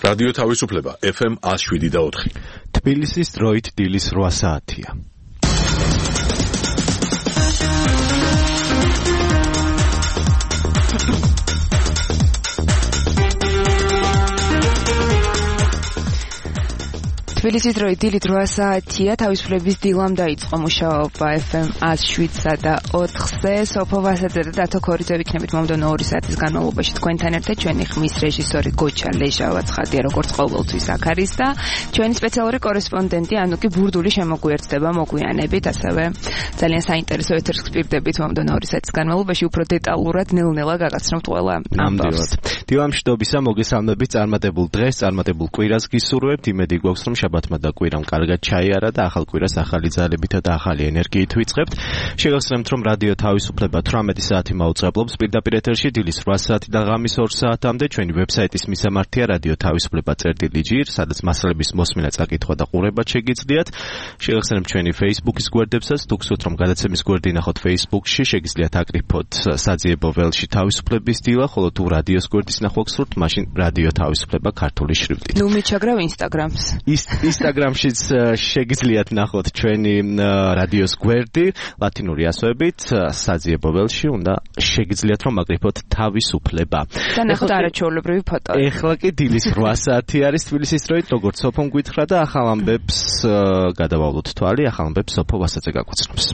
რადიო თავისუფლება FM 107.4. თბილისის დროით დილის 8 საათია. თბილისის დროით დილით 8 საათია, თავისუფლების დილამ დაიწყო მუშაობა FM 107.4-ზე. სოფო ვასაძე და დათო ქორიძე ვიქნებით მომდევნო 2 საათის განმავლობაში თქვენთან ერთად. ჩვენი ხმის რეჟისორი გოჩა ლეჟავაცხადია, როგორც ყოველთვის აქ არის და ჩვენი სპეციალური კორესპონდენტი ანუკი ბურდული შემოგვიერთდება მოგვიანებით, ასევე ძალიან საინტერესო ეთერს გპირდებით მომდევნო 2 საათის განმავლობაში უფრო დეტალურად ნელ-ნელა გაგაცნობთ ყველა ამბავს. დილამ მშვიდობისა, მოგესალმებით, წარმატებულ დღეს, წარმატებულ კვირას გისურვებთ. იმედი გვაქვს, რომ შაბათმა და კვირამ კარგად ჩაიარა და ახალ კვირას ახალი ძალებით და ახალი ენერგიით ვიწყებთ. შეგახსენებთ, რომ რადიო თავისუფლება 18 საათი მაუწყებლობს პირდაპირ ეთერში დილის 8 საათიდან ღამის 2 საათამდე. ჩვენი ვებსაიტის მისამართია რადიო თავისუფლება.jr, სადაც მასალების მოსმენა, წაკითხვა და ყურება შეგიძლიათ. შეგახსენებთ ჩვენი Facebook-ის გვერდებსაც, თუ გსურთ რომ გადაცემის გვერდი ნახოთ Facebook-ში, შეგიძლიათ აკრიფოთ საძიებო ველში თავისუფლების დილა, ხოლო თუ რადიოს გვერდის ნახვა გსურთ, მაშინ რადიო თავისუფლება ქართული შრიფტით. ნუ მიჩაგრავ Instagram-ს. Instagram-შიც შეგიძლიათ ნახოთ ჩვენი რადიოს გვერდი ლათინური ასოებით, საძიებო ველში უნდა შეგიძლიათ რომ აკრიფოთ თავისუფლება. და ნახოთ არაჩვეულებრივი ფოტოები. ეხლა კი დილის 8 საათი არის თბილისის დროით, როგორც სოფომ გითხრა და ახალ ამბებს გადავავლოთ თვალი, ახალ ამბებს სოფო ვასაძე გაგვაცნობს.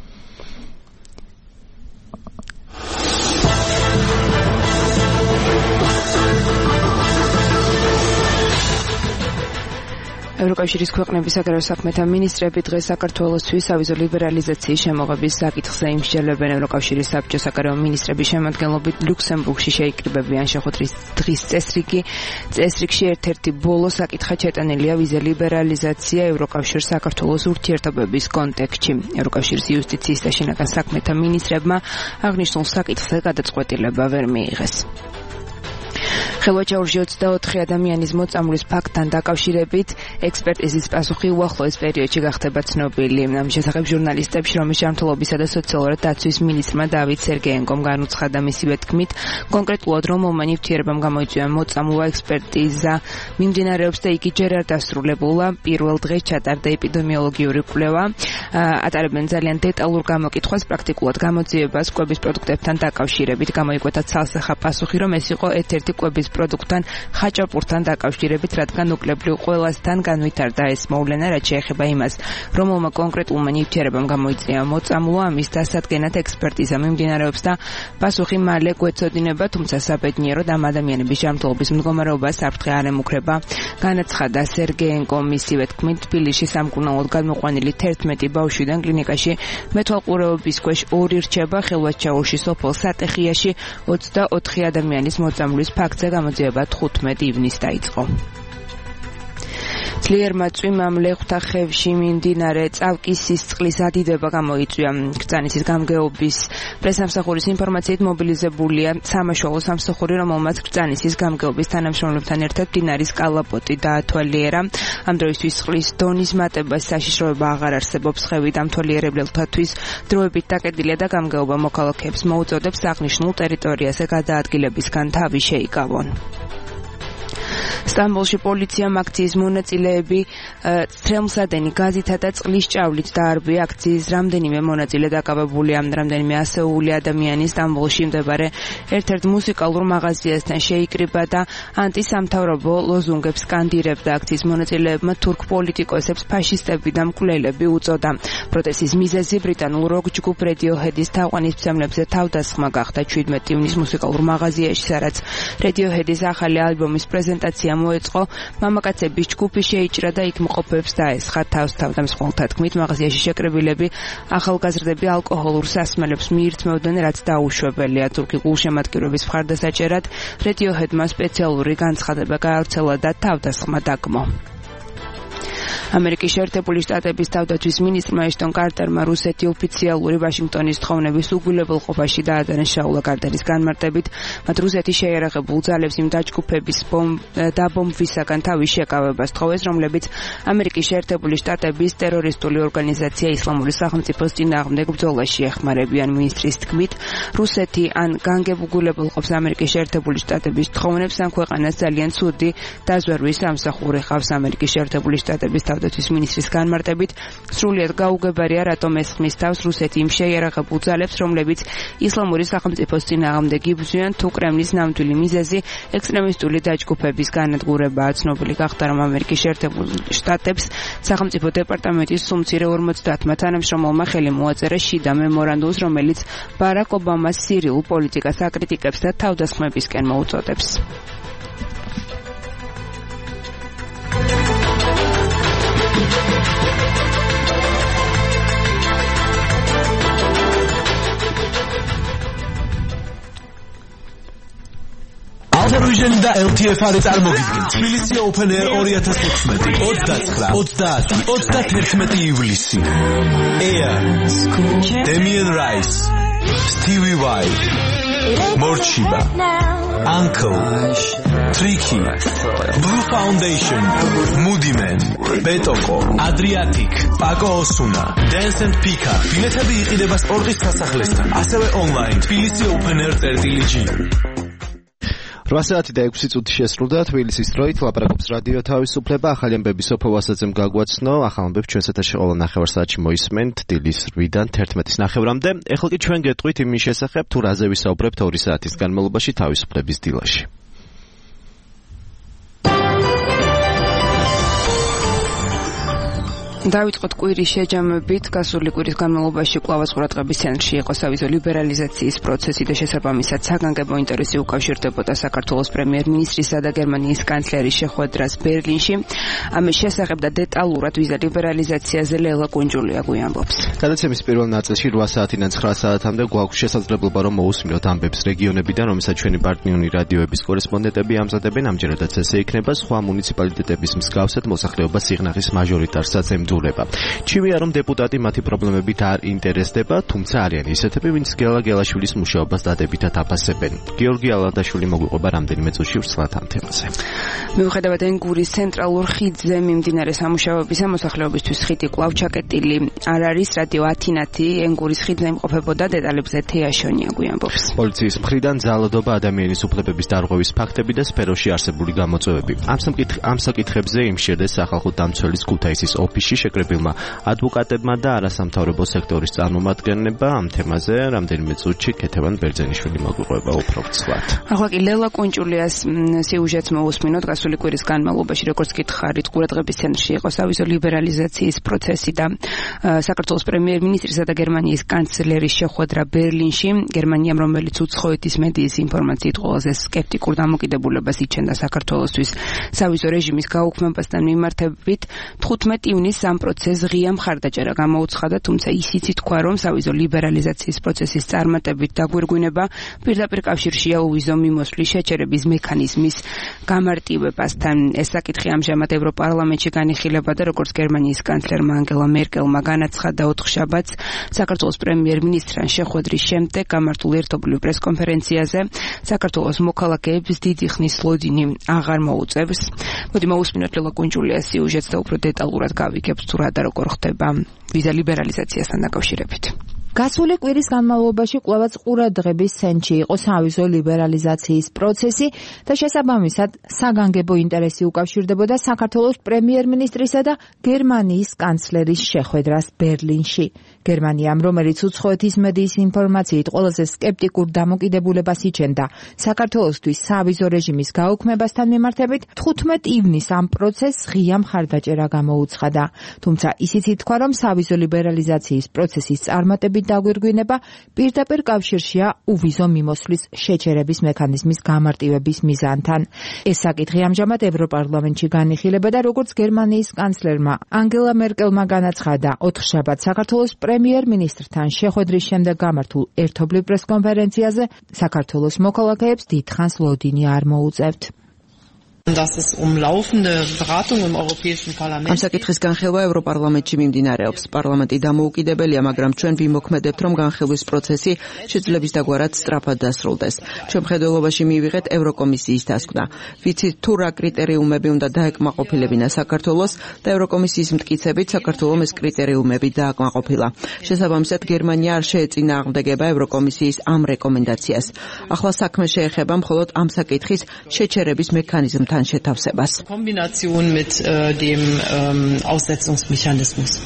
ევროკავშირის ქვეყნების საგარეო საქმეთა მინისტრები დღეს საქართველოსთვის ავიზო ლიბერალიზაციის შემოღების საკითხზე იმსჯელებენ. ევროკავშირის საბჭოს საგარეო მინისტრების შემადგენლობით ლუქსემბურგში შეიკრიბებიან შეხვედრის დღის წესრიგში ერთ-ერთი ბოლო საკითხად შეტანილია ვიზა ლიბერალიზაცია ევროკავშირს საქართველოს ურთიერთობების კონტექსტში. ევროკავშირის იუსტიციის და შინაგან საქმეთა მინისტრებმა აღნიშნულ საკითხზე გადაწყვეტილება ვერ მიიღეს. ხელვაჩაურში 24 ადამიანის მოწამვლის ფაქტთან დაკავშირებით ექსპერტიზის პასუხი უახლოეს პერიოდში გახდება ცნობილი. ამ შესახებ ჟურნალისტებს შრომის ჯანმრთელობისა და სოციალურ დაცვის მინისტრმა დავით სერგეენკომ განუცხადა. მისივე თქმით, კონკრეტულად რომელმა ნივთიერებამ გამოიწვია მოწამვლა, ექსპერტიზა მიმდინარეობს და იგი ჯერ არ დასრულებულა. პირველ დღეს ჩატარდა ეპიდემიოლოგიური კვლევა. ატარებენ ძალიან დეტალურ გამოკითხვას, პრაქტიკულად გამოძიებას კვების პროდუქტებთან დაკავშირებით. გამოიკვეთა ცალსახა პასუხი, რომ ეს იყო ერთ-ერთი კვების პროდუქტთან ხაჭაპურთან დაკავშირებით, რადგან უკლებლივ ყველასთან განვითარდა ეს მოვლენა, რაც შეეხება იმას, რომელმა კონკრეტულმა ნივთიერებამ გამოიწვია მოწამვლა, ამის დასადგენად ექსპერტიზა მიმდინარეობს და პასუხი მალე გვეცოდინება, თუმცა საბედნიეროდ ამ ადამიანების ჯანმრთელობის მდგომარეობა საფრთხე არ ემუქრება. განაცხადა სერგეენკომ. მისივე თქმით, თბილისში სამკურნალოდ გამოყვანილი 11 ბავშვიდან კლინიკაში მეთვალყურეობის ქვეშ 2 რჩება. ხელვაჩაურში სოფელ სატეხიაში 24 ადამიანის მოწამვლის ფაქტზე გამოძიება 15 ივნისს დაიწყო. ძლიერმა წვიმამ ლეხვთახევში მიმდინარე წავკის სისწყლის ადიდება გამოიწვია. კრწანისის გამგეობის პრესამსახურის ინფორმაციით მობილიზებულია სამაშველო სამსახური, რომელმაც კრწანისის გამგეობის თანამშრომლებთან ერთად მდინარის კალაპოტი დაათვალიერა. ამ დროისთვის წყლის დონის მატებას საშიშროება აღარ არსებობს. ხევი დამთვალიერებელთათვის დროებით დაკეტილია და გამგეობა მოქალაქეებს მოუწოდებს აღნიშნულ ტერიტორიაზე გადაადგილებისგან თავი შეიკავონ. სტამბოლში პოლიციამ აქციის მონაწილეები თრელმსადენი გაზითა და წყლის ჭავლით დაარბია. აქციის რამდენიმე მონაწილე დაკავებულია. რამდენიმე ასეული ადამიანი სტამბოლში მდებარე ერთ-ერთ მუსიკალურ მაღაზიასთან შეიკრიბა და ანტისამთავრობო ლოზუნგებს სკანდირებდა. აქციის მონაწილეებმა თურქ პოლიტიკოსებს ფაშისტები და მკვლელები უწოდა. პროტესტის მიზეზი ბრიტანულ როკ ჯგუფ Radiohead-ის თაყვანისმცემლებზე თავდასხმა გახდა 17 ივნისს მუსიკალურ მაღაზიაში, სადაც Radiohead-ის ახალი ალბომის პრეზენტაცია მოეწყო. მამაკაცების ჯგუფი შეიჭრა და იქ მყოფებს დაესხა. თავდამსხმელთა თქმით, მაღაზიაში შეკრებილები ახალგაზრდები ალკოჰოლურ სასმელებს მიირთმევდნენ, რაც დაუშვებელია. თურქი გულშემატკივრების მხარდასაჭერად Radiohead-მა სპეციალური განცხადება გაავრცელა და თავდასხმა დაგმო. ამერიკის შეერთებული შტატების თავდაცვის მინისტრმა ეშტონ კარტერმა რუსეთი ოფიციალური ვაშინგტონის თხოვნების უგულებელყოფაში დაადანაშაულა. კარტერის განმარტებით, მათ რუსეთი შეიარაღებულ ძალებს იმ დაჯგუფების დაბომბვისაგან თავის შეკავებას თხოვეს, რომლებიც ამერიკის შეერთებული შტატების ტერორისტული ორგანიზაცია ისლამური სახელმწიფოს წინააღმდეგ ბრძოლაში ეხმარებიან. მინისტრის თქმით, რუსეთი ან განგებულებელყოფს ამერიკის შეერთებული შტატების თხოვნებს, ან ქვეყანას ძალიან ცუდი დაზვერვის სამსახური ყავს. ამერიკის შეერთებული შტატების თავდაცვის მინისტრის განმარტებით, სრულიად გაუგებარია, რატომ ესხმის თავს რუსეთი იმ შეიარაღებულ ძალებს, რომლებიც ისლამური სახელმწიფოს წინააღმდეგ იბრძვიან, თუ კრემლის ნამდვილი მიზეზი ექსტრემისტული დაჯგუფების განადგურებაა. ცნობილი გახდა, რომ ამერიკის შეერთებულ შტატებს სახელმწიფო დეპარტამენტის სულ მცირე 50-მა თანამშრომელმა ხელი მოაწერა შიდა მემორანდუმს, რომელიც ბარაკ ობამას სირიულ პოლიტიკას აკრიტიკებს და თავდასხმებისკენ მოუწოდებს. ალთერვიჟენი და LTF-არი წარმოგიდგენთ თბილისი Open Air 2015 29 ივლისი. Air, Damien Rice, Stevie Vai, Morchiba, Uncle, Tricky, Blue Foundation, Moody Man, Betoko, Adriatic, Paco Osuna, Dance and Pika. ბილეთები იყიდება სპორტის სასახლესთან, ასევე online თბილისი Open Air.gr. 8 საათი და 6 წუთი შესრულდა თბილისის დროით. ლაპარაკობს რადიო თავისუფლება. ახალი ამბები სოფო ვასაძემ გაგვაცნო. ახალ ამბებს ჩვენს ეთერში ყოველ ნახევარ-საათში მოისმენთ დილის 8-დან 11-ის ნახევრამდე. ეხლა კი ჩვენ გეტყვით იმის შესახებ, თუ რაზე ვისაუბრებთ 2 საათის განმავლობაში თავისუფლების დილაში. დავიწყოთ კვირის შეჯამებით. გასული კვირის განმავლობაში კვლავაც ყურადღების ცენტრში იყო სავიზო ლიბერალიზაციის პროცესი და შესაბამისად საგანგებო ინტერესი უკავშირდებოდა საქართველოს პრემიერ-მინისტრისა და გერმანიის კანცლერის შეხვედრას ბერლინში. ამის შესახებ და დეტალურად ვიზა ლიბერალიზაციაზე ლელა კუნჯულია გვიამბობს. გადაცემის პირველ ნაწილში 8 საათიდან 9 საათამდე გვაქვს შესაძლებლობა რომ მოусმინოთ ამბებს რეგიონებიდან, რომელსაც ჩვენი პარტნიორი რადიოების კორესპონდენტები ამზადებენ. ამჯერადაც ესე იქნება სხვა მუნიციპალიტეტების მსგავსად მოსახლეობა სიღნაღის მაჟორიტარსაც ჩივია რომ დეპუტატი მათი პრობლემებით არ ინტერესდება, თუმცა არიან ისეთები, ვინც გელა გელაშვილის მუშაობას დადებითად აფასებენ. გიორგი ალანდაშვილი მოგვიყვება რამდენიმე წუთში ვრცლად ამ თემაზე. მიუხედავად ენგურის ცენტრალურ ხიდზე მიმდინარე სამუშაოებისა, მოსახლეობისთვის ხიდი კვლავ ჩაკეტილი არ არის. რადიო ათინათი ენგურის ხიდზე იმყოფებოდა. დეტალებზე თეაშონია გვიამბობს. პოლიციის მხრიდან ძალადობა, ადამიანის უფლებების დარღვევის ფაქტები და სფეროში არსებული გამოწვევები. ამ საკითხებზე იმშერდეს სახალხო დამცველის ქუთაისის ოფისში შეკრებილმა ადვოკატებმა და არასამთავრობო სექტორის წარმომადგენლებმა. ამ თემაზე რამდენიმე წუთში ქეთევან ბერძენიშვილი მოგვიყვება უფრო ვრცლად. ახლა კი ლელა კუნჭულიას სიუჟეტს მოусმინოთ. გასული კვირის განმავლობაში, როგორც გითხარით, ყურადღების ცენტრში იყო სავიზო ლიბერალიზაციის პროცესი და საქართველოს პრემიერ-მინისტრისა და გერმანიის კანცლერის შეხვედრა ბერლინში. გერმანიამ, რომელიც უცხოეთის მედიის ინფორმაციით ყველაზე სკეპტიკურ დამოკიდებულებას იჩენდა საქართველოსთვის სავიზო რეჟიმის გაუქმებასთან მიმართებით, 15 ივნისს ამ პროცესს ღია მხარდაჭერა გამოუცხადა, თუმცა ისიც ითქვა, რომ სავიზო ლიბერალიზაციის პროცესის წარმატებით დაგვირგვინება პირდაპირ კავშირშია უვიზო მიმოსვლის შეჩერების მექანიზმის გამარტივებასთან. ეს საკითხი ამჟამად ევროპარლამენტში განიხილება და როგორც გერმანიის კანცლერმა ანგელა მერკელმა განაცხადა 4 შაბათს საქართველოს პრემიერ-მინისტრთან შეხვედრის შემდეგ გამართულ ერთობლივ პრესკონფერენციაზე, საქართველოს მოქალაქეებს დიდი ხნის ლოდინი აღარ მოუწევს. მოდი მოусმინოთ ლელა კუნჯულიას სიუჟეტს და უფრო დეტალურად გავიგებთ თუ რა და როგორ ხდება ვიზა ლიბერალიზაციასთან დაკავშირებით. გასული კვირის განმავლობაში კვლავაც ყურადღების ცენტრში იყო სავიზო ლიბერალიზაციის პროცესი და შესაბამისად საგანგებო ინტერესი უკავშირდებოდა საქართველოს პრემიერ-მინისტრისა და გერმანიის კანცლერის შეხვედრას ბერლინში. გერმანიამ, რომელიც უცხოეთის მედიის ინფორმაციით ყველაზე სკეპტიკურ დამოკიდებულებას იჩენდა საქართველოსთვის სავიზო რეჟიმის გაუქმებასთან მიმართებით, 15 ივნისს ამ პროცესს ღია მხარდაჭერა გამოუცხადა. თუმცა ისიც ითქვა, რომ სავიზო ლიბერალიზაციის პროცესის წარმატებით დაგვირგვინება პირდაპირ კავშირშია უვიზო მიმოსვლის შეჩერების მექანიზმის გამარტივების მიზანთან. ეს საკითხი ამჟამად ევროპარლამენტში განიხილება და როგორც გერმანიის კანცლერმა ანგელა მერკელმა განაცხადა, 4 შაბათს საქართველოს პრემიერ-მინისტრთან შეხვედრის შემდეგ გამართულ ერთობლივ პრესკონფერენციაზე, საქართველოს მოქალაქეებს დიდხანს ლოდინი არ მოუწევთ. 4 Dass es laufende Beratungen im Europäischen Parlament. ამ საკითხის განხილვა ევროპარლამენტში მიმდინარეობს. პარლამენტი დამოუკიდებელია, მაგრამ ჩვენ ვიმოქმედებთ, რომ განხილვის პროცესი შეძლების დაგვარად სწრაფად დასრულდეს. ჩვენ მხედველობაში მივიღეთ ევროკომისიის დასკვნა. ვიცით თუ რა კრიტერიუმები უნდა დაეკმაყოფილებინა საქართველოს და ევროკომისიის მტკიცებით საქართველოს ეს კრიტერიუმები დააკმაყოფილა. შესაბამისად, გერმანია არ შეეწინააღმდეგება ევროკომისიის ამ რეკომენდაციას. ახლა საქმე შეეხება მხოლოდ ამ საკითხის შეჩერების მექანიზმთან შეთავსებას. Kombination mit dem Aussetzungsmechanismus.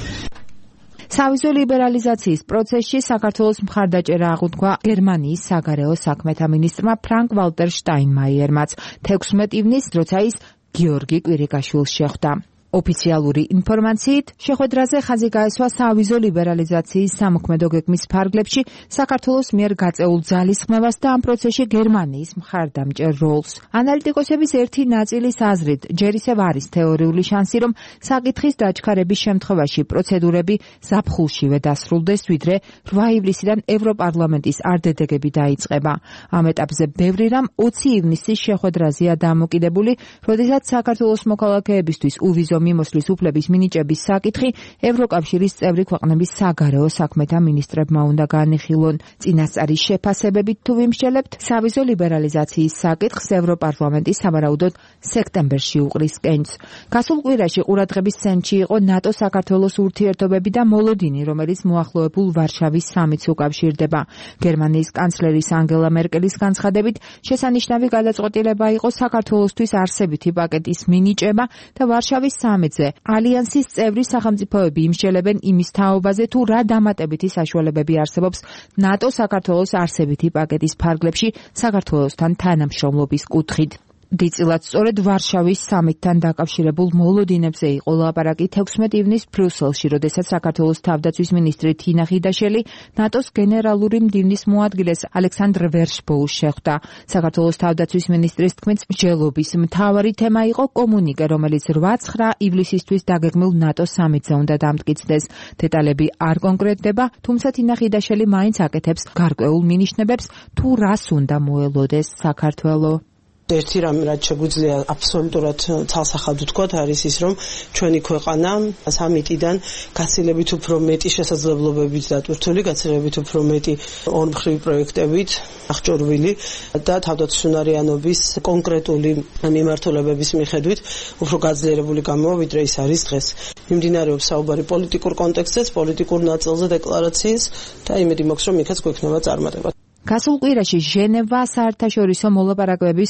სავიზო ლიბერალიზაციის პროცესში საქართველოს მხარდაჭერა აღუდგა გერმანიის საგარეო საქმეთა მინისტრმა ფრანკ ვალტერ შტაინმაიერმაც 16 ივნისს, როცა ის გიორგი კვირიკაშვილს შეხვდა. ოფიციალური ინფორმაციით, შეხვედრაზე ხაზი გაესვა სავიზო ლიბერალიზაციის სამოქმედო გეგმის ფარგლებში საქართველოს მიერ გაწეულ ძალისხმევას და ამ პროცესში გერმანიის მხარდამჭერ როლს. ანალიტიკოსების ერთი ნაწილის აზრით, ჯერ ისევ არის თეორიული შანსი, რომ საკითხის დაჩქარების შემთხვევაში პროცედურები ზაფხულშივე დასრულდეს, ვიდრე 8 ივლისიდან ევროპარლამენტის არდედეგები დაიწყება. ამ ეტაპზე ბევრი რამ 20 ივნისის შეხვედრაზეა დამოკიდებული, როდესაც საქართველოს მოქალაქეებისთვის უვიზო მიმოსვლის უფლების მინიჭების საკითხი ევროკავშირის წევრი ქვეყნების საგარეო საქმეთა მინისტრებმა უნდა განიხილონ. წინასწარი შეფასებებით თუ ვიმსჯელებთ, სავიზო ლიბერალიზაციის საკითხს ევროპარლამენტი სავარაუდოდ სექტემბერში უყრის კენჭს. გასულ კვირაში ყურადღების ცენტრში იყო ნატო-საქართველოს ურთიერთობები და მოლოდინი, რომელიც მოახლოებულ ვარშავის სამიტს უკავშირდება. გერმანიის კანცლერის ანგელა მერკელის განცხადებით, შესანიშნავი გადაწყვეტილება იყო საქართველოსთვის არსებითი პაკეტის მინიჭება და ვარშავის სამიტზე ალიანსის წევრი სახელმწიფოები იმსჯელებენ იმის თაობაზე, თუ რა დამატებითი საშუალებები არსებობს ნატო-საქართველოს არსებითი პაკეტის ფარგლებში საქართველოსთან თანამშრომლობის კუთხით. დიდწილად სწორედ ვარშავის სამიტთან დაკავშირებულ მოლოდინებზე იყო ლაპარაკი 16 ივნისს ბრიუსელში, როდესაც საქართველოს თავდაცვის მინისტრი თინა ხიდაშელი ნატოს გენერალური მდივნის მოადგილეს ალექსანდრ ვერშბოუს შეხვდა. საქართველოს თავდაცვის მინისტრის თქმით, მსჯელობის მთავარი თემა იყო კომუნიკე, რომელიც 8-9 ივლისისთვის დაგეგმილ ნატოს სამიტზე უნდა დამტკიცდეს. დეტალები არ კონკრეტდება, თუმცა თინა ხიდაშელი მაინც აკეთებს გარკვეულ მინიშნებებს, თუ რას უნდა მოელოდეს საქართველო. ერთი რამე რაც შეგვიძლია აბსოლუტურად ცალსახად ვთქვათ არის ის, რომ ჩვენი ქვეყანა სამიტიდან გაცილებით უფრო მეტი შესაძლებლობებით დატვირთული, გაცილებით უფრო მეტი ორმხრივი პროექტებით აღჭურვილი და თავდაცვისუნარიანობის კონკრეტული მიმართულებების მიხედვით უფრო გაძლიერებული გამოვა, ვიდრე ის არის დღეს. მიმდინარეობს საუბარი პოლიტიკურ კონტექსტზეც, პოლიტიკურ ნაწილზე დეკლარაციის და იმედი მაქვს, რომ იქაც გვექნება წარმატება. გასულ კვირაში ჟენევა საერთაშორისო მოლაპარაკებების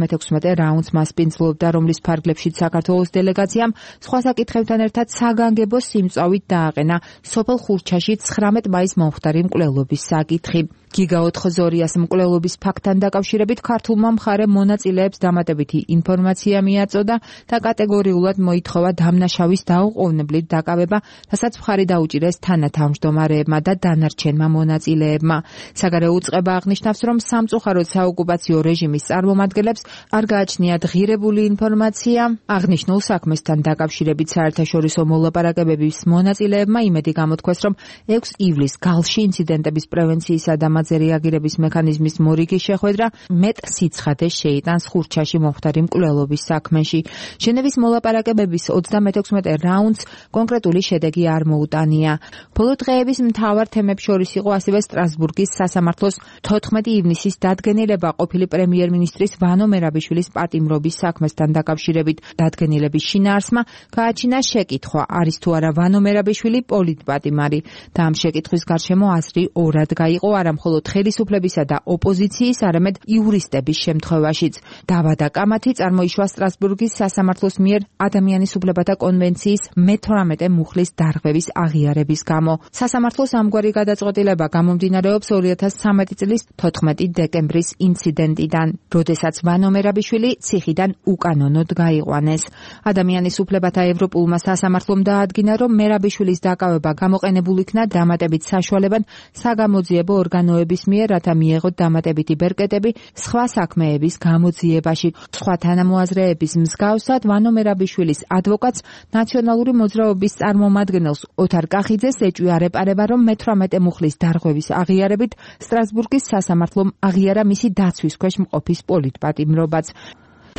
36 რაუნდს მასპინძლობდა, რომლის ფარგლებშიც საქართველოს დელეგაციამ სხვა საკითხებთან ერთად საგანგებო სიმწვავით დააყენა სოფელ ხურჩაში 19 მაისს მომხდარი მკვლელობის საკითხი. გიგა 402-ას მკვლელობის ფაქტთან დაკავშირებით ქართულმა მხარემ მონაწილეებს დამატებითი ინფორმაცია მიაწოდა და კატეგორიულად მოითხოვა დამნაშავის დაუყოვნებლივ დაკავება, რასაც მხარი დაუჭირეს თანათავმჯდომარეებმა და დანარჩენმა მონაწილეებმა. საგარეო უწყება აღნიშნავს, რომ სამწუხაროდ საოკუპაციო რეჟიმის წარმომადგენლებს არ გააჩნიათ ღირებული ინფორმაცია. აღნიშნულ საქმესთან დაკავშირებით საერთაშორისო მოლაპარაკებების მონაწილეებმა იმედი გამოთქვეს, რომ 6 ივლისს გალში ინციდენტების პრევენციისა და რეაგირების მექანიზმის მორიგი შეხვედრა მეტ სიცხადეს შეიტანს ხურჩაში მომხდარი მკვლელობის საქმეში. ჟენევის მოლაპარაკებების 36 რაუნდს კონკრეტული შედეგი არ მოუტანია. ბოლო დღეების მთავარ თემებს შორის იყო ასევე სტრასბურგის სასამართლოს 14 ივნისის დადგენილება ყოფილი პრემიერ-მინისტრის ვანო მერაბიშვილის პატიმრობის საქმესთან დაკავშირებით. დადგენილების შინაარსმა გააჩინა შეკითხვა, არის თუ არა ვანო მერაბიშვილი პოლიტპატიმარი და ამ შეკითხვის გარშემო აზრი ორად გაიყო, არა მხოლოდ ხელისუფლებისა და ოპოზიციის, არამედ იურისტების შემთხვევაშიც. დავა და კამათი წარმოიშვა სტრასბურგის სასამართლოს მიერ ადამიანის უფლებათა კონვენციის მე-18 მუხლის დარღვევის აღიარების გამო. სასამართლოს ამგვარი გადაწყვეტილება გამომდინარეობს 2013 წლის 14 დეკემბრის ინციდენტიდან, როდესაც ვანო მერაბიშვილი ციხიდან უკანონოდ გაიყვანეს. ადამიანის უფლებათა ევროპულმა სასამართლომ დაადგინა, რომ მერაბიშვილის დაკავება გამოყენებულ იქნა დამატებით საშუალებად საგამოძიებო ორგანოების მიერ, რათა მიეღოთ დამატებითი ბერკეტები სხვა საქმეების გამოძიებაში. სხვა თანამოაზრეების მსგავსად, ვანო მერაბიშვილის ადვოკატს ნაციონალური მოძრაობის წარმომადგენელს ოთარ კახიძეს ეჭვია რეპარება, რომ მე-18 მუხლის დარღვევის აღიარებით სტრასბურგის სასამართლომ აღიარა მისი დაცვის ქვეშ მყოფის პოლიტპატიმრობაც.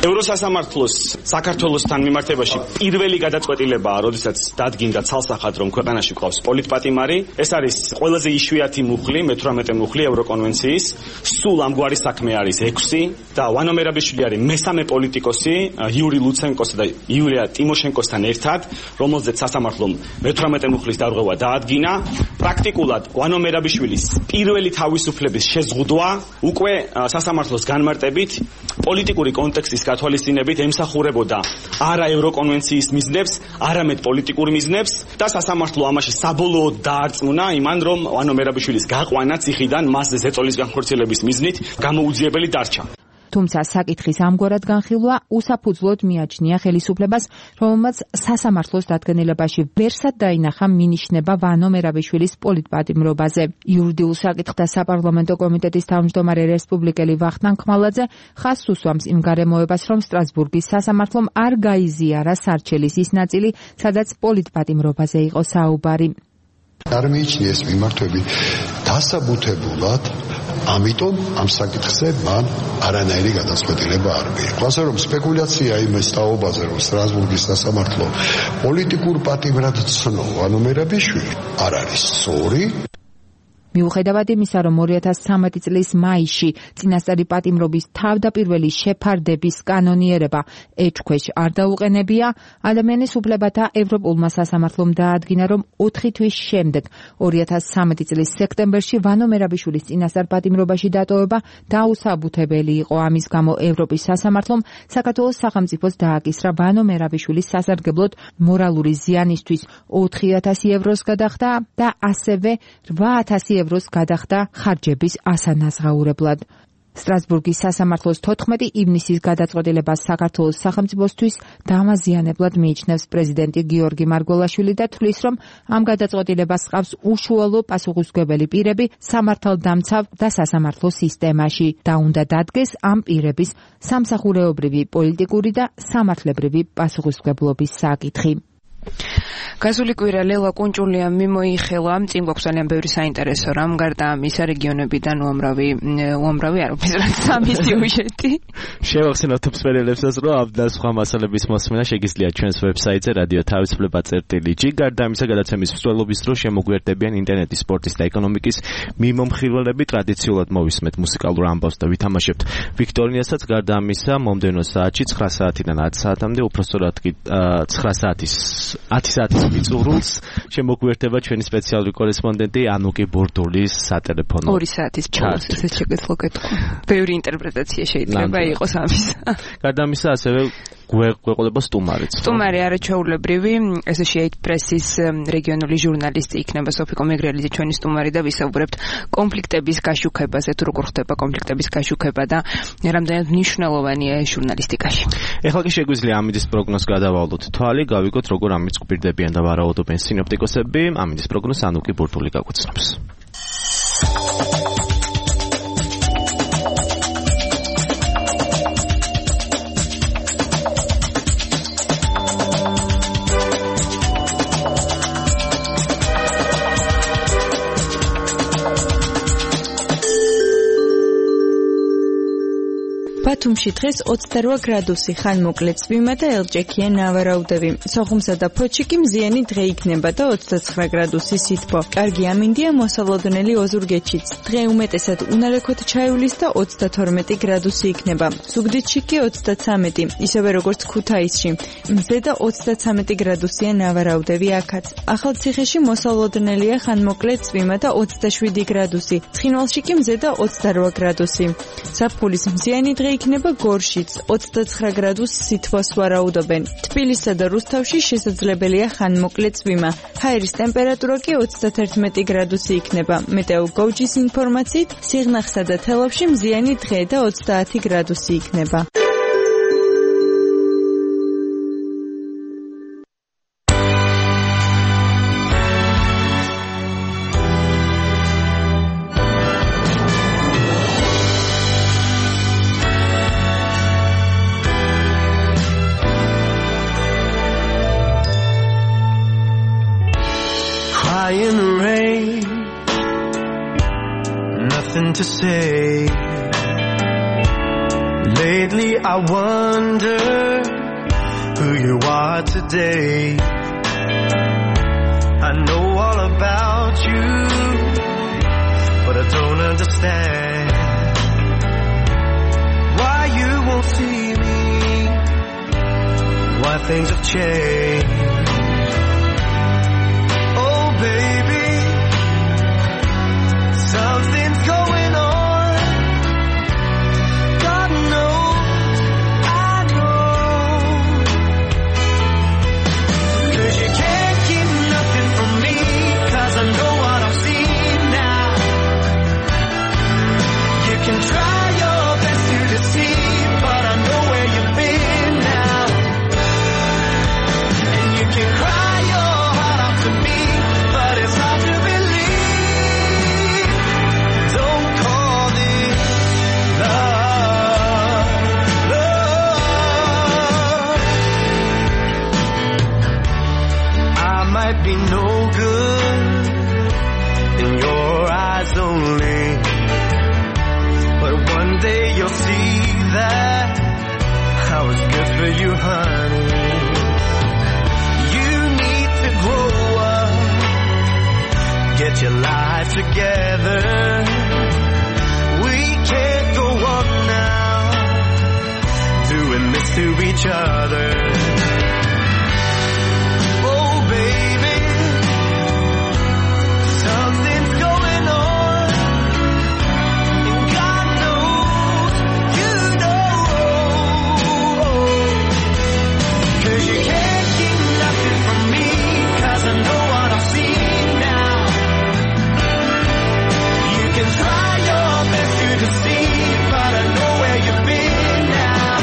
ევროსასამართლოს საქართველოსთან მიმართებაში პირველი გადაწყვეტილებაა, როდესაც დადგინდა ცალსახად, რომ ქვეყანაში გვყავს პოლიტპატიმარი. ეს არის ყველაზე იშვიათი მუხლი, მე-18 მუხლი ევროკონვენციის. სულ ამგვარი საქმე არის 6 და ვანო მერაბიშვილი არის მესამე პოლიტიკოსი იური ლუცენკოსა და იულია ტიმოშენკოსთან ერთად, რომელზეც სასამართლომ მე-18 მუხლის დარღვევა დაადგინა. პრაქტიკულად ვანო მერაბიშვილის პირველი თავისუფლების შეზღუდვა უკვე სასამართლოს განმარტებით პოლიტიკური კონტექსტის გათვალისწინებით ემსახურებოდა არა ევროკონვენციის მიზნებს, არამედ პოლიტიკურ მიზნებს და სასამართლო ამაში საბოლოოდ დაარწმუნა იმან, რომ ვანო მერაბიშვილის გაყვანა ციხიდან მასზე ზეწოლის განხორციელების მიზნით გამოუძიებელი დარჩა. თუმცა საკითხის ამგვარად განხილვა უსაფუძვლოდ მიაჩნია ხელისუფლებას, რომელმაც სასამართლოს დადგენილებაში ვერსად დაინახა მინიშნება ვანო მერაბიშვილის პოლიტპატიმრობაზე. იურიდიულ საკითხთა საპარლამენტო კომიტეტის თავმჯდომარე რესპუბლიკელი ვახტანგ ხმალაძე ხაზს უსვამს იმ გარემოებას, რომ სტრასბურგის სასამართლომ არ გაიზიარა სარჩელის ის ნაწილი, სადაც პოლიტპატიმრობაზე იყო საუბარი. არ მიიჩნია ეს მიმართვები დასაბუთებულად, ამიტომ ამ საკითხზე მან არანაირი გადაწყვეტილება არ მიიღო. ასე რომ სპეკულაცია იმის თაობაზე, რომ სტრასბურგის სასამართლო პოლიტიკურ პატიმრად ცნო ვანო მერაბიშვილი, არ არის სწორი. მიუხედავად იმისა, რომ 2013 წლის მაისში წინასწარი პატიმრობის თავდაპირველი შეფარდების კანონიერება ეჭქვეშ არ დაუყენებია, ადამიანის უფლებათა ევროპულმა სასამართლომ დაადგინა, რომ 4 თვის შემდეგ 2013 წლის სექტემბერში ვანო მერაბიშვილის წინასწარ პატიმრობაში დატოვება დაუსაბუთებელი იყო. ამის გამო ევროპის სასამართლომ საქართველოს სახელმწიფოს დააკისრა ვანო მერაბიშვილის სასარგებლოდ მორალური ზიანისთვის 4000 ევროს გადახდა და ასევე 8000 ევროს გადახდა ხარჯების ასანაზღაურებლად. სტრასბურგის სასამართლოს 14 ივნისის გადაწყვეტილებას საქართველოს სახელმწიფოსთვის დამაზიანებლად მიიჩნევს პრეზიდენტი გიორგი მარგველაშვილი და თვლის, რომ ამ გადაწყვეტილებას ჰყავს უშუალო პასუხისმგებელი პირები სამართალდამცავ და სასამართლო სისტემაში და უნდა დადგეს ამ პირების სამსახურეობრივი, პოლიტიკური და სამართლებრივი პასუხისმგებლობის საკითხი. გასული კვირა ლელა კუნჭულიამ მიმოიხილა, წინ გვაქვს ძალიან ბევრი საინტერესო რამ, გარდა ამისა რეგიონებიდან უამრავი არ არის რაც სამი სიუჟეტი. შევახსენოთ მსმენელებსაც, რომ ამ და სხვა მასალების მოსმენა შეგიძლიათ ჩვენს ვებსაიტზე radio.tavsfleba.lg. გარდა ამისა, გადაცემის მსვლელობის დროს შემოგვიერთდებიან ინტერნეტის, სპორტის და ეკონომიკის მიმომხილველები. ტრადიციულად მოვისმენთ მუსიკალურ ამბავს და ვითამაშებთ ვიქტორინასაც. გარდა ამისა, მომდევნო საათში 9 საათიდან 10 საათამდე, უпростоრად კი 9 საათის 10 საათის მიწურულს შემოგვიერთდება ჩვენი სპეციალური კორესპონდენტი ანუკი ბურდულის სატელეფონო 2 საათის ჩარს ესე შეგეძლო კითხვა. ბევრი ინტერპრეტაცია შეიძლება იყოს ამის. გარდა ამისა, ასევე გვეყოლება სტუმარიც. სტუმარი არაჩვეულებრივი, ესე შეით პრესის რეგიონული ჟურნალისტი იქნება სოფიკო მეგრელიძე ჩვენი სტუმარი და ვისაუბრებთ კონფლიქტების გაშუქებაზე, თუ როგორ ხდება კონფლიქტების გაშუქება და რამდენად მნიშვნელოვანია ეს ჟურნალისტიკაში. ეხლა კი შეგვიძლია ამინდის პროგნოზს გადავალოთ თვალი, გავიგოთ როგორ ამის კვირდებიან და ვარაუდობენ სინოპტიკოსები. ამინდის პროგნოზს ანუკი ბურდული გაგვიცნობს. ბათუმში დღეს 28 გრადუსი, ხანმოკლე წვიმა და ელჭექიან ნავარაუდები. სოხუმსა და ფოთში კი მზიანი დღე იქნება და 29 გრადუსი სითბო. კარგი ამინდია მოსალოდნელი ოზურგეთშიც. დღე უმეტესად უნალექვით ჩაივლის და 32 გრადუსი იქნება. ზუგდიდში კი 33, ისევე როგორც ქუთაისში. მზე და 33 გრადუსია ნავარაუდები აქაც. ახალციხეში მოსალოდნელია ხანმოკლე წვიმა და 27 გრადუსი. ცხინვალში კი მზე და 28 გრადუსი. ზაფხულის მზიანი დღე იქნება გორშიც, 29 გრადუსს სითბოს ვარაუდობენ. თბილისსა და რუსთავში შესაძლებელია ხანმოკლე წვიმა. ჰაერის ტემპერატურა კი 31 გრადუსი იქნება. მეტეო გოუჯის ინფორმაციით, სიღნაღსა და თელავში მზიანი დღე და 30 გრადუსი იქნება. In the rain, nothing to say, Lately I wonder who you are today. I know all about you, but I don't understand why you won't see me, why things have changed. Oh baby, something's going on. God knows, I know. 'Cause you can't keep nothing from me, 'cause I know what I've seen now. You can try your best to deceive, but I know where you've been now. And you can cry your heart out to me, but it's hard to believe. Don't call this love, love. I might be no good in your eyes only, but one day you'll see that I was good for you, honey. You need to grow up, get your life together. We can't go on now, doing this to each other. Oh baby, something's going on, and God knows you know. 'Cause you can't keep nothing from me, 'cause I know what I've seen now. You can try your best to deceive, but I know where you've been now.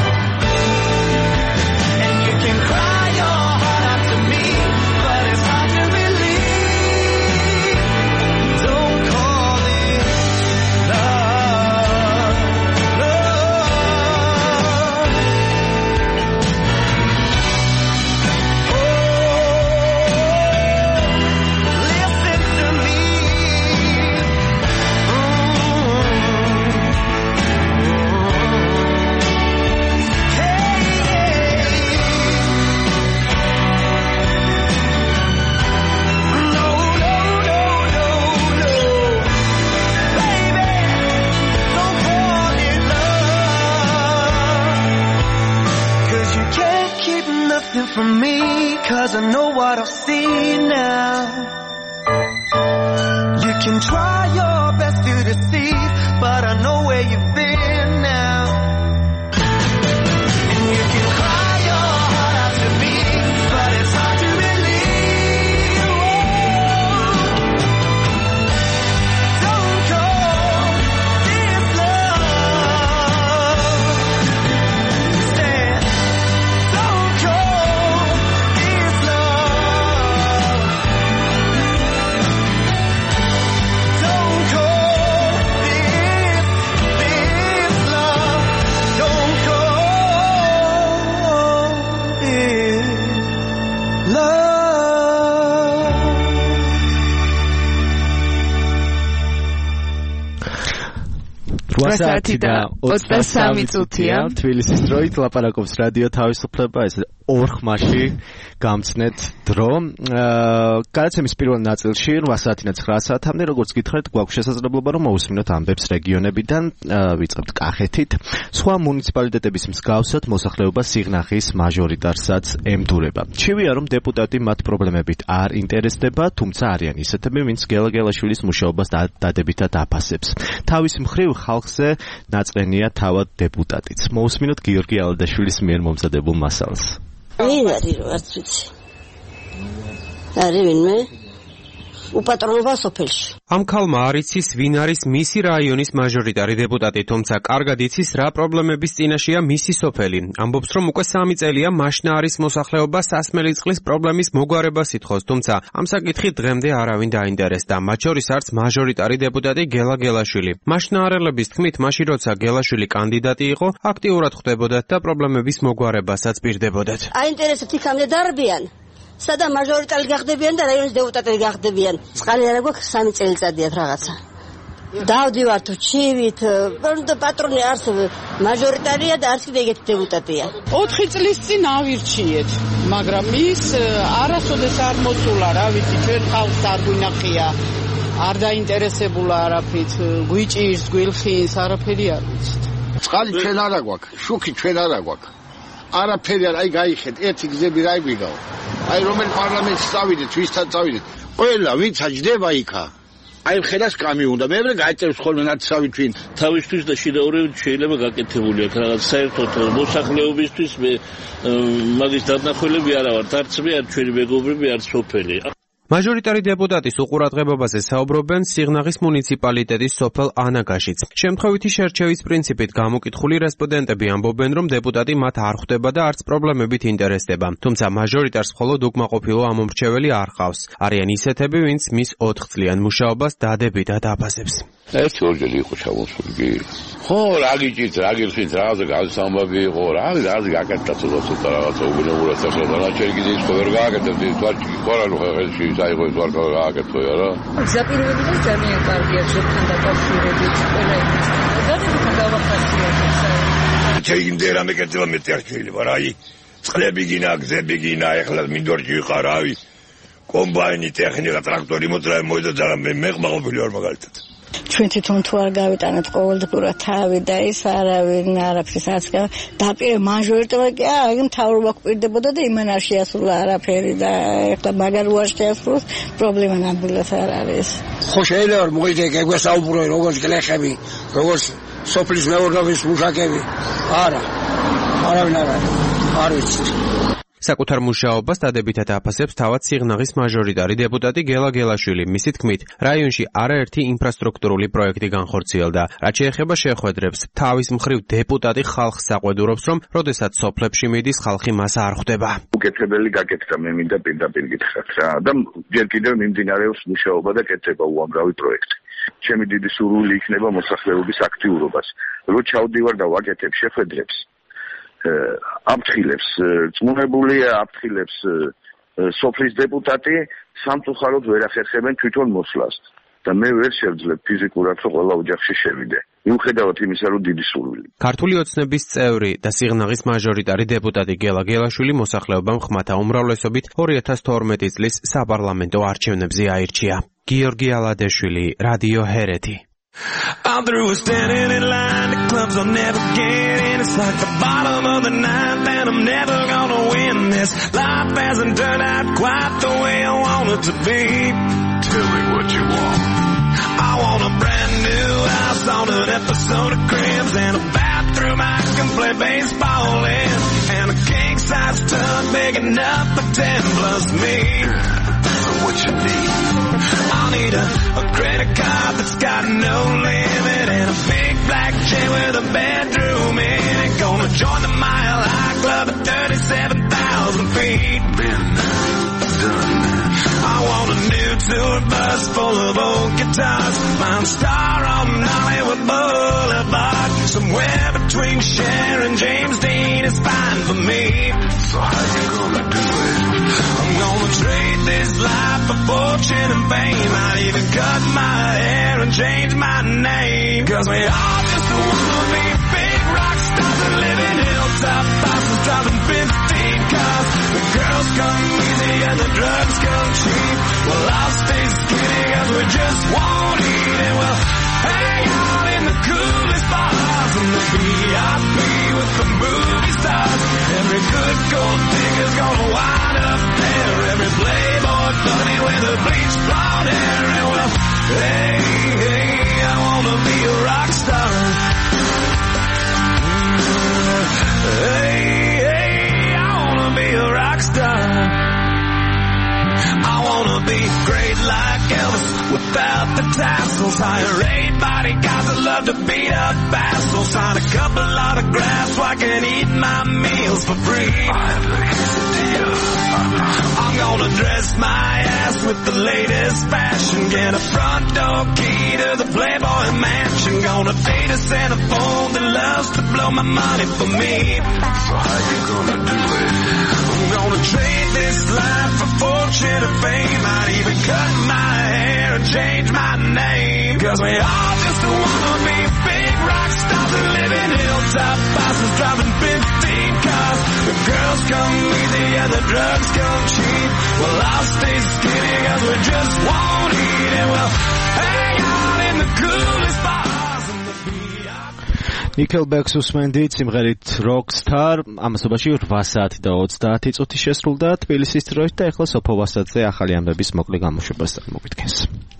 And you can cry your heart out to me, but it's hard to believe. Don't call it love, love. Oh, listen to me. No, no, no, no, no. Baby, don't call it love. 'Cause you can't keep nothing from me, 'cause I know what I've seen now. You can try your best to deceive, but I know where you've been now. And you can cry your heart out to me, but it's hard to believe. Don't call this love. Stand. Don't call this love. Don't call this love. Don't call it love. Ვასათი და 23 წუთია თბილისის დროით ლაპარაკობს რადიო თავისუფლება, ეს ორხმაში გამწნეთ დრო. გადაცემის პირველ ნაწილში 8 საათიდან 9 საათამდე, როგორც გითხრათ, გვაქვს შესაძლებლობა რომ მოусმინოთ ამბებს რეგიონებიდან, ვიწყებთ კახეთით. სხვა მუნიციპალიტეტების მსგავსად მოსახლეობა სიღნაღის მაჟორიტარსაც ემდურება. ჩივია რომ დეპუტატი მათ პრობლემებით არ ინტერესდება, თუმცა არიან ისეთები, ვინც გელაგელაშვილის მუშაობას დადებითად აფასებს. თავის მხრივ ხალხზე ნაწყენია თავად დეპუტატიც. მოусმინოთ გიორგი ალადაშვილის მიერ მომზადებულ მასალას. ვინ არის რო არც ვიცი. არის ვინმე? უპატრონობა სოფელში. ამ ქალმა არ იცის ვინ არის მისი რაიონის მაჟორიტარი დეპუტატი, თუმცა კარგად იცის რა პრობლემების წინაშეა მისი სოფელი. ამბობს რომ უკვე 3 წელია მაშნაარის მოსახლეობა სასმელი წყლის პრობლემის მოგვარებას ითხოვს, თუმცა ამ საკითხით დღემდე არავინ დაინტერესდა, მათ შორის არც მაჟორიტარი დეპუტატი გელა გელაშვილი. მაშნაარელების თქმით, მაშინ როცა გელაშვილი კანდიდატი იყო, აქტიურად ხვდებოდათ და პრობლემების მოგვარებასაც პირდებოდათ. აინტერესებთ იქამდე დარბიან. სადა მაჟორიტარი გახდებიან და რაიონის დეპუტატები გახდებიან. წყალი არა გვაქვს 3 წელიწადიათ რაღაცა. დავდივართ ჩივით, პატრონი არც მაჟორიტარია და არც ეგეთი დეპუტატია. 4 წლის წინ ავირჩიეთ, მაგრამ ის არასოდეს არ მოსულა, რა ვიცი, ჩვენ ხალხს არ გვინახია, არ დაინტერესებულა არაფრით, გვიჭირს, გვილხინს, არაფერი არ ვიცით. წყალი ჩვენ არა გვაქვს, შუქი ჩვენ არა გვაქვს. არაფერი არ, აი გაიხეთ, ერთი გზები რა გვიგაო. აი რომელ პარლამენტს წავიდეთ, ვისთან წავიდეთ. ყველა ვინც აჯდება იქა. აი ხედას კამი უნდა მეერე გაიწერს ხოლმე ნაცავი twin თავისთვის და შედაურებით შეიძლება გაკეთებული აქვს რაღაც საერთოდ მოსახლეობისთვის მე მაგის დანახველები არა ვართ არც მე არ ჩვენი მეგობრები არც სოფელი მაჟორიტარი დეპუტატის უყურადღებობაზე საუბრობენ სიღნაღის მუნიციპალიტეტის სოფელ ანაგაშიც. შემთხვევითი შერჩევის პრინციპით გამოკითხული რესპონდენტები ამბობენ, რომ დეპუტატი მათ არ ხვდება და არც პრობლემებით ინტერესდება. თუმცა მაჟორიტარს მხოლოდ უკმაყოფილო ამომრჩეველი არ ყავს. არიან ისეთები, ვინც მის 4 წლიან მუშაობას დადებითად აფასებს. ერთი ორჯერ იყო ჩამოსული. ხო, რა გიჭირთ, რა გიხსნით, რაღაცა განსამბაბი იყო, რა გაკეთდა ცოტა რაღაცა უგუნურად სახლა და რაჭერი კიდე ის ვერ გააკეთებდი, თვარჩი ყორალო ხელში საიღო ის ვარ გააკეთო რა. გზაპირველი და ძალიან კარგია შეთთან დაკავშირებით ყველა იმის. დადებითად გავახასიათებს. შეიძლება რამე კეთება მეტი არ შეიძლება რა, აი წყლები გინა, გზები გინა, ეხლა მინდორჯი ვიყარ, რავი. კომბაინი, ტექნიკა, ტრაქტორი მოძრავი მოიდა და მე ყმაყოფილი ვარ მაგალითად. ჩვენ თვითონ თუ არ გავიტანოთ ყოველდღურად თავი და ის არავინ არაფრის არც დაპირე მაჟორიტარმა კი აი მთავრობა გვპირდებოდა და იმან არ შეასრულა არაფერი და ეხლა მაგარ უარ შეასრულოს პრობლემა ნამდვილად არ არის. ხო შეიძლება მოიძე გეგვესაუბრო როგორც გლეხები, როგორც სოფლის მეურნეობის მუშაკები. არავინ არ ვიცით. საკუთარ მუშაობას დადებითად აფასებს თავად სიღნაღის მაჟორიტარი დეპუტატი გელა გელაშვილი. მისი თქმით, რაიონში არაერთი ინფრასტრუქტურული პროექტი განხორციელდა. რაც შეეხება შეხვედრებს, თავის მხრივ დეპუტატი ხალხს საყვედურობს, რომ როდესაც სოფლებში მიდის, ხალხი მას არ ხვდება. უკეთებელი გაკეთდა მე მინდა პირდაპირ გითხრათ რა და ჯერ კიდევ მიმდინარეობს მუშაობა და კეთდება უამრავი პროექტი. ჩემი დიდი სურვილი იქნება მოსახლეობის აქტიურობას. რო ჩავდივარ და ვაკეთებ შეხვედრებს აფრთხილებს წმუნებულია აფრთხილებს სოფლის დეპუტატი სამწუხაროდ ვერ ახერხებენ თვითონ მოსვლას და მე ვერ შევძლებ ფიზიკურად რომ ყველა ოჯახში შევიდე მიუხედავად იმისა რომ დიდი სურვილი. ქართული ოცნების წევრი და სიღნაღის მაჟორიტარი დეპუტატი გელა გელაშვილი მოსახლეობამ ხმათა უმრავლესობით 2012 წლის საპარლამენტო არჩევნებზე აირჩია. გიორგი ალადეშვილი, რადიო ჰერეთი. I'm through standing in line, the clubs I'll never get in. It's like the bottom of the ninth and I'm never gonna win this. Life hasn't turned out quite the way I want it to be. Tell me what you want. I want a brand new house on an episode of Cribs and a bathroom I can play baseball in. And a king-size tub big enough for 10 plus me. What you need? I'll need a credit card that's got no limit and a big black chain with a bedroom in it. Gonna join the Mile High Club at 37,000 feet. Been done. I want a new tour bus full of old guitars. Mine star on Hollywood Boulevard. Somewhere between Cher and James Dean is fine for me. So how you gonna do it? I'm gonna trade this life for fortune and fame. I'd even cut my hair and change my name. 'Cause we all just wanna be big rock stars and live in hilltop houses driving 15 cars. The girls come easy and the drugs come cheap. Well, I'll stay skinny 'cause we just won't eat. And we'll hang out in the coolest bars in the VIP with the movie stars. Every good gold digger's gonna wind up there. Every playboy bunny with a bleached blonde hair. And well, hey, I wanna be a rock star. Hey, I wanna be a rock star. I wanna be great like Elvis without the tassels. Hire 8 bodyguards that love to beat up assholes. Sign a couple autographs so I can eat my meals for free. I'm gonna dress my ass with the latest fashion. Get a front door key to the Playboy Mansion. Gonna date a centerfold that loves to blow my money for me. So how you gonna do it? I'm gonna trade this life for fortune and fame. I'd even cut my hair and change my name. 'Cause we all just to wanna be big rock stars and live in hilltop houses driving 15 cars. The girls come easy and the drugs come cheap. Well, I'll stay skinny cause we just won't eat and we'll hang out in the coolest bars in the Nickelback's უსმენდით სიმღერით Rockstar ამასობაში 8 საათი და 30 წუთი შესრულდა თბილისის დროით და ეხლა სოფო ვასაძე ახალი ამბების მოკლე გამოშვებას წარმოგვიდგენს.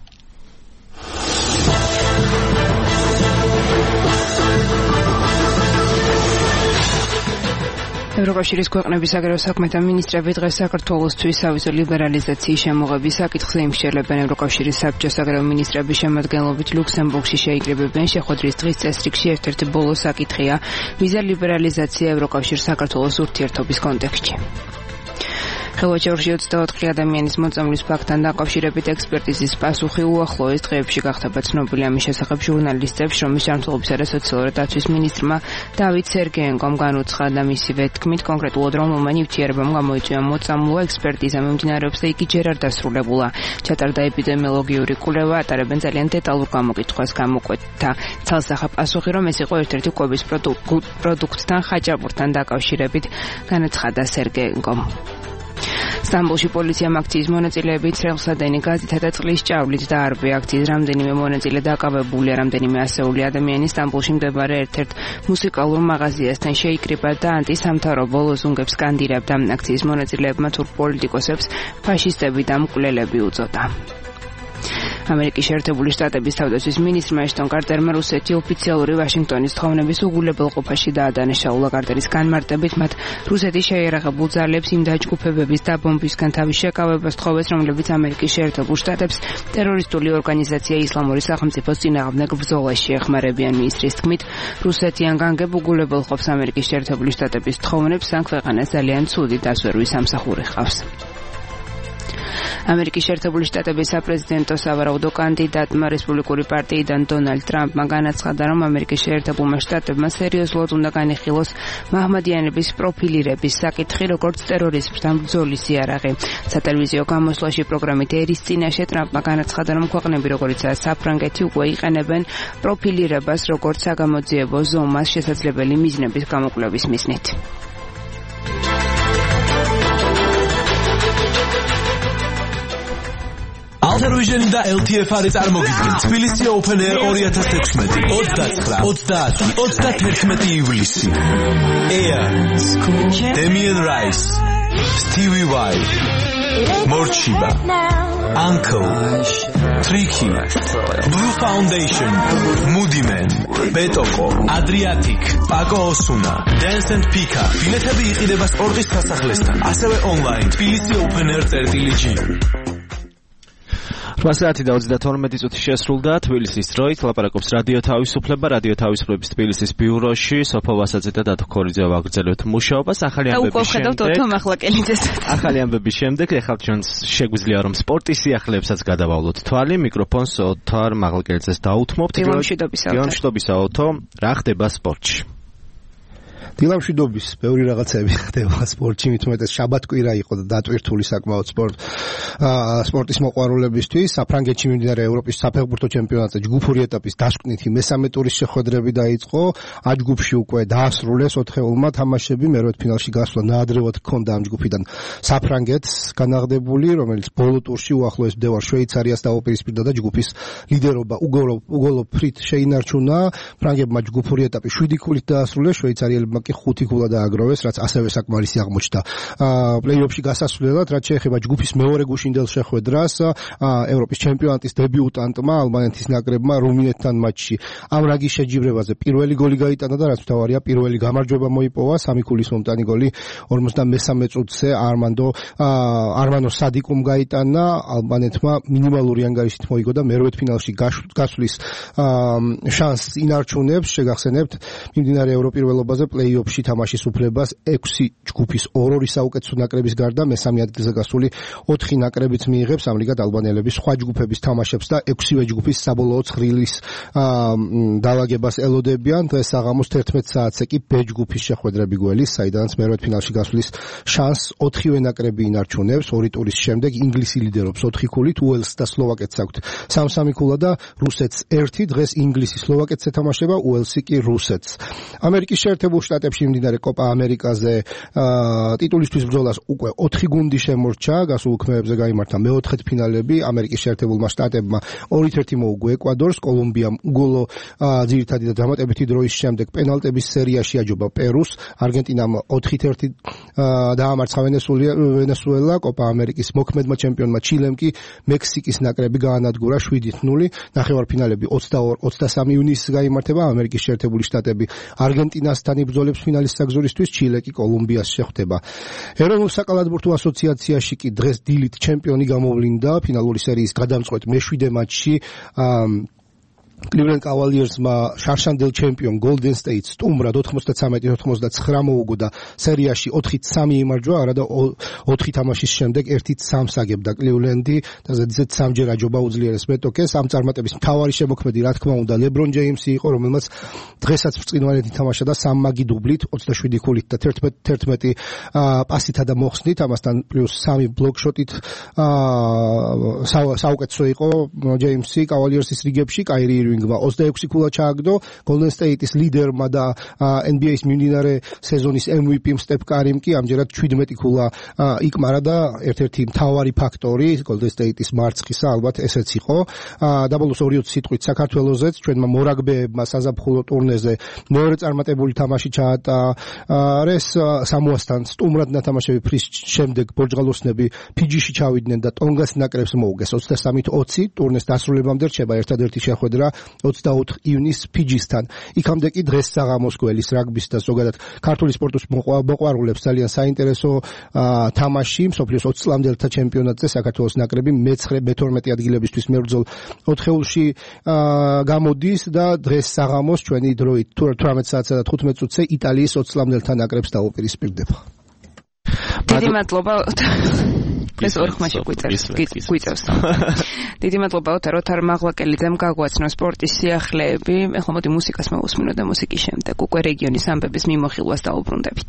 ევროკავშირის ქვეყნების აგრეთვე საქმეთა მინისტრები დღეს საქართველოსთვის სავიზო ლიბერალიზაციის შემოღების საკითხზე იმსჯელებენ. ევროკავშირის საბჭოს აგრეთვე მინისტრების შემადგენლობით ლუქსემბურგში შეიკრიბებიან. შეხვედრის დღის წესრიგში ერთ-ერთი ბოლო საკითხია ვიზა ლიბერალიზაცია ევროკავშირ საქართველოს ურთიერთობის კონტექსტში. ხელვაჩაურში 24 ადამიანის მოწამვლის ფაქტთან დაკავშირებით ექსპერტიზის პასუხი უახლოეს დღეებში გახდება ცნობილი. ამის შესახებ ჟურნალისტებს შრომის ჯანმრთელობისა და სოციალური დაცვის მინისტრმა დავით სერგეენკომ განუცხადა. მისივე თქმით, კონკრეტულად რომელმა ნივთიერებამ გამოიწვია მოწამვლა, ექსპერტიზა მიმდინარეობს და იგი ჯერ არ დასრულებულა. ჩატარდა ეპიდემიოლოგიური კვლევა, ატარებენ ძალიან დეტალურ გამოკითხვას. გამოკვეთა ცალსახა პასუხი, რომ ეს იყო ერთ-ერთი კვების პროდუქტთან ხაჭაპურთან დაკავშირებით, განაცხადა სერგეენკომ. სტამბოლში პოლიციამ აქციის მონაწილეებით სრელსადენი გაზითა და წყლის ჭავლით დაარბია. აქციის რამდენიმე მონაწილე დაკავებულია. რამდენიმე ასეული ადამიანი სტამბოლში მდებარე ერთ-ერთ მუსიკალურ მაღაზიასთან შეიკრიბა და ანტისამთავრობო ლოზუნგებს სკანდირებდა. აქციის მონაწილეებმა თურქ პოლიტიკოსებს ფაშისტები და მკვლელები უწოდა. ამერიკის შეერთებული შტატების თავდაცვის მინისტრმა ეშტონ კარტერმა რუსეთი ოფიციალური ვაშინგტონის თხოვნების უგულებელყოფაში დაადანაშაულა. კარტერის განმარტებით მათ რუსეთი შეიარაღებულ ძალებს იმ დაჯგუფებების დაბომბვისგან თავის შეკავებას თხოვეს, რომლებიც ამერიკის შეერთებულ შტატებს ტერორისტული ორგანიზაცია ისლამური სახელმწიფოს წინააღმდეგ ბრძოლაში ეხმარებიან. მინისტრის თქმით, რუსეთიან განგებ უგულებელყოფს ამერიკის შეერთებული შტატების თხოვნებს, ამ ქვეყანას ძალიან ცუდი დასვერვის სამსახური ჰყავს. ამერიკის შეერთებული შტატების საპრეზიდენტო სავარაუდო კანდიდატმა რესპუბლიკური პარტიიდან დონალდ ტრამპმა განაცხადა, რომ ამერიკის შეერთებულმა შტატებმა სერიოზულად უნდა განიხილოს მაჰმადიანების პროფილირების საკითხი, როგორც ტერორიზმთან ბრძოლის იარაღი. სატელევიზიო გამოსვლაში პროგრამით ერის წინაშე ტრამპმა განაცხადა, რომ ქვეყნები, როგორიცაა საფრანგეთი, უკვე იყენებენ პროფილირებას, როგორც საგამოძიებო ზომას შესაძლებელი მიზნების გამოკვლევის მიზნით. Alter-Vision და LTF-არი წარმოგიდგენ თბილისი Open Air 2016 29 ივლისი. Air, Damien Rice, Stevie Vai, Morchiba, Uncle, Tricky, Blue Foundation, Moody Man, Betoko, Adriatic, Paco Osuna, Dance and Pika. ბილეთები იყიდება სპორტის სასახლესთან, ასევე online თბილისი Open Air.gr. 8 საათი და 32 წუთი შესრულდა თბილისის დროით. ლაპარაკობს რადიო თავისუფლება, რადიო თავისუფლების თბილისის ბიუროში. სოფო ვასაძე და დათო ქორიძე ვაგრძელებთ მუშაობას. ახალი ამბების შემდეგ ეხლა ჩვენს შეგვიძლია რომ სპორტის სიახლეებსაც გადავავლოთ თვალი. მიკროფონს ოთარ მაღლაკელიძეს დაუთმობთ. დილამშვიდობისა ოთო, რა ხდება სპორტში? დილამშვიდობის ბევრი რაღაცები ხდება სპორტში, მithumetes შაბათკვირა იყო და დატვირთული საკმაოდ სპორტის მოყვარულებისთვის. საფრანგეთში მიმდინარე ევროპის საფეხბურთო ჩემპიონატზე ჯგუფური ეტაპის დასკვნითი მესამე ტურის შეხვედრები დაიწყო. აჯგუფში უკვე დაასრულეს 4-ულმა თამაშები. მერვედ ფინალში გასვლა ნაადრევად ჰქონდა ამ ჯგუფიდან საფრანგეთს განაღდებული, რომელიც ბოლო ტურში უახლოეს მდევარ შვეიცარიას დაუპირისპირდა და ჯგუფის ლიდერობა უგოლო ფრით შეინარჩუნა. ფრანგებმა ჯგუფური ეტაპი 7 ქულით დაასრულეს, შვეიცარიელებმა კი 5 ქულა დააგროვეს, რაც ასევე საკმარისი აღმოჩნდა პლეი-ოფში გასასვლელად. რაც შეეხება ჯგუფის მეორე გუშინდელ შეხვედრას, ევროპის ჩემპიონატის დებიუტანტმა ალბანეთის ნაკრებმა რუმინეთთან მატჩში ამ რაგის შეჯიბრებაზე პირველი გოლი გაიტანა და რაც მთავარია, პირველი გამარჯვება მოიპოვა. 3 ქულის მომტანი გოლი 53 წუთზე არმანო სადიკუმ გაიტანა. ალბანეთმა მინიმალური ანგარიშით მოიგო და მერვედ ფინალში გასვლის შანსს ინარჩუნებს. შეგახსენებთ, მიმდინარე ევროპირველობაზე პლეი პლეი-ოფში თამაშის უფლებას 6 ჯგუფის 2 საუკეთესო ნაკრების გარდა მესამე ადგილზე გასული 4 ნაკრებიც მიიღებს. ამრიგად ალბანელები სხვა ჯგუფების თამაშებს და 6-ვე ჯგუფის საბოლოო ცხრილის დაალაგებას ელოდებიან. დღეს საღამოს 11 საათზე კი B ჯგუფის შეხვედრები გველის, საიდანაც მერვედფინალში გასვლის შანსს 4-ვე ნაკრები ინარჩუნებს. 2 ტურის შემდეგ ინგლისი ლიდერობს 4 ქულით, უელსს და სლოვაკეთს აქვთ 3-3 ქულა და რუსეთს 1. დღეს ინგლისი სლოვაკეთს ეთამაშება, უელსი კი რუსეთს. ამერიკის შეერთებულ შტატებში მიმდინარე კოპა ამერიკაზე ტიტულისთვის ბრძოლას უკვე 4 გუნდი შემორჩა. გასულ უქმეებზე გაიმართა მეოთხედ ფინალები. ამერიკის შეერთებულმა შტატებმა 2-1 მოუგო ეკვადორს, კოლუმბიამ უგოლო ძირითადი და დამატებითი დროის შემდეგ პენალტების სერიაში აჯობა პერუს, არგენტინამ 4-1 დაამარცხა ვენესუელა. კოპა ამერიკის მოქმედმა ჩემპიონმა ჩილემ კი მექსიკის ნაკრები გაანადგურა 7-0. ნახევარფინალები 22-23 ივნისს გაიმართება. ამერიკის შეერთებული შტატები არგენტინასთან იბრძოლებს ფინალის საგზურისთვის, ჩილე კი კოლუმბიას შეხვდება. ეროვნულ საკალათბურთო ასოციაციაში კი დღეს დილით ჩემპიონი გამოვლინდა ფინალური სერიის გადამწყვეტ მე-7 მატჩში. Cleveland Cavaliers-მა შარშანდელ ჩემპიონ Golden State სტუმრად 93-99 მოუგო და სერიაში 4-3 იმარჯვა, არადა 4 თამაშის შემდეგ 1-3 აგებდა Cleveland-ი და ზედიზედ 3-ჯერ აჯობა უძლიერეს მეტოქეს. ამ წარმატების მთავარი შემოქმედი რა თქმა უნდა LeBron James-ი იყო, რომელმაც დღესაც ბრწყინვალედ ითამაშა და 3 მაგი დუბლით, 27 ქულით და 11 პასითა და მოხსნით, ამასთან პლუს 3 ბლოკშოტით საუკეთესო იყო James-ი Cavaliers-ის რიგებში. Kyrie 26 ქულა ჩააგდო, Golden State-ის ლიდერმა და NBA-ის მიმდინარე სეზონის MVP-მ Steph Curry-მ კი ამჯერად 17 ქულა იკმარა და ერთ-ერთი მთავარი ფაქტორი Golden State-ის მარცხისა ალბათ ესეც იყო. დაბოლოს 2-20 სიტყვით საქართველოსზეც ჩვენმა მორაგბეებმა საზაფხულო ტურნეზე მეორე წარმატებული თამაში ჩაატარეს. სამოასთან სტუმრად ნათამაშები ფრის შემდეგ ბორჯღალოსნები ფიჯიში ჩავიდნენ და ტონგას ნაკრებს მოუგეს 23-20. ტურნეს დასრულებამდე რჩება ერთადერთი შეხვედრა 24 ივნისს ფიჯისთან. იქამდე კი დღეს საღამოს გველის რაგბის და ზოგადად ქართული სპორტის მოყვარულებს ძალიან საინტერესო თამაში. მსოფლიოს 20 წლამდელთა ჩემპიონატზე საქართველოს ნაკრები მე-12 ადგილებისთვის მებრძოლ 4-ში გამოდის და დღეს საღამოს ჩვენი დროით 18 საათსა და 15 წუთზე იტალიის 20 წლამდელთა ნაკრებს დაუპირისპირდება. დიდი მადლობა. ეს ორ ხმაში გვიწევს. დიდი მადლობა ოთარ მაღლაკელიძემ გაგვაცნო სპორტის სიახლეები. ეხლა მოდი მუსიკას მოვუსმინოთ და მუსიკის შემდეგ უკვე რეგიონის ამბების მიმოხილვას დაუბრუნდებით.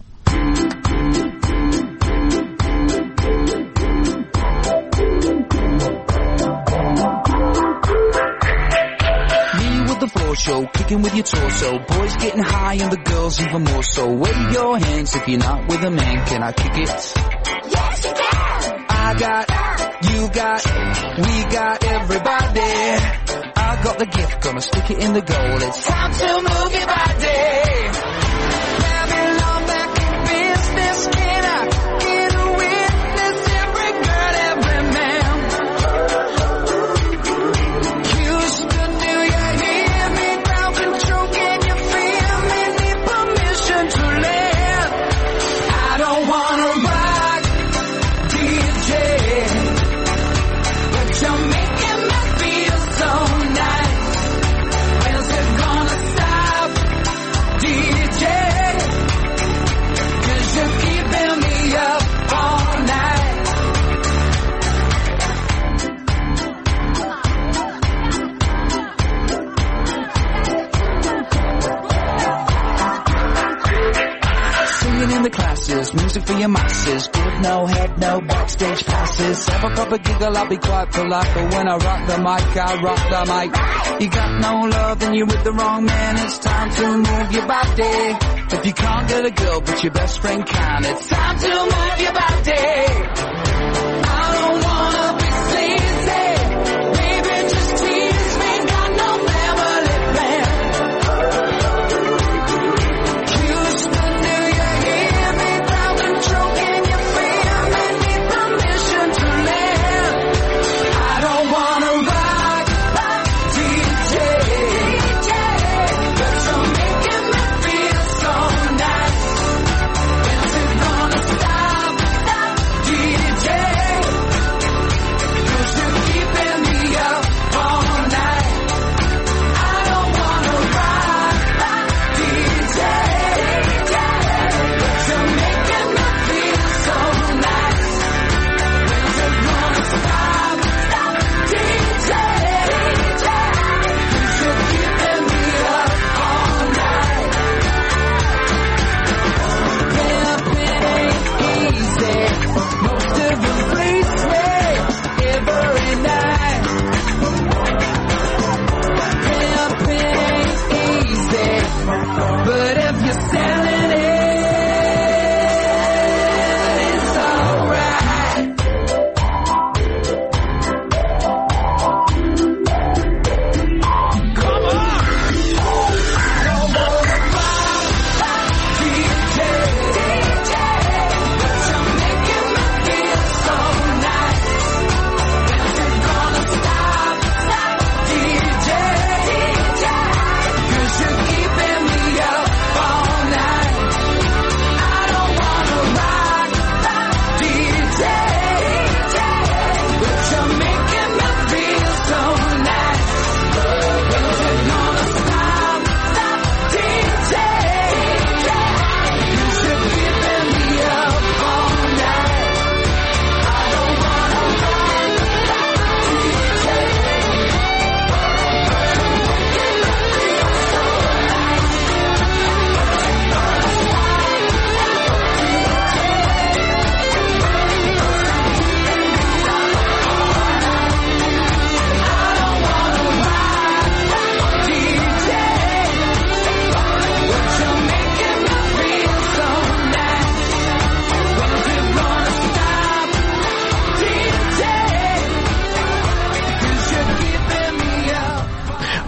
The floor show, kicking with your torso. Boys getting high and the girls even more so. Wave your hands if you're not with a man. Can I kick it? Yes, you can. I got, you got, we got everybody. I got the gift, gonna stick it in the goal. It's time to move your body. Babylon back in business. Can I get a witness? Every girl, every man. Houston, New York, hear me. Bouncing, choking, you feel me. Need permission to land. I don't wanna rock, DJ, but you're making me feel so nice. When's it gonna stop, DJ? 'Cause you're keeping me up all night. Singing in the classes, music for your masses. Give no head, no backstage passes. Have a proper giggle, I'll be quite polite. But when I rock the mic, I rock the mic. You got no love, then you're with the wrong man. It's time to move your body. If you can't get a girl, but your best friend can. It's time to move your body. I don't wanna be sleazy. Baby, just tease me. Got no family plan. Houston, New York, hear me. Drowning, choking, you feel me. Need permission to land. I don't wanna rock, DJ, but you're making me feel so nice. When's it gonna stop, DJ?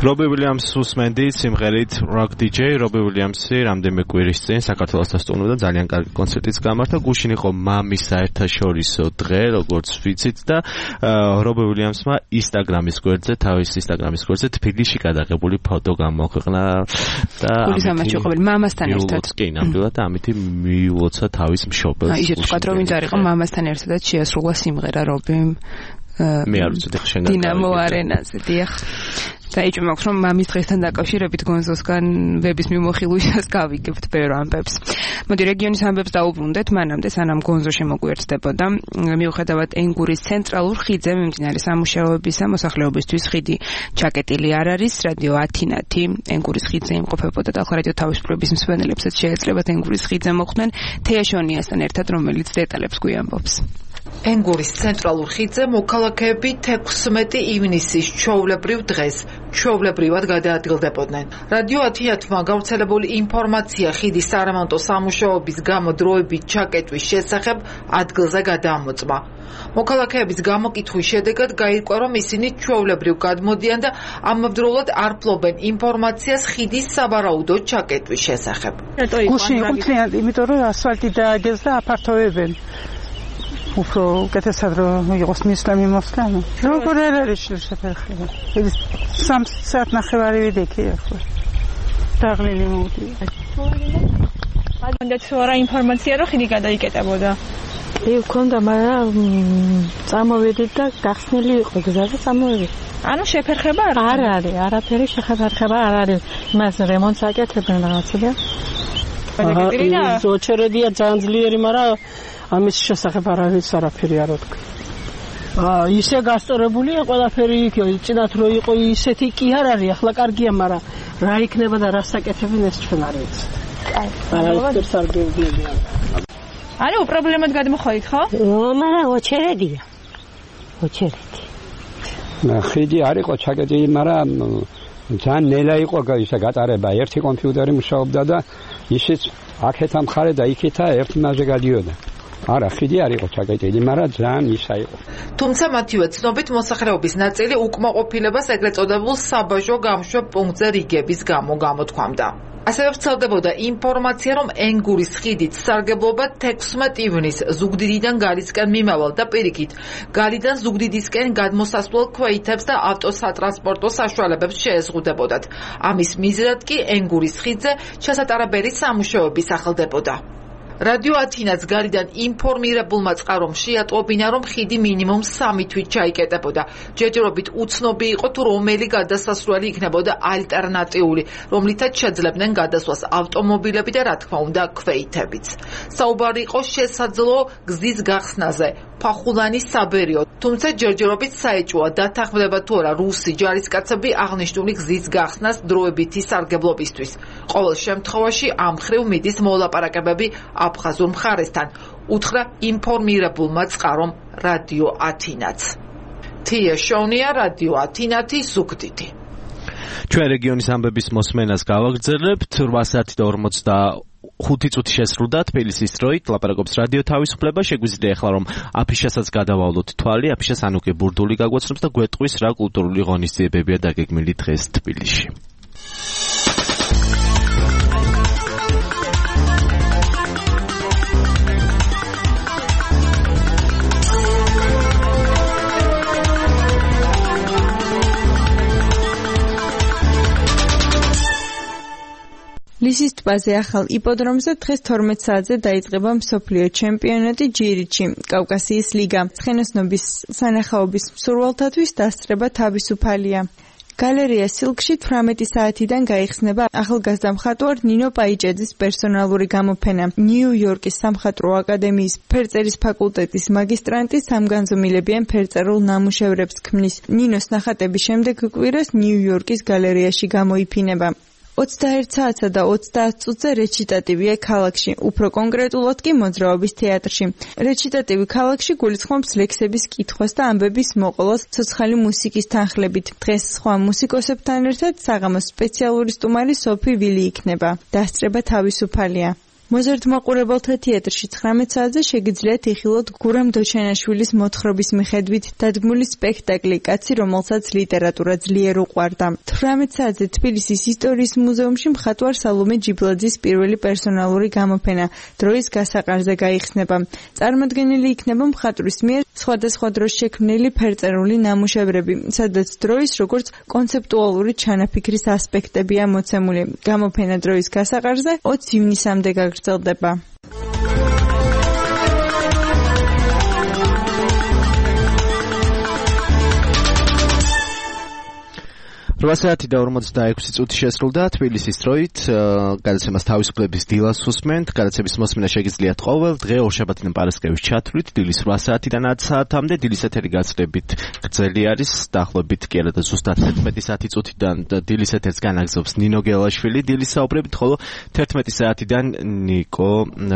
რობი უილიამსს უსმენდით სიმღერით Rock DJ. რობი უილიამსი რამდენიმე კვირის წინ საქართველოს სტუდიოდან ძალიან კარგი კონცერტიც გამართა. გუშინ იყო მამის საერთაშორისო დღე, როგორც ვიცით და რობი უილიამსმა Instagram-ის გვერდზე, თავის Instagram-ის გვერდზე თბილისში გადაღებული ფოტო გამოაქვეყნა და გულისამაჩი ყოფილი მამასთან ერთად. კი, ნამდვილად ამით მიულოცა თავის მშობელს. ისეთ თქვა რომ ვინც არ იყო მამასთან ერთადაც შეასრულა სიმღერა რობიმ მე არ ვიცი ხა შენ დინამო არენაზე დიახ და ეჭვი მაქვს რომ მამის დღესთან დაკავშირებით გონზოსგან ვების მიმოხილვისას გავიგებთ ბევრ ამბებს. მოდი რეგიონის ამბებს დაუბრუნდეთ მანამდე სანამ გონზო შემოგვიერთდებოდა. მიუხედავად ენგურის ცენტრალურ ხიდზე მიმდინარე სამუშაოებისა მოსახლეობისთვის ხიდი ჩაკეტილი არ არის. რადიო ათინათი ენგურის ხიდზე იმყოფებოდა და ახლა რადიო თავისუფლების მსმენელებსაც შეეძლებათ ენგურის ხიდზე მოხვდნენ თეა შონიასთან ერთად, რომელიც დეტალებს გვიამბობს. ენგურის ცენტრალურ ხიდზე მოქალაქეები 16 ივნისის ჩვეულებრივ დღეს ჩვეულებრივად გადაადგილდებოდნენ. რადიო ათინათმა გავრცელებული ინფორმაცია ხიდის სარემონტო სამუშაოების გამო დროებით ჩაკეტვის შესახებ ადგილზე გადაამოწმა. მოქალაქეების გამოკითხვის შედეგად გაირკვა, რომ ისინი ჩვეულებრივ გადმოდიან და ამავდროულად არ ფლობენ ინფორმაციას ხიდის სავარაუდო ჩაკეტვის შესახებ. გუშინ იყო თლიანად, იმიტომ რომ ასფალტი დააგეს და აფართოვებენ. უფრო კეთესად რომ იყოს მისლამი მოსლამი. როგორ არ არის შეფერხება? ეს 3 საათ ნახევარი ვიდექი ახლა. დაღლილი მოვიდა. მაგამდე თუ არა ინფორმაცია რომ ხიდი გადაიკეტებოდა. მქონდა, მაგრამ წამოვედით და გახსნილი იყო გზა და წამოვედით. ანუ შეფერხება არ არის, არაფერი შეფერხება არ არის. მას რემონტს აკეთებენ რაღაცა და ზოჩერედია ძალიან ძლიერი, მაგრამ ამის შესახებ არაფერი არ ვთქვი. ისე გასწორებულია ყველაფერი იქ, წინათ რო იყო ისეთი კი არ არის, ახლა კარგია, მაგრამ რა იქნება და რა საკეთებენ ეს ჩვენ არ ვიცით. არასდროს არ გეუბნებიან. ანუ პრობლემად გადმოხარით, ხო? მაგრამ ოჩერედია. ოჩერედი. ხიდი არ იყო ჩაკეტილი, მაგრამ ძალიან ნელა იყო ისე გატარება. ერთი კომპიუტერი მუშაობდა და ისიც აქეთა მხარე და იქეთა ერთ მასზე გადიოდა. არა, ხიდი არ იყო ჩაკეტილი, მაგრამ ძალიან ისა იყო. თუმცა მათივე ცნობით მოსახლეობის ნაწილი უკმაყოფილებას ეგრეთ წოდებულ საბაჟო გამშვებ პუნქტზე რიგების გამო გამოთქვამდა. ასევე ვრცელდებოდა ინფორმაცია, რომ ენგურის ხიდით სარგებლობა 16 ივნის ზუგდიდიდან გალისკენ მიმავალ და პირიქით გალიდან ზუგდიდისკენ გადმოსასვლელ ქვეითებს და ავტოსატრანსპორტო საშუალებებს შეეზღუდებოდათ. ამის მიზეზად კი ენგურის ხიდზე ჩასატარებელი სამუშაოები სახელდებოდა. რადიო ათინათს გარიდან ინფორმირებულმა წყარომ შეატყობინა, რომ ხიდი მინიმუმ 3 თვით ჩაიკეტებოდა. ჯერჯერობით უცნობი იყო, თუ რომელი გადასასვლელი იქნებოდა ალტერნატიული, რომლითაც შეძლებდნენ გადასვლას ავტომობილები და რა თქმა უნდა ქვეითებიც. საუბარი იყო შესაძლო გზის გახსნაზე, ფახულანის საბერიო, თუმცა ჯერჯერობით საეჭვოა დათანხმდება თუ არა რუსი ჯარისკაცები აღნიშნული გზის გახსნას დროებითი სარგებლობისთვის. ყოველ შემთხვევაში ამ ხრივ მიდის მოლაპარაკებები აფხაზურ მხარესთან, უთხრა ინფორმირებულმა წყარომ რადიო ათინათს. თია შონია, რადიო ათინათი, ზუგდიდი. ჩვენ რეგიონის ამბების მოსმენას გავაგრძელებთ. 8:45 წუთი შესრულდა თბილისის დროით. ლაპარაკობს რადიო თავისუფლება. შეგვიძლია ახლა რომ აფიშასაც გადავალოთ თვალი. აფიშას ანუკე ბურდული გაგვაცნობს და გვეტყვის რა კულტურული ღონისძიებებია დაგეგმილი დღეს თბილისში. ლისის ტბაზე ახალ იპოდრომზე დღეს 12 საათზე დაიწყება მსოფლიო ჩემპიონატი ჯირითში. კავკასიის ლიგა ცხენოსნობის სანახაობის მსურველთათვის დასწრება თავისუფალია. გალერეა სილკში 18 საათიდან გაიხსნება ახალგაზრდა მხატვარ ნინო პაიჭეძის პერსონალური გამოფენა. ნიუ-იორკის სამხატვრო აკადემიის ფერწერის ფაკულტეტის მაგისტრანტი სამგანზომილებიან ფერწერულ ნამუშევრებს ქმნის. ნინოს ნახატების შემდეგ კვირას ნიუ-იორკის გალერეაში გამოიფინება. 21 საათსა და 30 წუთზე რეჩიტატივია ქალაქში, უფრო კონკრეტულად კი მოძრაობის თეატრში. რეჩიტატივი ქალაქში გულისხმობს ლექსების კითხვას და ამბების მოყოლას ცოცხალი მუსიკის თანხლებით. დღეს სხვა მუსიკოსებთან ერთად საღამოს სპეციალური სტუმარი სოფი ვილი იქნება. დასწრება თავისუფალია. მოზარდ მაყურებელთა თეატრში 19 საათზე შეგიძლიათ იხილოთ გურამ დოჩენაშვილის მოთხრობის მიხედვით დადგმული სპექტაკლი კაცი, რომელსაც ლიტერატურა ძლიერ უყვარდა. 18 საათზე თბილისის ისტორიის მუზეუმში მხატვარ სალომე ჯიბლაძის პირველი პერსონალური გამოფენა დროის გასაყარზე გაიხსნება. წარმოდგენილი იქნება მხატვრის მიერ სხვადასხვა დროს შექმნილი ფერწერული ნამუშევრები, სადაც დროის როგორც კონცეპტუალური ჩანაფიქრის ასპექტებია მოცემული. გამოფენა დროის გასაყარზე 20 ივნისამდე გაგრძელდება. 8 საათი და 46 წუთი შესრულდა თბილისის დროით. გადაცემას თავისუფლების დილას უსმენთ. გადაცემის მოსმენა შეგიძლიათ ყოველ დღე ორშაბათიდან პარასკევის ჩათვლით დილის 8 საათიდან 10 საათამდე. დილის ეთერი გაცილებით გრძელი არის, დაახლოებით კი არა და ზუსტად 11 წუთიდან დილის ეთერს განაგზობს ნინო გელაშვილი დილის საუბრებით, ხოლო 11 საათიდან ნიკო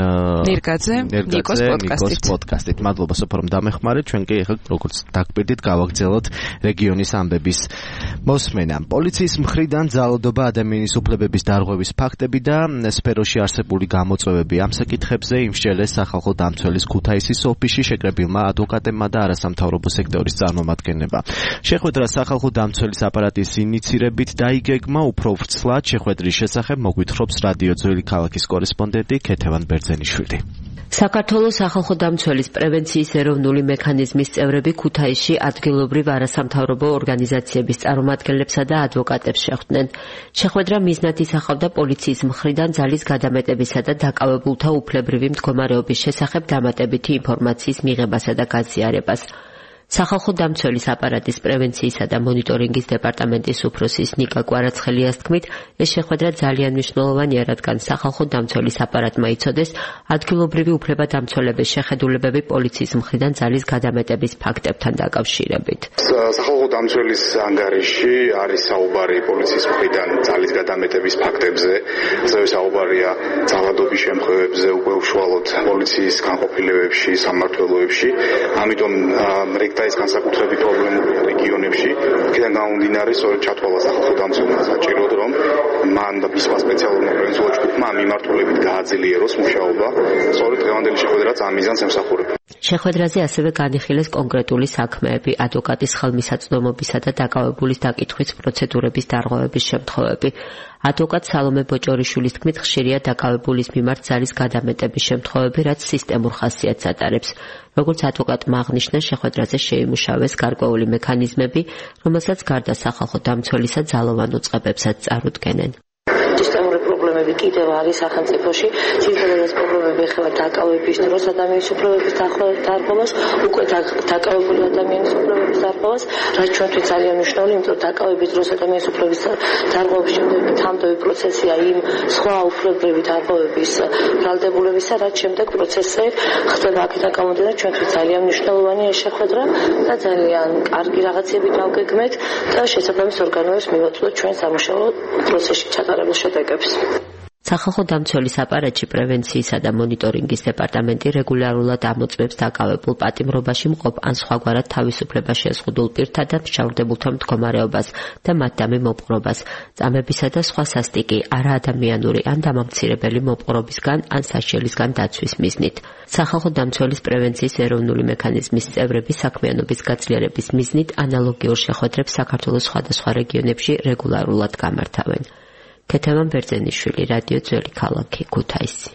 ნირკაძე ნიკოს პოდკასტით. მადლობა სოფო რომ დამეხმარეთ. ჩვენ კი ახლა როგორც დაგკვირდით გავაგრძელოთ რეგიონის ამბების მოსმენა. პოლიციის მხრიდან ძალადობა ადამიანის უფლებების დარღვევის ფაქტები და სფეროში არსებული გამოწვევები. ამ საკითხებზე იმსჯელეს სახალხო დამცველის ქუთაისის ოფისში შეკრებილმა ადვოკატებმა და არასამთავრობო სექტორის წარმომადგენლებმა. შეხვედრა სახალხო დამცველის აპარატის ინიცირებით დაიგეგმა. უფრო ვრცლად შეხვედრის შესახებ მოგვითხრობს რადიო ძველი ქალაქის კორესპონდენტი ქეთევან ბერძენიშვილი. საქართველოს სახალხო დამცველის პრევენციის ეროვნული მექანიზმის წევრები ქუთაისში ადგილობრივ არასამთავრობო ორგანიზაციების წარმომადგენლებსა და ადვოკატებს შეხვდნენ. შეხვედრა მიზნად ისახავდა პოლიციის მხრიდან ძალის გადამეტებისა და დაკავებულთა უფლებრივი მდგომარეობის შესახებ დამატებითი ინფორმაციის მიღებასა და გაზიარებას. სახალხო დამცველის აპარატის პრევენციისა და მონიტორინგის დეპარტამენტის უფროსის ნიკა კვარაცხელიას თქმით, ეს შეხვედრა ძალიან მნიშვნელოვანია, რადგან სახალხო დამცველის აპარატმა იცოდეს ადგილობრივი უფლებადამცველების შეხედულებები პოლიციის მხრიდან ძალის გადამეტების ფაქტებთან დაკავშირებით. სახალხო დამცველის ანგარიში არის საუბარი პოლიციის მხრიდან ძალის გადამეტების ფაქტებზე, ასევე საუბარია ძალადობის შემთხვევებზე უკვე უშუალოდ პოლიციის განყოფილებებში, სამმართველოებში. ამიტომ და ეს განსაკუთრებით პრობლემურია რეგიონებში. აქედან გამომდინარე, სწორედ ჩათვალა სახალხო დამცველმა საჭიროდ, რომ მან და მისმა სპეციალურმა პრევენციულ ჯგუფმა ამ მიმართულებით გააძლიეროს მუშაობა. სწორედ დღევანდელი შეხვედრაც ამ მიზანს ემსახურება. შეხვედრაზე ასევე განიხილეს კონკრეტული საქმეები, ადვოკატის ხელმისაწვდომობისა და დაკავებულის დაკითხვის პროცედურების დარღვევების შემთხვევები. ადვოკატ სალომე ბოჭორიშვილის თქმით, ხშირია დაკავებულის მიმართ ძალის გადამეტების შემთხვევები, რაც სისტემურ ხასიათს ატარებს. როგორც ადვოკატმა აღნიშნა, შეხვედრაზე შეიმუშავეს გარკვეული მექანიზმები, რომელსაც გარდა სახალხო დამცველისა ძალოვან უწყებებსაც წარუდგენენ. სისტემური პრობლემები კიდევ არის სახელმწიფოში. ძირითადად პრობლემები ეხება დაკავების დროს ადამიანის უფლებების დარღვევას, უკვე დაკავებული ადამიანის უფლებების დარღვევას, რაც ჩვენთვის ძალიან მნიშვნელოვანია, იმიტომ რომ დაკავების დროს ადამიანის უფლებების დარღვევის შემდეგ თამდები პროცესია იმ სხვა უფლებების დარღვევების ბრალდებულებისა, რაც შემდეგ პროცესზე ხდება. აქედან გამომდინარე, ჩვენთვის ძალიან მნიშვნელოვანია ეს შეხვედრა და ძალიან კარგი რაღაცები დავგეგმეთ და შესაბამის ორგანოებს მივაწვდოთ ჩვენ სამუშაო პროცესში ჩატარებულ შედეგებს. სახალხო დამცველის აპარატში პრევენციისა და მონიტორინგის დეპარტამენტი რეგულარულად ამოწმებს დაკავებულ პატიმრობაში მყოფ ან სხვაგვარად თავისუფლებას შეზღუდულ პირთა და მშავდებულთა მდგომარეობას და მათდამი მოპყრობას, წამებისა და სხვა სასტიკი, არაადამიანური ან დამამცირებელი მოპყრობისგან ან საშელისგან დაცვის მიზნით. სახალხო დამცველის პრევენციის ეროვნული მექანიზმის წევრები საქმიანობის გაძლიერების მიზნით ანალოგიურ შეხვედრებს საქართველოს სხვადასხვა რეგიონებში რეგულარულად გამართავენ. ქეთევან ბერძენიშვილი, რადიო ძველი ქალაქი, ქუთაისი.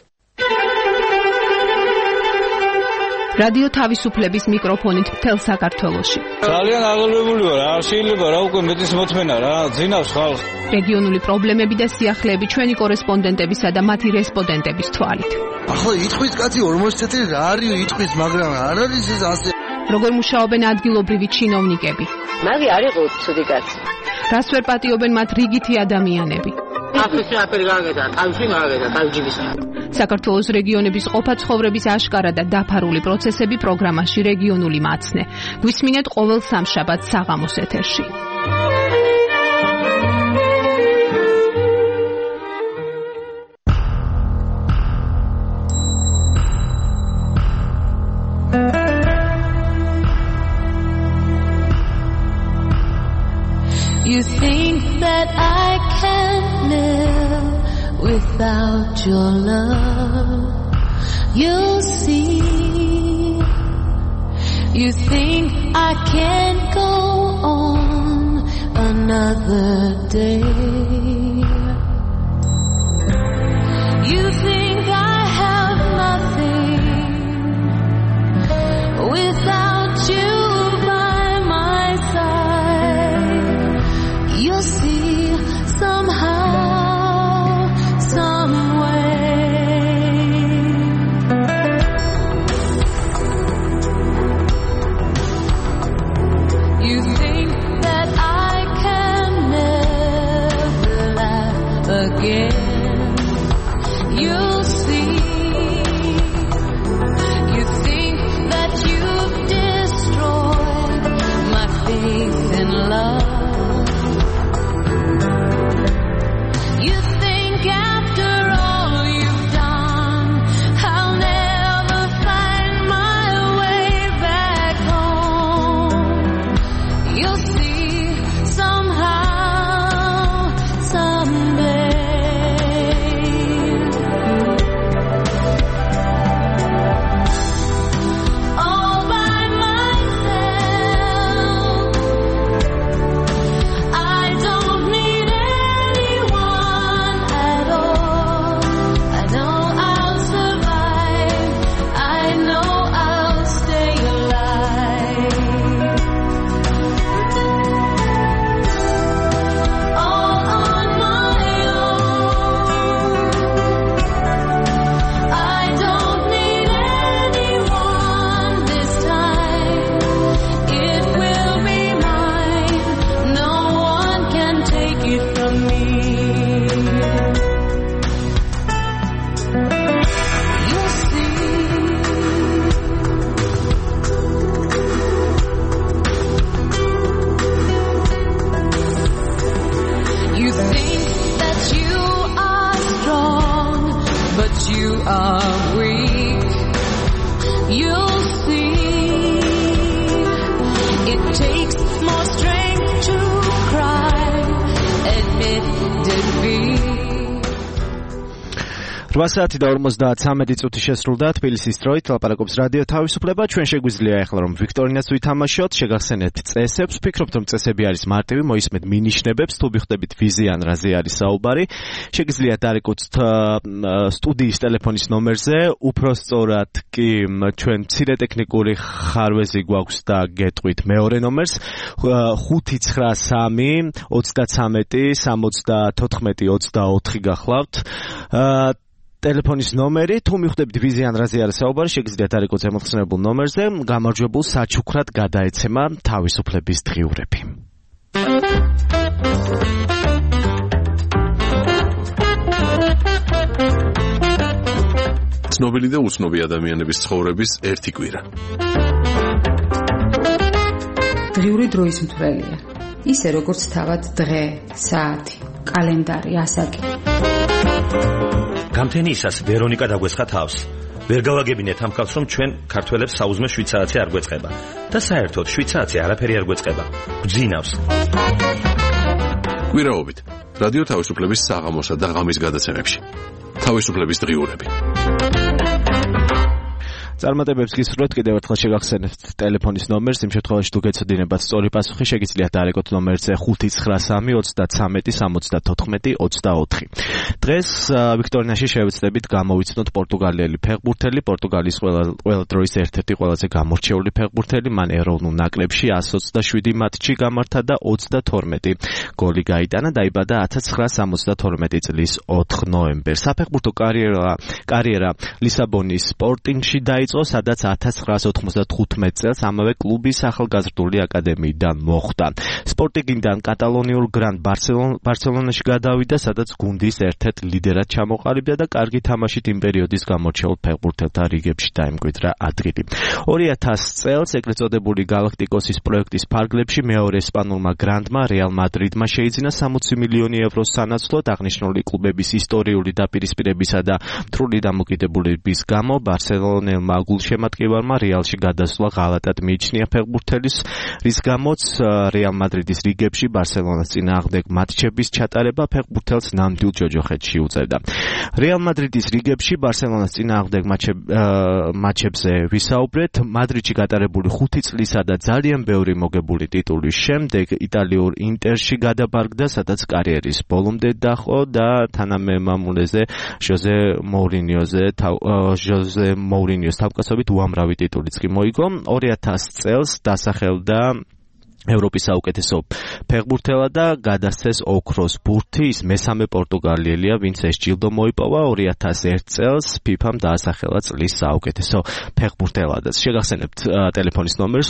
რადიო თავისუფლების მიკროფონით მთელ საქართველოში. ძალიან აღელვებული ვარ, არ შეიძლება რა უკვე მეტის მოთმენა რა, ძინავს ხალხს. რეგიონული პრობლემები და სიახლეები ჩვენი კორესპონდენტებისა და მათი რესპონდენტების თვალით. ახლა იტყვის კაცი 40 წელი რა არის იტყვის, მაგრამ არ არის ეს ასე. როგორ მუშაობენ ადგილობრივი ჩინოვნიკები? მაგი არ იყო ცუდი კაცი. რას ვერ პატიობენ მათ რიგითი ადამიანები? აფრიკაში აფერი გააკეთა, თავში გააკეთა, თავჯიბის. საქართველოს რეგიონების ყოფა ცხოვრების აშკარა და დაფარული პროცესები პროგრამაში რეგიონული მაცნე. გვისმინეთ ყოველ სამშაბათს საღამოს ეთერში. You think that I can live without without your love. You'll see. You think I can't go on another day. You think I have nothing without you by my side. You'll see somehow, some way. You think that I can never laugh again. You'll see. You think that you've destroyed my faith in love. You think after all you've done, I'll never find my way back home. You'll see somehow, someday. All by myself, I don't need anyone at all. I know I'll survive. I know I'll stay alive. All on my own. I don't need anyone this time. It will be mine. No one can take it from me. You'll see. You think that you are strong, but you are weak. You'll see. It takes more strength to cry, admit defeat. 8:53 წუთი შესრულდა თბილისის დროით ლაპარაკობს რადიო თავისუფლება. ჩვენ შეგვიძლია ახლა რომ ვიქტორინას ვითამაშოთ, შეგახსენეთ წესებს. ვფიქრობთ რომ წესები არის მარტივი, მოისმენთ მინიშნებებს, თუ ვიხდებით ვიზიან რაზე არის საუბარი. შეგიძლიათ დარეკუცთ სტუდიის ტელეფონის ნომერზე, უпростоრად კი ჩვენ მცირე ტექნიკური ხარვეზი გვაქვს და გეტყვით მეორე ნომერს 593 33 74 24 გახლავთ. ტელეფონის ნომერი, თუ მიხვდებით ვიზიან რაზე არის საუბარი, შეგიძლიათ დარეკუცთ ემოხსნებულ ნომერზე, გამარჯვებულ საჩუქრად გადაეცემა თავისუფლების დღიურები. ცნობილი და უცნობი ადამიანების ცხოვრების ერთი კვირა. დღიური დროის მთვრელია. ისე როგორც თავად დღე, საათი, კალენდარი, ასაკი. გამთენიისას ვერონიკა დაგვესხა თავს. ვერ გავაგებინეთ ამ ხალხს, რომ ჩვენ ქართველებს საუზმე 7 საათი არ გვეწყება. და საერთოდ 7 საათი არაფერი არ გვეწყება. გვძინავს. კვირაობით რადიო თავისუფლების საღამოსა და ღამის გადაცემებში. თავისუფლების დღიურები. წარმატებებს გისურვებთ, კიდევ ერთხელ შეგახსენებთ ტელეფონის ნომერს, იმ შემთხვევაში თუ გეცოდინებათ სწორი პასუხი, შეგიძლიათ დარეკოთ ნომერზე 593 33 74 24. დღეს ვიქტორინაში შევეცდებით გამოვიცნოთ პორტუგალიელი ფეხბურთელი, პორტუგალიის ყველა დროის ერთ-ერთი ყველაზე გამორჩეული ფეხბურთელი, მან ეროვნულ ნაკრებში 127 მატჩი გამართა და 32 გოლი გაიტანა, დაიბადა 1972 წლის 4 ნოემბერს. საფეხბურთო კარიერა ლისაბონის სპორტინგში დაიწყო, სადაც 1995 წელს ამავე კლუბის ახალგაზრდული აკადემიიდან მოხვდა. სპორტინგიდან კატალონიურ გრან ბარსელონაში გადავიდა, სადაც გუნდის ერთ-ერთ ლიდერად ჩამოყალიბდა და კარგი თამაშით იმ პერიოდის გამორჩეულ ფეხბურთელთა რიგებში დაიმკვიდრა ადგილი. 2000 წელს ეგრეთ წოდებული გალაქტიკოსის პროექტის ფარგლებში მეორე ესპანურმა გრანდმა რეალ მადრიდმა შეიძინა 60 მილიონი ევროს სანაცვლოდ. აღნიშნული კლუბების ისტორიული დაპირისპირებისა და მთრული დამოკიდებულების გამო ბარსელონელმა გულშემატკივარმა რეალში გადასვლა ღალატად მიიჩნია ფეხბურთელის, რის გამოც რეალ მადრიდის რიგებში ბარსელონას წინააღმდეგ მატჩების ჩატარება ფეხბურთელს ნამდვილ ჯოჯოხეთში უწევდა. რეალ მადრიდის რიგებში ბარსელონას წინააღმდეგ მატჩებზე ვისაუბრეთ. მადრიდში გატარებული 5 წლისა და ძალიან ბევრი მოგებული ტიტულის შემდეგ იტალიურ ინტერში გადაბარგდა, სადაც კარიერის ბოლომდე დაჰყო და თანამემამულეზე ჟოზე მოურინიოს თავკაცობით უამრავი ტიტულიც კი მოიგო. 2000 წელს დასახელდა ევროპის საუკეთესო ფეხბურთელად და გადასცეს ოქროს ბურთი. ის მესამე პორტუგალიელია, ვინც ეს ჯილდო მოიპოვა. 2001 წელს FIFA-მ დაასახელა წლის საუკეთესო ფეხბურთელადაც. შეგახსენებთ ტელეფონის ნომერს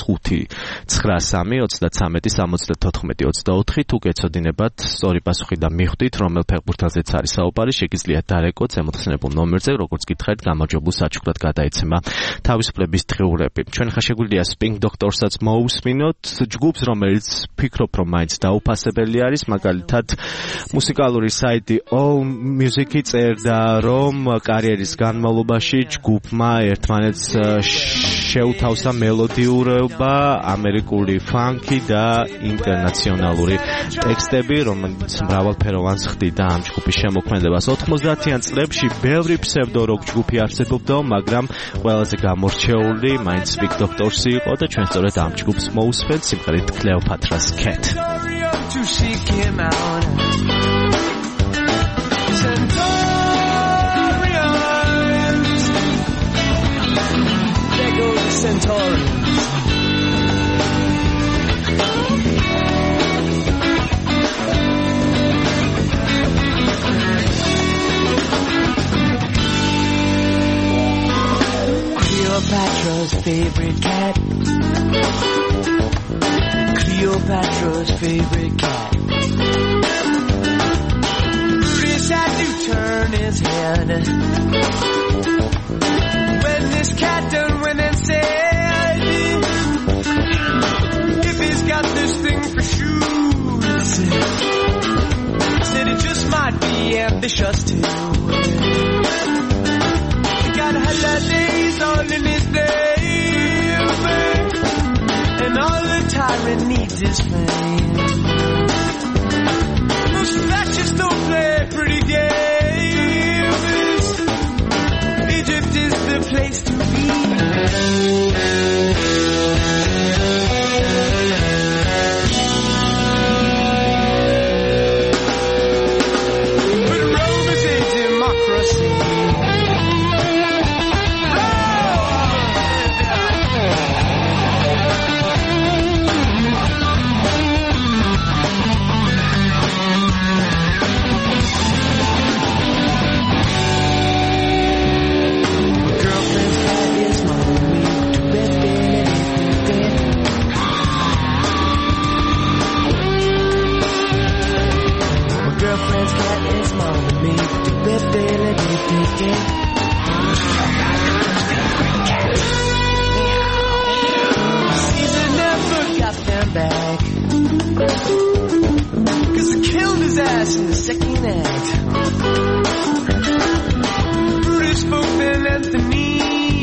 593-33-74. თუ გეცოდინებათ სწორი პასუხი და მიხვდით, რომელ ფეხბურთელზეც არის საუბარი, შეგიძლიათ დარეკოთ ზემოხსენებულ ნომერზე, როგორც გითხარით, გამარჯვებულ საჩუქრად გადაეცემა თავისუფლების დღიურები. ჩვენ ხა შეგვიძლია Spin Doctor-საც მოусმინოთ, ჯგუფს რომელიც ფიქრობ რომ მაინც დაუფასებელი არის, მაგალითად მუსიკალური საიტი All Music-ი წერდა, რომ კარიერის განმავლობაში ჯგუფმა ერთმანეთს შეუთავსა მელოდიურობა, ამერიკული ფანკი და ინტერნაციონალური ტექსტები, რომელიც მრავალფეროვანს ხდიდა ამ ჯგუფის შემოქმედებას. 90-იან წლებში ბევრი ფსევდოროკ ჯგუფი არსებობდა, მაგრამ ყველაზე გამორჩეული მაინც Spin Doctor-ი იყო და ჩვენ სწორედ ამ ჯგუფს მოусმენთ სიმღერით Cleopatra's Cat. To seek him out. Centaurians. There go the Centaurians. Cleopatra's favorite cat. Cleopatra's favorite cat. Brutus had to turn his head when this cat done went and said, if he's got this thing for shoes, said it just might be ambitious too. He got holidays all in his name, and all the tyrant needs is fame. Most fascists don't play pretty games. Egypt is the place to be. But Rome is a democracy. Girlfriend's cat is smaller than me. Caesar never got them back, 'cause I killed his ass in the second act. Brutus spoke than Anthony.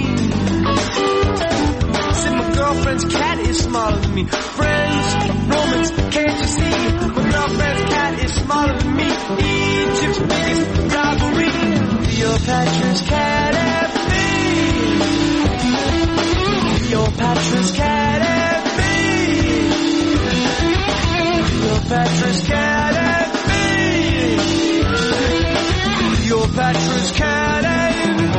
Said my girlfriend's cat is smaller than me. Friends, Romans, can't you see? My girlfriend's cat is smaller than me. Egypt's biggest rivalry. Cleopatra's cat and me. Cleopatra's cat and me. Cleopatra's cat and me. Cleopatra's cat and me.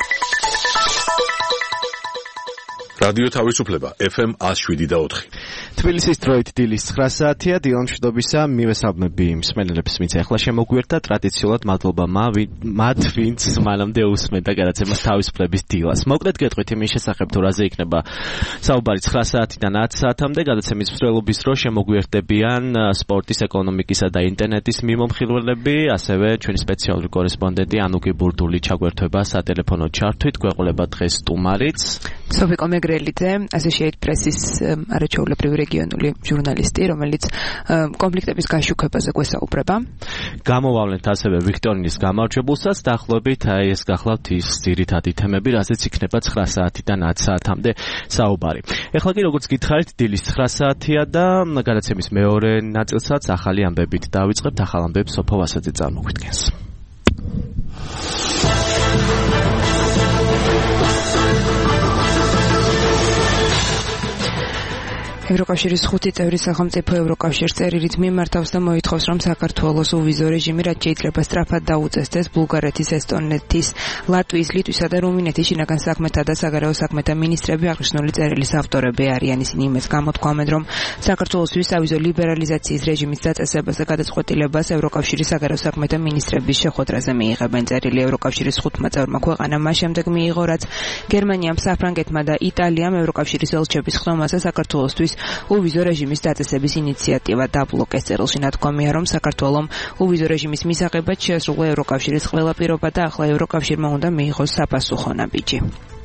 რადიო თავისუფლება FM 107 და 4. თბილისის დროით დილის 9 საათია დილამშვიდობისა მივესალმები მსმენელებს ვინც ახლა შემოგვიერთდა ტრადიციულად მადლობა მათ ვინც მანამდე უსმენდა გადაცემას თავისუფლების დილას. მოკლედ გეტყვით იმის შესახებ თუ რაზე იქნება საუბარი 9 საათიდან 10 საათამდე გადაცემის მსვლელობის დროს შემოგვიერთდებიან სპორტის, ეკონომიკისა და ინტერნეტის მიმომხილველები, ასევე ჩვენი სპეციალური კორესპონდენტი ანუგი ბურდული ჩაგვერთვება სატელეფონო ჩართვით. გვეყოლება დღეს სტუმარიც სოფიკო მეგრელიძე, Associated Press-ის არაჩვეულებრივი რეგიონული ჟურნალისტი, რომელიც კონფლიქტების გაშუქებაზე გვესაუბრება. გამოვავლენთ ასევე ვიქტორინის გამარჯვებულსაც, დაახლოებით ეს გახლავთ ის ძირითადი თემები, რაზეც იქნება 9 საათიდან 10 საათამდე საუბარი. ეხლა კი როგორც გითხარით, დილის 9 საათია და გადაცემის მეორე ნაწილსაც ახალი ამბებით დავიწყებთ. ახალ ამბებს სოფო ვასაძე წარმოგვიდგენს. ევროკავშირის 5 წევრი სახელმწიფო ევროკავშირს წერილით მიმართავს და მოითხოვს, რომ საქართველოს უვიზო რეჟიმი რაც შეიძლება სწრაფად დაუწესდეს ბულგარეთის, ესტონეთის, ლატვიის, ლიტვისა და რუმინეთის შინაგან საქმეთა და საგარეო საქმეთა მინისტრები აღნიშნული წერილის ავტორები არიან. ისინი იმეც გამოთქვამენ, რომ საქართველოსთვის ავიზო ლიბერალიზაციის რეჟიმის დაწესებას და გადაწყვეტილებას ევროკავშირის საგარეო საქმეთა მინისტრების შეხვედრაზე მიიღებენ. წერილი ევროკავშირის 5 წევრმა ქვეყანამ მას შემდეგ მიიღო, რაც გერმანიამ, საფრანგეთმა და იტალიამ ევროკავშირის ელჩების ხდომაზე საქართველოსთვის უვიზო რეჟიმის დაწესების ინიციატივა დაბლოკეს. წერილში ნათქვამია, რომ საქართველომ უვიზო რეჟიმის მისაღებად შეასრულა ევროკავშირის ყველა პირობა და ახლა ევროკავშირმა უნდა მიიღოს საპასუხო ნაბიჯი.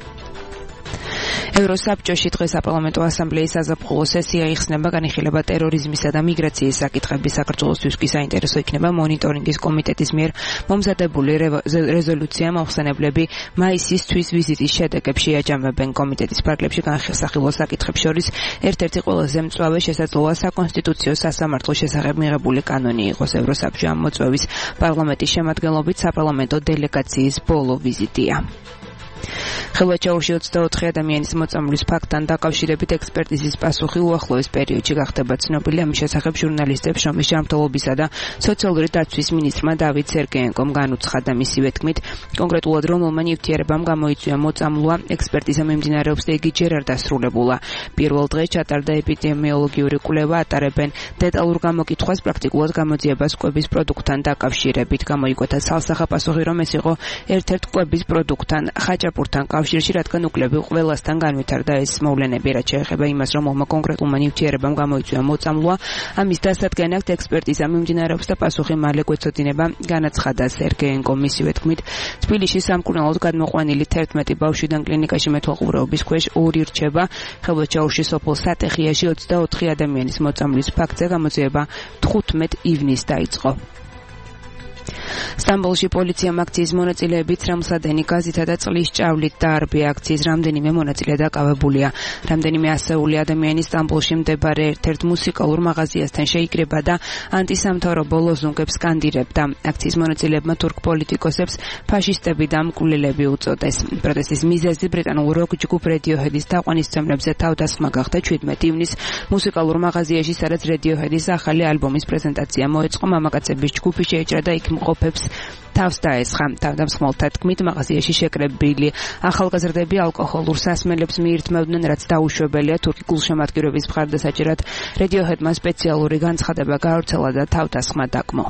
ევროსაბჭოში დღეს საპარლამენტო ასამბლეის საზაფხულო სესია იხსნება, განიხილება ტერორიზმისა და მიგრაციის საკითხები. საქართველოსთვის კი საინტერესო იქნება მონიტორინგის კომიტეტის მიერ მომზადებული რეზოლუცია. მოხსენებლები მაისის თვის ვიზიტის შედეგებში აჯამებენ. კომიტეტის ფარგლებში განხილულ საკითხებს შორის ერთ-ერთი ყველაზე მწვავე შესაძლოა საკონსტიტუციო სასამართლოს შესახებ მიღებული კანონი იყოს. ევროსაბჭო ამ მოწვევის პარლამენტის შემადგენლობით საპარლამენტო დელეგაციის ბოლო ვიზიტია. ხელვაჩაურში 24 ადამიანის მოწამვლის ფაქტთან დაკავშირებით ექსპერტიზის პასუხი უახლოეს პერიოდში გახდება ცნობილი. ამის შესახებ ჟურნალისტებს შრომის ჯანმრთელობისა და სოციალური დაცვის მინისტრმა დავით სერგეენკომ განუცხადა. მისივე თქმით, კონკრეტულად რომელმა ნივთიერებამ გამოიწვია მოწამვლა, ექსპერტიზა მიმდინარეობს და იგი ჯერ არ დასრულებულა. პირველ დღეს ჩატარდა ეპიდემიოლოგიური კვლევა, ატარებენ დეტალურ გამოკითხვას პრაქტიკულად გამოძიებას კვების პროდუქტთან დაკავშირებით. გამოიკვეთა ცალსახა პასუხი, რომ ეს იყო ერთ-ერთ კვების პროდუქტთან ხაჭაპურთან კავშირში, რადგან უკლები ყველასთან განვითარდა ეს მოვლენები, რაც შეეხება იმას, რომ ომმა კონკრეტულმა ნივთიერებამ გამოიწვია მოწამვლა. ამის დასადგენად ექსპერტიზა მიმდინარეობს და პასუხი მალე გვეცოდინება, განაცხადა სერგეენკომ. მისივე თქმით, თბილისში სამკურნალოდ გადმოყვანილი 11 ბავშვიდან კლინიკაში მეთვალყურეობის ქვეშ 2 რჩება. ხელვაჩაურში სოფელ სატეხიაში 24 ადამიანის მოწამვლის ფაქტზე გამოძიება 15 ივნისს დაიწყო. სტამბოლში პოლიციამ აქციის მონაწილეებით რამსადენი გაზითა და წყლის ჭავლით დაარბია. აქციის რამდენიმე მონაწილე დაკავებულია. რამდენიმე ასეული ადამიანი სტამბოლში მდებარე ერთ-ერთ მუსიკალურ მაღაზიასთან შეიკრიბა და ანტისამთავრობო ლოზუნგებს სკანდირებდა. აქციის მონაწილეებმა თურქ პოლიტიკოსებს ფაშისტები და მკვლელები უწოდეს. პროტესტის მიზეზი ბრიტანულ როკ ჯგუფ Radiohead-ის თაყვანისმცემლებზე თავდასხმა გახდა 17 ივნისს მუსიკალურ მაღაზიაში, სადაც Radiohead-ის ახალი ალბომის პრეზენტაცია მოეწყო. მამაკაცების ჯგუფი შეიჭრა და იქ მყოფებს თავს დაესხა. თავდამსხმელთა თქმით, მაღაზიაში შეკრებილი ახალგაზრდები ალკოჰოლურ სასმელებს მიირთმევდნენ, რაც დაუშვებელია. თურქი გულშემატკივრების მხარდასაჭერად Radiohead-მა სპეციალური განცხადება გაავრცელა და თავდასხმა დაკმო.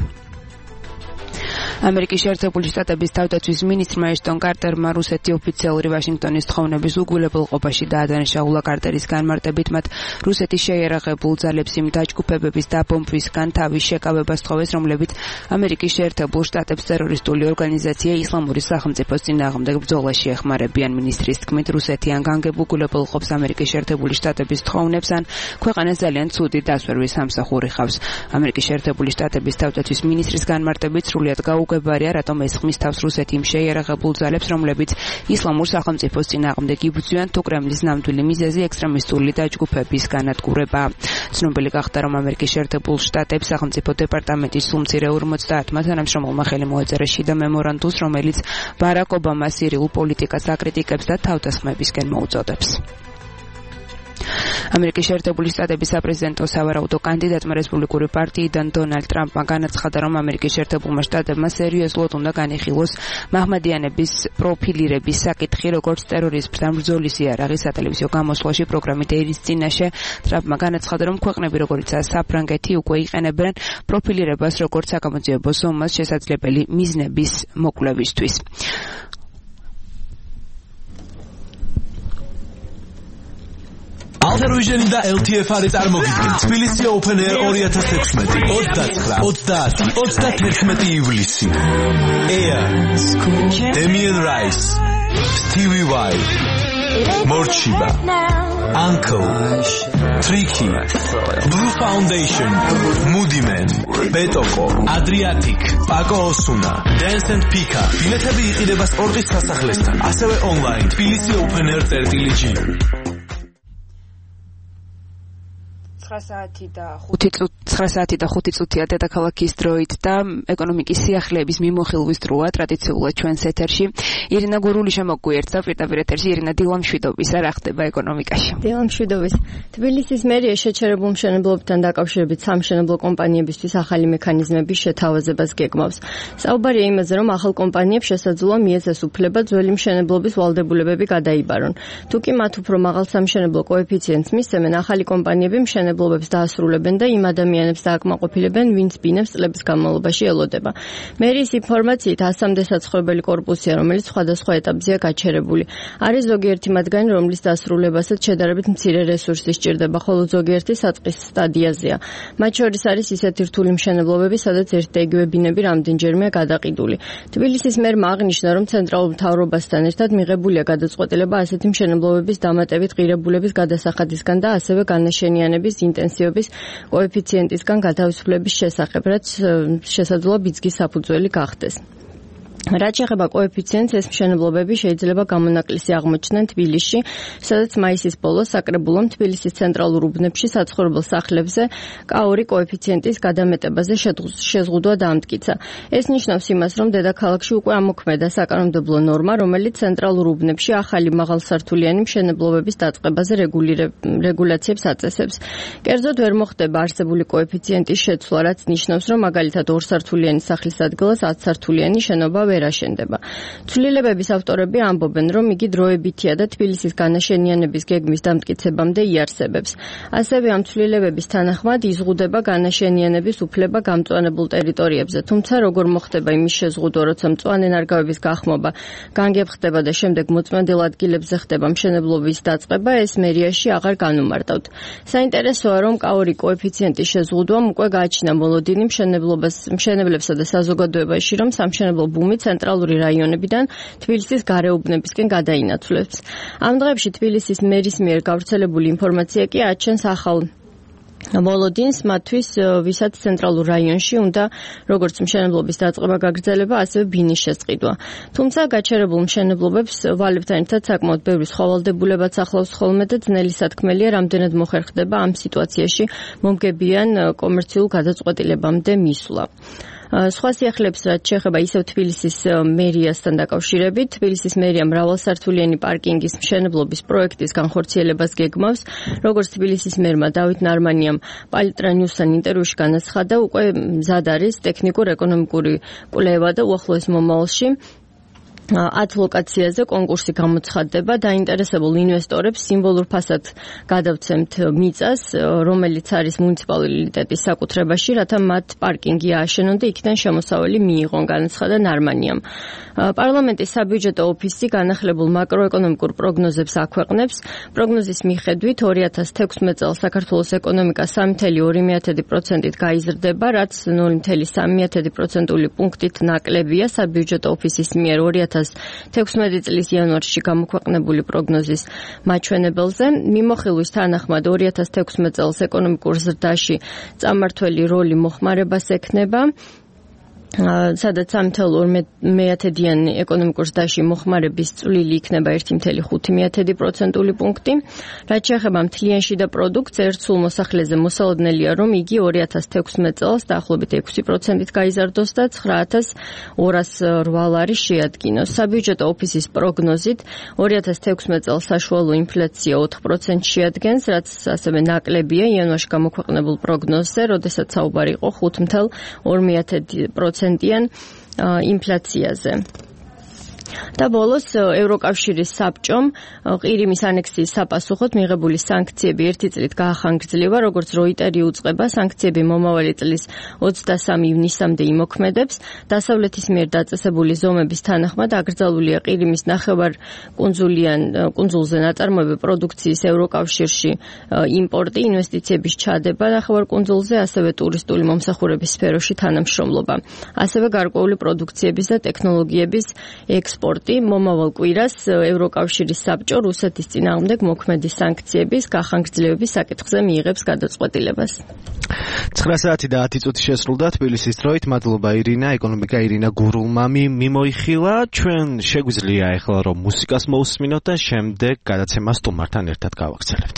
ამერიკის შეერთებული შტატების თავდაცვის მინისტრმა ეშტონ კარტერმა რუსეთი ოფიციალური ვაშინგტონის თხოვნების უგულებელყოფაში დაადანაშაულა. კარტერის განმარტებით, მათ რუსეთის შეიარაღებულ ძალებს იმ დაჯგუფებების დაბომბვისგან თავის შეკავებას თხოვეს, რომლებიც ამერიკის შეერთებულ შტატებს ტერორისტული ორგანიზაცია ისლამური სახელმწიფოს წინააღმდეგ ბრძოლაში ეხმარებიან. მინისტრის თქმით, რუსეთი ან განგებ უგულებელყოფს ამერიკის შეერთებული შტატების თხოვნებს, ან ქვეყანას ძალიან ცუდი დასვერვის სამსახური ხავს. ამერიკის შეერთებული შტატების თავდაცვის მინისტრის განმარტებით, სრულიად გაუგებარია, რატომ ესხმის თავს რუსეთი იმ შეიარაღებულ ძალებს, რომლებიც ისლამურ სახელმწიფოს წინააღმდეგ იბრძვიან, თუ კრემლის ნამდვილი მიზეზი ექსტრემისტული დაჯგუფების განადგურება. ცნობილი გახდა, რომ ამერიკის შეერთებულ შტატებს სახელმწიფო დეპარტამენტის სულმცირე 50-მა თანამშრომელმა ხელი მოეწერა შიდა მემორანდუმს, რომელიც ბარაკ ობამას სირიულ პოლიტიკას აკრიტიკებს და თავდასხმებისკენ მოუწოდებს. ამერიკის შეერთებული შტატების საპრეზიდენტო სავარაუდო კანდიდატმა რესპუბლიკური პარტიიდან დონალდ ტრამპმა განაცხადა, რომ ამერიკის შეერთებულმა შტატებმა სერიოზულად უნდა განიხილოს მაჰმადიანების პროფილირების საკითხი, როგორც ტერორიზმთან ბრძოლის იარაღის სატელევიზიო გამოსვლაში პროგრამით ერის წინაშე. ტრამპმა განაცხადა, რომ ქვეყნები როგორიცაა საფრანგეთი უკვე იყენებენ პროფილირებას როგორც საგამოძიებო ზომას შესაძლებელი მიზნების მოკვლევისთვის. Alter-Vision და LTFR წარმოგიდგენ თბილისი Open Air 2016 29 ივლისი. Air, Damien Rice, Stevie Wonder, Morchiba, Uncle, Tricky, Blue Foundation, Moody Man, Betoko, Adriatic, Paco Osuna, Dance and Pika. ბილეთები იყიდება სპორტის სასახლესთან, ასევე online თბილისი Open Air წერტილი-G. 9 საათი და 5 წუთია დედაქალაქის დროით და ეკონომიკის სიახლეების მიმოხილვის დროა ტრადიციულად ჩვენს ეთერში. ირინა გურული შემოგვიერთდა პირდაპირ ეთერში. ირინა, დილამშვიდობისა, რა ხდება ეკონომიკაში? დილამშვიდობის. თბილისის მერია შეჩერებულ მშენებლობებთან დაკავშირებით სამშენებლო კომპანიებისთვის ახალი მექანიზმების შეთავაზებას გეგმავს. საუბარია იმაზე, რომ ახალ კომპანიებს შესაძლოა მიეცეს უფლება ძველი მშენებლობის ვალდებულებები გადაიბარონ. თუკი მათ უფრო მაღალ სამშენებლო კოეფიციენტს მისცემენ, ახალი კომპანიები მშენებლობებს დაასრულებენ და იმ ადამიანებს დააკმაყოფილებენ, ვინც ბინებს წლების განმავლობაში ელოდება. მერიის ინფორმაციით 100-მდე საცხოვრებელი კორპუსია, რომელიც სხვადასხვა ეტაპზეა გაჩერებული. არის ზოგიერთი მათგანი, რომლის დასრულებასაც შედარებით მცირე რესურსი სჭირდება, ხოლო ზოგიერთი საწყის სტადიაზეა. მათ შორის არის ისეთი რთული მშენებლობები, სადაც ერთ და იგივე ბინები რამდენჯერმეა გადაყიდული. თბილისის მერმა აღნიშნა, რომ ცენტრალურ მთავრობასთან ერთად მიღებულია გადაწყვეტილება ასეთი მშენებლობების დამატებით ღირებულების გადასახადისგან და ასევე განაშენიანების ინტენსივობის კოეფიციენტისგან გათავისუფლების შესახებ, რაც შესაძლოა ბიძგის საფუძველი გახდეს. რაც შეეხება კოეფიციენტს, ეს მშენებლობები შეიძლება გამონაკლისი აღმოჩნდნენ თბილისში, სადაც მაისის ბოლოს საკრებულომ თბილისის ცენტრალურ უბნებში საცხოვრებელ სახლებზე K2 კოეფიციენტის გადამეტებაზე შეზღუდვა დაამტკიცა. ეს ნიშნავს იმას, რომ დედაქალაქში უკვე ამოქმედა საკანონმდებლო ნორმა, რომელიც ცენტრალურ უბნებში ახალი მაღალსართულიანი მშენებლობების დაწყებაზე რეგულაციებს აწესებს. კერძოდ ვერ მოხდება არსებული კოეფიციენტის შეცვლა, რაც ნიშნავს, რომ მაგალითად 2 სართულიანი სახლის ადგილას 10 სართულიანი შენობა ვერ აშენდება. ცვლილებების ავტორები ამბობენ, რომ იგი დროებითია და თბილისის განაშენიანების გეგმის დამტკიცებამდე იარსებებს. ასევე ამ ცვლილებების თანახმად იზღუდება განაშენიანების უფლება გამწვანებულ ტერიტორიებზე, თუმცა როგორ მოხდება იმის შეზღუდვა, როცა მწვანე ნარგავების გახმობა განგებხდება და შემდეგ მოწმენდილ ადგილებზე ხდება მშენებლობის დაწყება, ეს მერიაში აღარ განუმარტავთ. საინტერესოა, რომ K2 კოეფიციენტის შეზღუდვამ უკვე გააჩინა მოლოდინი მშენებლებსა და საზოგადოებაში, რომ სამშენებლო ბუმი ცენტრალური რაიონებიდან თბილისის გარეუბნებისკენ გადაინაცვლებს. ამ დღეებში თბილისის მერის მიერ გავრცელებული ინფორმაცია კი აჩენს ახალ მოლოდინს მათთვის, ვისაც ცენტრალურ რაიონში უნდა როგორც მშენებლობის დაწყება გაგრძელება, ასევე ბინის შესყიდვა. თუმცა გაჩერებულ მშენებლობებს ვალებთან ერთად საკმაოდ ბევრი სხვა ვალდებულებაც ახლავს ხოლმე და ძნელი სათქმელია, რამდენად მოხერხდება ამ სიტუაციაში მომგებიან კომერციულ გადაწყვეტილებამდე მისვლა. სხვა სიახლეებს რაც შეეხება ისევ თბილისის მერიასთან დაკავშირებით, თბილისის მერია მრავალსართულიანი პარკინგის მშენებლობის პროექტის განხორციელებას გეგმავს, როგორც თბილისის მერმა დავით ნარმანიამ პალიტრა ნიუსთან ინტერვიუში განაცხადა, უკვე მზად არის ტექნიკურ-ეკონომიკური კვლევა და უახლოეს მომავალში 10 ლოკაციაზე კონკურსი გამოცხადდება დაინტერესებულ ინვესტორებს სიმბოლურ ფასად გადავცემთ მიწას, რომელიც არის მუნიციპალიტეტის საკუთრებაში, რათა მათ პარკინგი ააშენონ და იქიდან შემოსავალი მიიღონ, განაცხადა ნარმანიამ. პარლამენტის საბიუჯეტო ოფისი განახლებულ მაკროეკონომიკურ პროგნოზებს აქვეყნებს. პროგნოზის მიხედვით 2016 წელს საქართველოს ეკონომიკა 3.2%-ით გაიზრდება, რაც 0.3% პუნქტით ნაკლებია საბიუჯეტო ოფისის მიერ 2016 წლის იანვარში გამოქვეყნებული პროგნოზის მაჩვენებელზე. მიმოხილვის თანახმად 2016 წელს ეკონომიკურ ზრდაში წამმართველი როლი მოხმარებას ექნება. სადაც 3.2% ეკონომიკურ ზრდაში მოხმარების წვლილი იქნება 1.5%-იანი პუნქტი. რაც შეეხება მთლიანში და პროდუქტს, ერთ სულ მოსახლეზე მოსალოდნელია, რომ იგი 2016 წელს დაახლოებით 6%-ით გაიზარდოს და 9,208 ლარი შეადგინოს. საბიუჯეტო ოფისის პროგნოზით 2016 წელს საშუალო ინფლაცია 4% შეადგენს, რაც ასევე ნაკლებია იანვარში გამოქვეყნებულ პროგნოზზე, როდესაც საუბარი იყო 5.2%-იან ინფლაციაზე. და ბოლოს ევროკავშირის საბჭომ ყირიმის ანექსიის საპასუხოდ მიღებული სანქციები ერთი წლით გაახანგრძლива, როგორც როიტერი უწყება, სანქციები მომავალი წლის 23 ივნისამდე იმოქმედებს. დასავლეთის მიერ დაწესებული ზომების თანახმად აკრძალულია ყირიმის ნახევარკუნძულზე ნაწარმოები პროდუქციის ევროკავშირში იმპორტი, ინვესტიციების ჩადება ნახევარკუნძულზე, ასევე ტურისტული მომსახურების სფეროში თანამშრომლობა. ასევე გარკვეული პროდუქციების და ტექნოლოგიების ექსპორტი. მომავალ კვირას ევროკავშირის საბჭო რუსეთის წინააღმდეგ მოქმედი სანქციების გახანგრძლივების საკითხზე მიიღებს გადაწყვეტილებას. 9 საათი და 10 წუთი შესრულდა თბილისის დროით. მადლობა ირინა, ეკონომიკა ირინა გურულმამი მიმოიხილა. ჩვენ შეგვიძლია ახლა რომ მუსიკას მოусმინოთ და შემდეგ გადაცემას სტუმართან ერთად გავაგრძელებთ.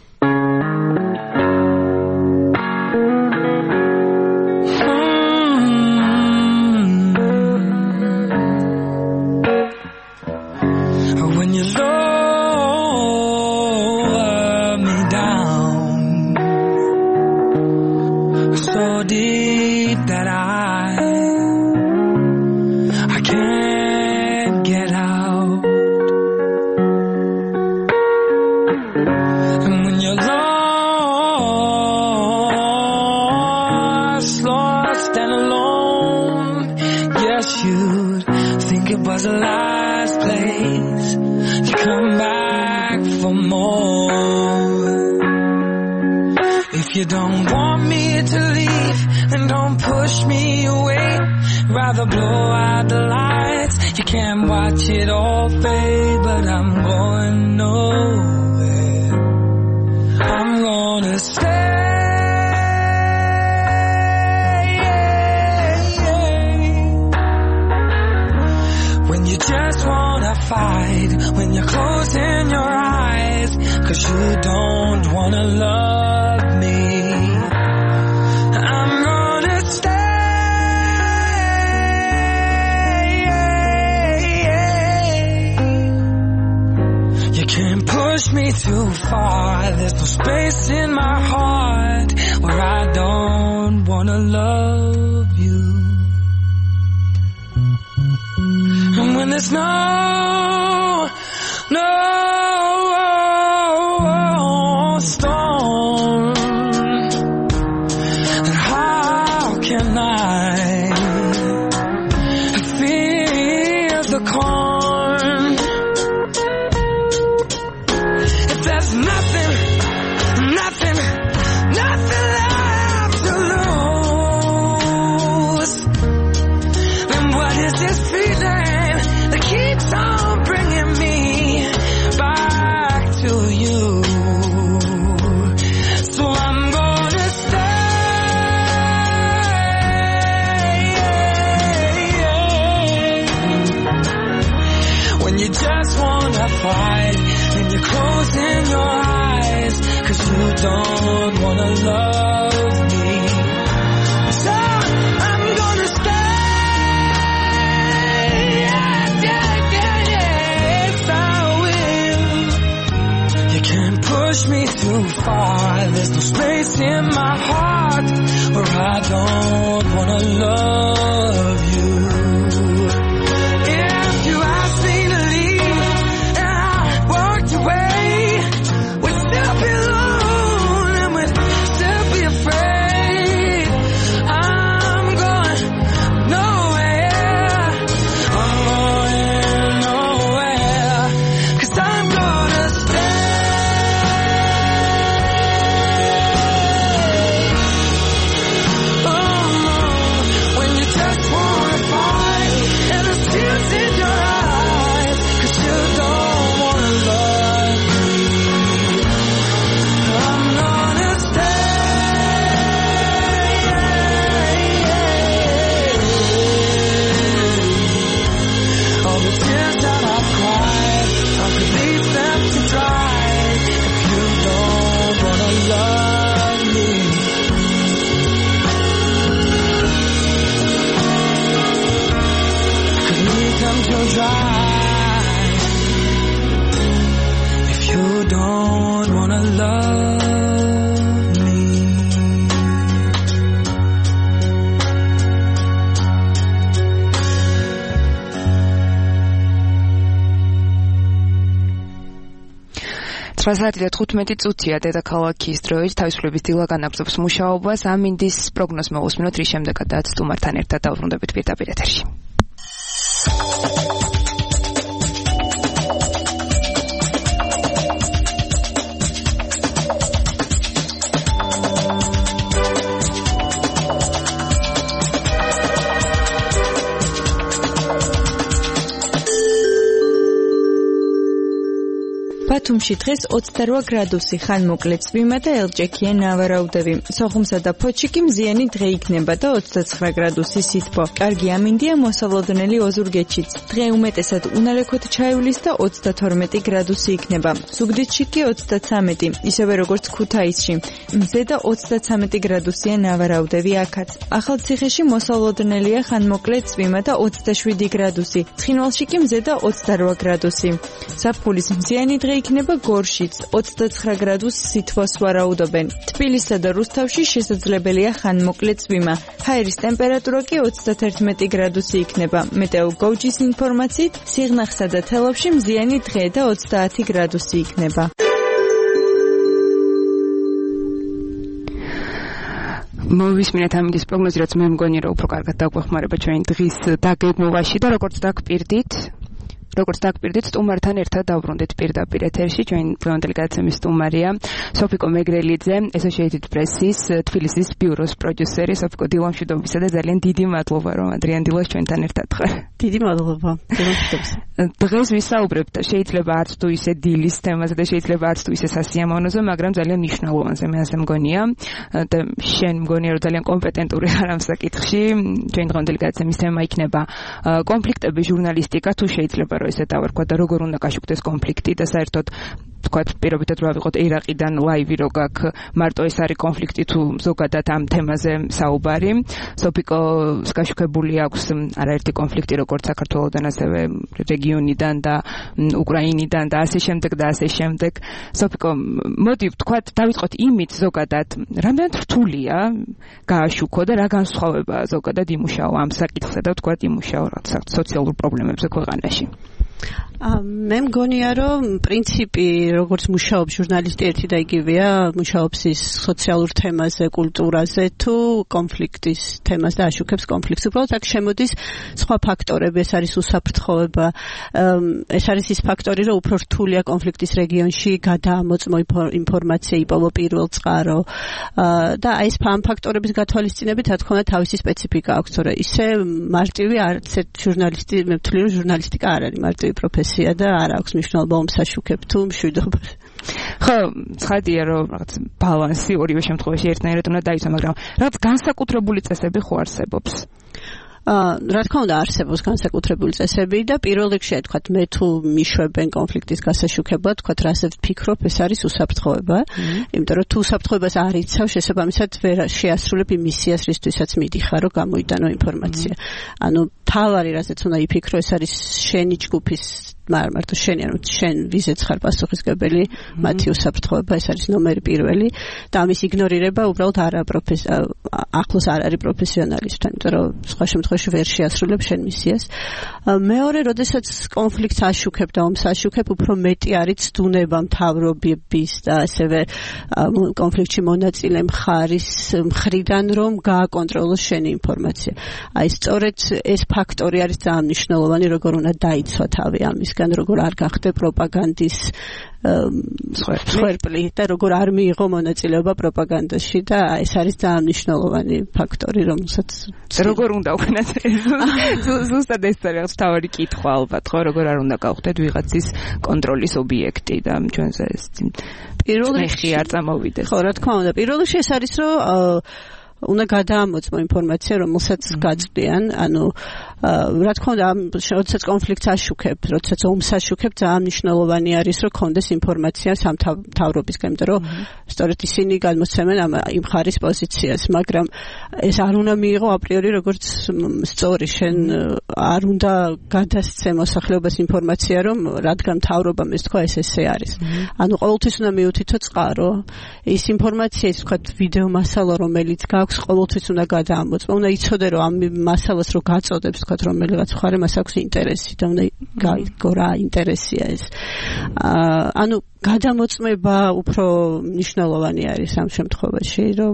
You don't want me to leave, and don't push me away. Rather blow out the lights. You can't watch it all fade, but I'm going nowhere. I'm gonna stay. When you just wanna fight, when you're closing your eyes, 'cause you don't wanna love me. I'm gonna stay. You can't push me too far. There's no space in my heart where I don't wanna love you. And when there's no storm, then how can I feel the calm? If there's nothing left to lose, then what is this feeling that keeps on bringing me back to you? Fight when you're closing your eyes, 'cause you don't wanna love me. So I'm gonna stay. Yes, I will. You can't push me too far. There's no space in my heart where I don't wanna love you. If you ask me to leave, we'd still be alone and we'd still be afraid. I'm going nowhere. I'm going nowhere, 'cause I'm gonna stay. Oh, when you will dry. If you don't wanna love me, საათი და 15 წუთია დედაქალაქის დროით თავისუფლების დილა განაგრძობს მუშაობას. ამინდის პროგნოზ მოვუსმინოთ, რის შემდეგაც სტუმართან ერთად დავბრუნდებით პირდაპირ ეთერში. ბათუმში დღეს 28 გრადუსი, ხანმოკლე წვიმა და ელჭექია ნავარაუდები. სოხუმსა და ფოთში კი მზიანი დღე იქნება და 29 გრადუსი სითბო. კარგი ამინდია მოსალოდნელი ოზურგეთშიც. დღე უმეტესად უნალექვით ჩაივლის და 32 გრადუსი იქნება. ზუგდიდში კი 33, ისევე როგორც ქუთაისში. მზე და 33 გრადუსია ნავარაუდები აქაც. ახალციხეში მოსალოდნელია ხანმოკლე წვიმა და 27 გრადუსი. ცხინვალში კი მზე და 28 გრადუსი. ზაფხულის მზიანი დღე იქნება გორშიც, 29 გრადუსს სითბოს ვარაუდობენ. თბილისსა და რუსთავში შესაძლებელია ხანმოკლე წვიმა. ჰაერის ტემპერატურა კი 31 გრადუსი იქნება. მეტეო გოუჯის ინფორმაციით, სიღნაღსა და თელავში მზიანი დღე და 30 გრადუსი იქნება. მოვისმინეთ ამინდის პროგნოზი, რაც მე მგონი რომ უფრო კარგად დაგვეხმარება ჩვენ დღის დაგეგმვაში და როგორც დაგპირდით სტუმართან ერთად დავბრუნდით პირდაპირ ეთერში. ჩვენ დღევანდელი გადაცემის სტუმარია სოფიკო მეგრელიძე, Associated Press-ის თბილისის ბიუროს პროდიუსერი. სოფიკო, დილამშვიდობისა და ძალიან დიდი მადლობა რომ ადრიან დილას ჩვენთან ერთად ხარ. დიდი მადლობა. დილამშვიდობს. დღეს ვისაუბრებთ შეიძლება არც თუ ისე დილის თემაზე და შეიძლება არც თუ ისე სასიამოვნოზე, მაგრამ ძალიან მნიშვნელოვანზე მე ასე მგონია და შენ მგონია რომ ძალიან კომპეტენტური ხარ ამ საკითხში. ჩვენ დღევანდელი გადაცემის თემა იქნება კონფლიქტები ჟურნალისტიკა, თუ შეიძლება ესე დავარქვა და როგორ უნდა გაშუქდეს კონფლიქტი და საერთოდ თქვათ პირობითად რა ვიყოთ ერაყიდან ლაივი რო გაქვს მარტო ეს არის კონფლიქტი თუ ზოგადად ამ თემაზე საუბარი. სოფიკოს გაშუქებული აქვს არაერთი კონფლიქტი როგორც საქართველოსთან ასევე რეგიონიდან და უკრაინიდან და ასე შემდეგ და ასე შემდეგ. სოფიკო, მოდი ვთქვათ დავიწყოთ იმით ზოგადად რამდენად რთულია გააშუქო და რა განსხვავება ზოგადად იმუშაო ამ საკითხზე და ვთქვათ იმუშაო რა სოციალურ პრობლემებზე ქვეყანაში. მე მგონია რომ პრინციპი როგორც მუშაობს ჟურნალისტი ერთი და იგივეა, მუშაობს ის სოციალურ თემაზე, კულტურაზე თუ კონფლიქტის თემაზე აშუქებს კონფლიქტს. უბრალოდ აქ შემოდის სხვა ფაქტორები, ეს არის უსაფრთხოება, ეს არის ის ფაქტორი, რომ უფრო რთულია კონფლიქტის რეგიონში გადაამოწმო ინფორმაცია, იპოვო პირველ წყარო და აი ეს ფაქტორების გათვალისწინებით რა თქმა უნდა თავისი სპეციფიკა აქვს, თორე ისე მარტივი არც ერთ ჟურნალისტი, მე ვთვლი რომ ჟურნალისტიკა არ არის მარტივი პროფესია და არ აქვს მნიშვნელობა ომსაშუქებ თუ მშვიდობას. ხო, ცხადია რომ რაღაც ბალანსი ორივე შემთხვევაში ერთნაირად უნდა დაიცვა, მაგრამ რაღაც განსაკუთრებული წესები ხო არსებობს? რა თქმა უნდა არსებობს განსაკუთრებული წესები და პირველ რიგში თქვათ მე თუ მიშვებენ კონფლიქტის გასაშუქებლად, თქვათ რასაც ვფიქრობ, ეს არის უსაფრთხოება, იმიტომ რომ თუ უსაფრთხოებას არ იცავ, შესაბამისად ვერ შეასრულებ იმ მისიას, რისთვისაც მიდიხარ, რომ გამოიტანო ინფორმაცია. ანუ თავარი რასაც უნდა იფიქრო, ეს არის შენი ჯგუფის მარტო შენი, ანუ შენ ვიზეც ხარ პასუხისმგებელი, მათი უსაფრთხოება, ეს არის ნომერი პირველი და ამის იგნორირება უბრალოდ ახლოს არ არის პროფესიონალისტთან, იმიტომ რომ სხვა შემთხვევაში ვერ შეასრულებ შენ მისიას. მეორე, როდესაც კონფლიქტს აშუქებ და ომს აშუქებ, უფრო მეტი არის ცდუნება მთავრობების და ასევე კონფლიქტში მონაწილე მხარის მხრიდან, რომ გააკონტროლოს შენი ინფორმაცია. აი სწორედ ეს ფაქტორი არის ძალიან მნიშვნელოვანი, როგორ უნდა დაიცვა თავი ამის როგორ არ გახდე პროპაგანდის მსხვერპლი და როგორ არ მიიღო მონაწილეობა პროპაგანდაში და ეს არის ძალიან მნიშვნელოვანი ფაქტორი, რომელსაც როგორ უნდა ვქნათ ზუსტად ეს არის თავი კითხვა ალბათ, ხო, როგორ არ უნდა გავხდეთ ვიღაცის კონტროლის ობიექტი და ჩვენზე ეს პირველ რიგში არ წამოვიდეს. ხო, რა თქმა უნდა, პირველ რიგში ეს არის რომ უნდა გადაამოწმო ინფორმაცია, რომელსაც გაწვდიან, ანუ რა თქმა უნდა, როდესაც კონფლიქტს აშუქებ, როდესაც ომს აშუქებ, ძალიან მნიშვნელოვანი არის, რომ კონდეს ინფორმაცია სამთავრობისგან, იმიტომ რომ სწორედ ისინი გადმოსცემენ იმ ხარის პოზიციას, მაგრამ ეს არ უნდა მიიღო აპრიორი როგორც სწორი, შენ არ უნდა გადასცე მოსახლეობას ინფორმაცია, რომ რადგან მთავრობამ ეს თქვა, ეს ესე არის. ანუ ყოველთვის უნდა მიუთითო წყარო. ის ინფორმაცია, ის თქვა ვიდეო მასალა, რომელიც გაქვს, ყოველთვის უნდა გადაამოწმო. უნდა იცოდე, რომ ამ მასალას რო გაწოდებს, თქვა რომელიღაც მხარე მას აქვს ინტერესი და უნდა გაიგო რა ინტერესია ეს. ანუ გადამოწმება უფრო მნიშვნელოვანი არის ამ შემთხვევაში, რომ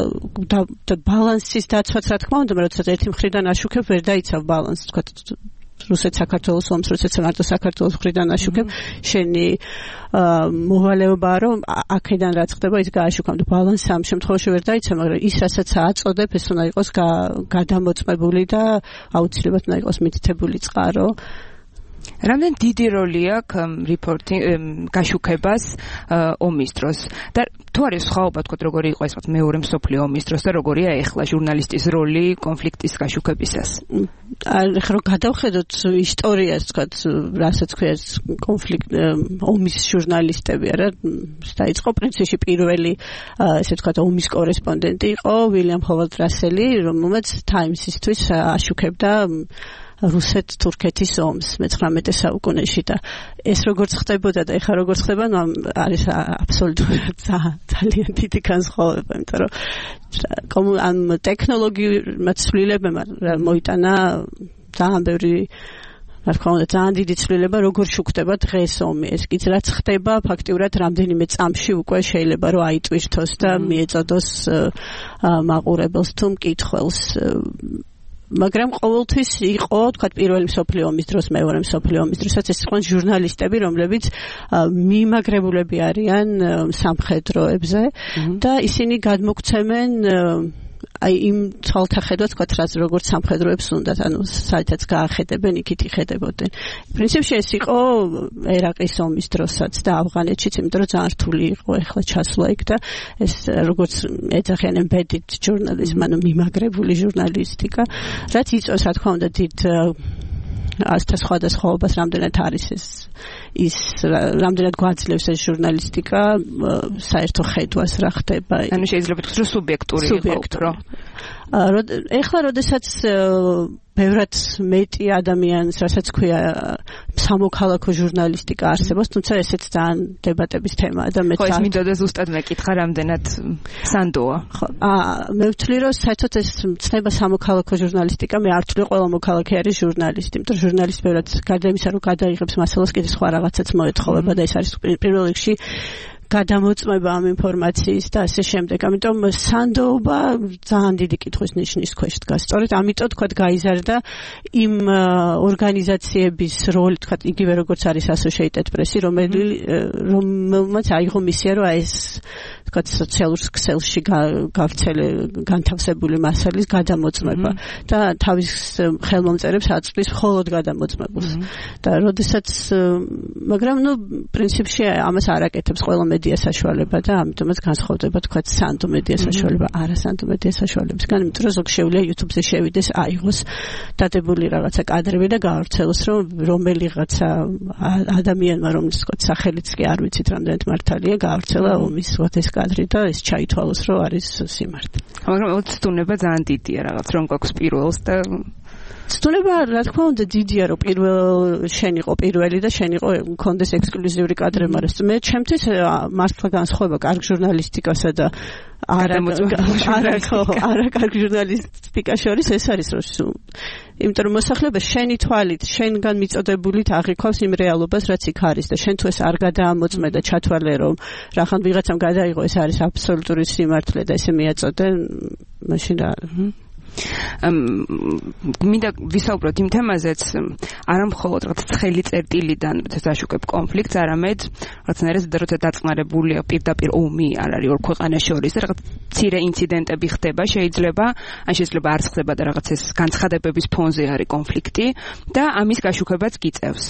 ბალანსის დაცვაც რა თქმა უნდა, როდესაც ერთი მხრიდან აშუქებ, ვერ დაიცავ ბალანსს, თქვა რუსეთ-საქართველოს ომს, როდესაც მარტო საქართველოს მხრიდან აშუქებ, შენი მოვალეობაა, რომ აქედან რაც ხდება, ის გააშუქავ. ბალანსი ამ შემთხვევაში ვერ დაიცავ, მაგრამ ის, რასაც აწოდებ, ეს უნდა იყოს გადამოწმებული და აუცილებლად უნდა იყოს მითითებული წყარო. რამდენ დიდი როლი აქვს გაშუქებას ომის დროს და თუ არის სხვაობა თქვა როგორი იყო ეს მეორე მსოფლიო ომის დროს და როგორია ეხლა ჟურნალისტის როლი კონფლიქტის გაშუქებისას? ახლა გადავხედოთ ისტორიას, თქვა რასაც ქვია ომის ჟურნალისტები, არა? დაიწყო პრინციპში პირველი ესე თქვა ომის კორესპონდენტი იყო უილიამ ჰოვარდ რასელი, რომელმაც Times-ისთვის აშუქებდა რუსეთ-თურქეთის ომს მე-19 საუკუნეში და ეს როგორც ხდებოდა და ეხლა როგორც ხდება, არის აბსოლუტურად ძალიან დიდი განსხვავება, იმიტომ რომ ამ ტექნოლოგიურმა ცვლილებებმა მოიტანა ძალიან ბევრი რა თქმა უნდა ძალიან დიდი ცვლილება, როგორ შუქდება დღეს ომი. ეს კიდე რაც ხდება, ფაქტიურად რამდენიმე წამში უკვე შეიძლება რომ აიტვირთოს და მიეწოდოს მაყურებელს თუ მკითხველს. მაგრამ ყოველთვის იყო, თქვა პირველი მსოფლიო ომის დროს, მეორე მსოფლიო ომის დროსაც ეს იყვნენ ჟურნალისტები, რომლებიც მიმაგრებულები არიან სამხედროებზე და ისინი გადმოგცემენ აი იმ თვალთახედვას, თქვა რაც როგორც სამხედროებს უნდათ, ანუ საერთოდ გაახედებენ, იქით იხედებოდნენ. პრინციპში ეს იყო ერაყის ომის დროსაც და ავღანეთშიც, იმიტომ რომ ძალიან რთული იყო ეხლა ჩასვლა იქ და ეს როგორც ეძახიან embedded journalism, ანუ მიმაგრებული ჟურნალისტიკა, რაც იწვევს, რა თქმა უნდა, დიდ ასთა სხვადასხვაობას, რამდენად არის ის რამდენად გვაძლევს ეს ჟურნალისტიკა საერთო ხედვას რა ხდება. ანუ შეიძლება თქვა რომ სუბიექტური იყო. ეხლა როდესაც ბევრად მეტი ადამიანს, რასაც ქვია სამოქალაქო ჟურნალისტიკა არსებობს, თუმცა ესეც ძალიან დებატების თემაა და მე ხო ეს მინდოდა ზუსტად მეკითხა რამდენად სანდოა. ხო, მე ვთვლი რომ საერთოდ ეს ცნება სამოქალაქო ჟურნალისტიკა, მე არ ვთვლი ყველა მოქალაქე არის ჟურნალისტი, იმიტომ რომ ჟურნალისტი ბევრად გარდა იმისა რომ გადაიღებს მასალას, კიდე სხვა რაღაცაც მოეთხოვება და ეს არის პირველ რიგში გადამოწმება ამ ინფორმაციის და ასე შემდეგ. ამიტომ სანდოობა ძალიან დიდი კითხვის ნიშნის ქვეშ დგას. სწორედ ამიტომ თქვა გაიზარდა იმ ორგანიზაციების როლი, თქვა იგივე როგორც არის Associated Press, რომელმაც აიღო მისია, რომ ეს თქვა სოციალურ ქსელში განთავსებული მასალის გადამოწმება და თავის ხელმომწერებს აწვდის მხოლოდ გადამოწმებულს. და როდესაც მაგრამ პრინციპში ამას არ აკეთებს ყველა მედია საშუალება და ამიტომაც განსხვავდება თქვა სანდო მედია საშუალება არასანდო მედია საშუალებისგან, იმიტომ რომ ზოგ შეუძლია YouTube-ზე შევიდეს, აიღოს დადებული რაღაცა კადრები და გაავრცელოს, რომ რომელიღაცა ადამიანმა, რომლის თქვა სახელიც კი არ ვიცით რამდენად მართალია, გაავრცელა ომის ეს კადრი და ეს ჩაითვალოს, რომ არის სიმართლე. მაგრამ ცდუნება ძალიან დიდია რაღაც, რომ გვაქვს პირველს და ცდუნება რა თქმა უნდა დიდია, რომ შენ იყო პირველი და შენ იყო მქონდეს ექსკლუზიური კადრები, მაგრამ მე ჩემთვის მართლა განსხვავება კარგ ჟურნალისტიკასა და არა კარგ ჟურნალისტიკა შორის ეს არის, რომ იმიტომ რომ მოსახლეობა შენი თვალით, შენგან მიწოდებულით აღიქვავს იმ რეალობას, რაც იქ არის და შენ თუ ეს არ გადაამოწმე და ჩათვალე, რომ რახან ვიღაცამ გადაიღო, ეს არის აბსოლუტური სიმართლე და ესე მიაწოდე, მაშინ რა მინდა ვისაუბროთ იმ თემაზეც, არა მხოლოდ რაღაც ცხელი წერტილიდან დაშუქებ კონფლიქტს, არამედ რაღაცნაირად როცა დაწყნარებულია პირდაპირ ომი არ არის ორ ქვეყანას შორის და რაღაც მცირე ინციდენტები ხდება, შეიძლება არც ხდება და რაღაც ეს განცხადებების ფონზე არის კონფლიქტი და ამის გაშუქებაც გიწევს.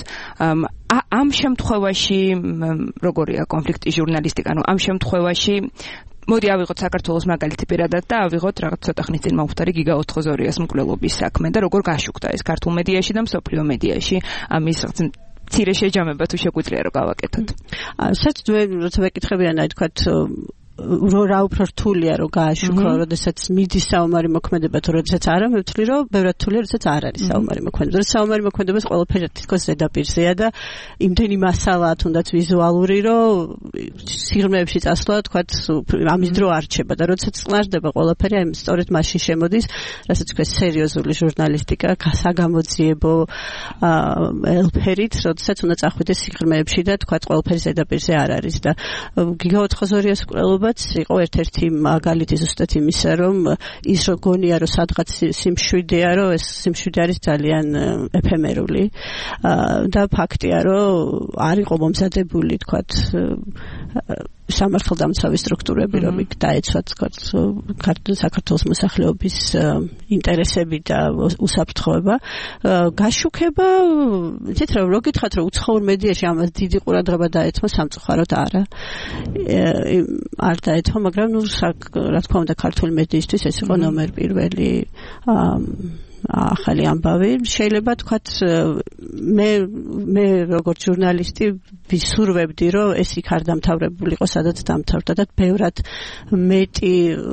ამ შემთხვევაში როგორია კონფლიქტის ჟურნალისტიკა, ანუ ამ შემთხვევაში მოდი ავიღოთ საქართველოს მაგალითი პირადად და ავიღოთ რაღაც ცოტა ხნის წინ მომხდარი გიგა 422-ს მკვლელობის საქმე და როგორ გაშუქდა ეს ქართულ მედიაში და მსოფლიო მედიაში ამის ცირე შეჯამება თუ შეგვიძლია რომ გავაკეთოთ. საერთოდ როცა ვეკითხებიანაი თქვათ რა უფრო რთულია რომ გააშუქო, როდესაც მიდის საომარი მოქმედება თუ როდესაც არა, მე ვთვლი რომ ბევრად რთულია, როდესაც არ არის საომარი მოქმედება. საომარი მოქმედებას ყველაფერი თითქოს ზედაპირზეა და იმდენი მასალაა თუნდაც ვიზუალური, რომ სიღრმეებში წასვლა თქვათ ამის დრო არ რჩება და როდესაც წყნარდება ყველაფერი, აი სწორედ მაშინ შემოდის, რასაც თქვენ სერიოზული ჟურნალისტიკა, საგამოძიებო ელფერით, როდესაც უნდა წახვიდეს სიღრმეებში და თქვათ ყველაფერი ზედაპირზე არ არის და გიგა 422-ს მკვლელობა იყო ერთ-ერთი მაგალითი ზუსტად იმისა, რომ ის რო გონია, რომ სადღაც სიმშვიდეა, რომ ეს სიმშვიდე არის ძალიან ეფემერული და ფაქტია, რომ არ იყო მომზადებული, თქვათ, სამართალდამცავი სტრუქტურები, რომ იქ დაეცვათ, თქვათ, საქართველოს მოსახლეობის ინტერესები და უსაფრთხოება. გაშუქება, იცით რა, რო გითხრათ, რომ უცხოურ მედიაში ამას დიდი ყურადღება დაეთმო, სამწუხაროდ არა. არ დაეთმო, მაგრამ ნუ რა თქმა უნდა ქართული მედიისთვის ეს იყო ნომერ პირველი ახალი ამბავი. შეიძლება თქვათ მე როგორც ჟურნალისტი ვისურვებდი, რომ ეს იქ არ დამთავრებულიყო, სადაც დამთავრდა და ბევრად მეტი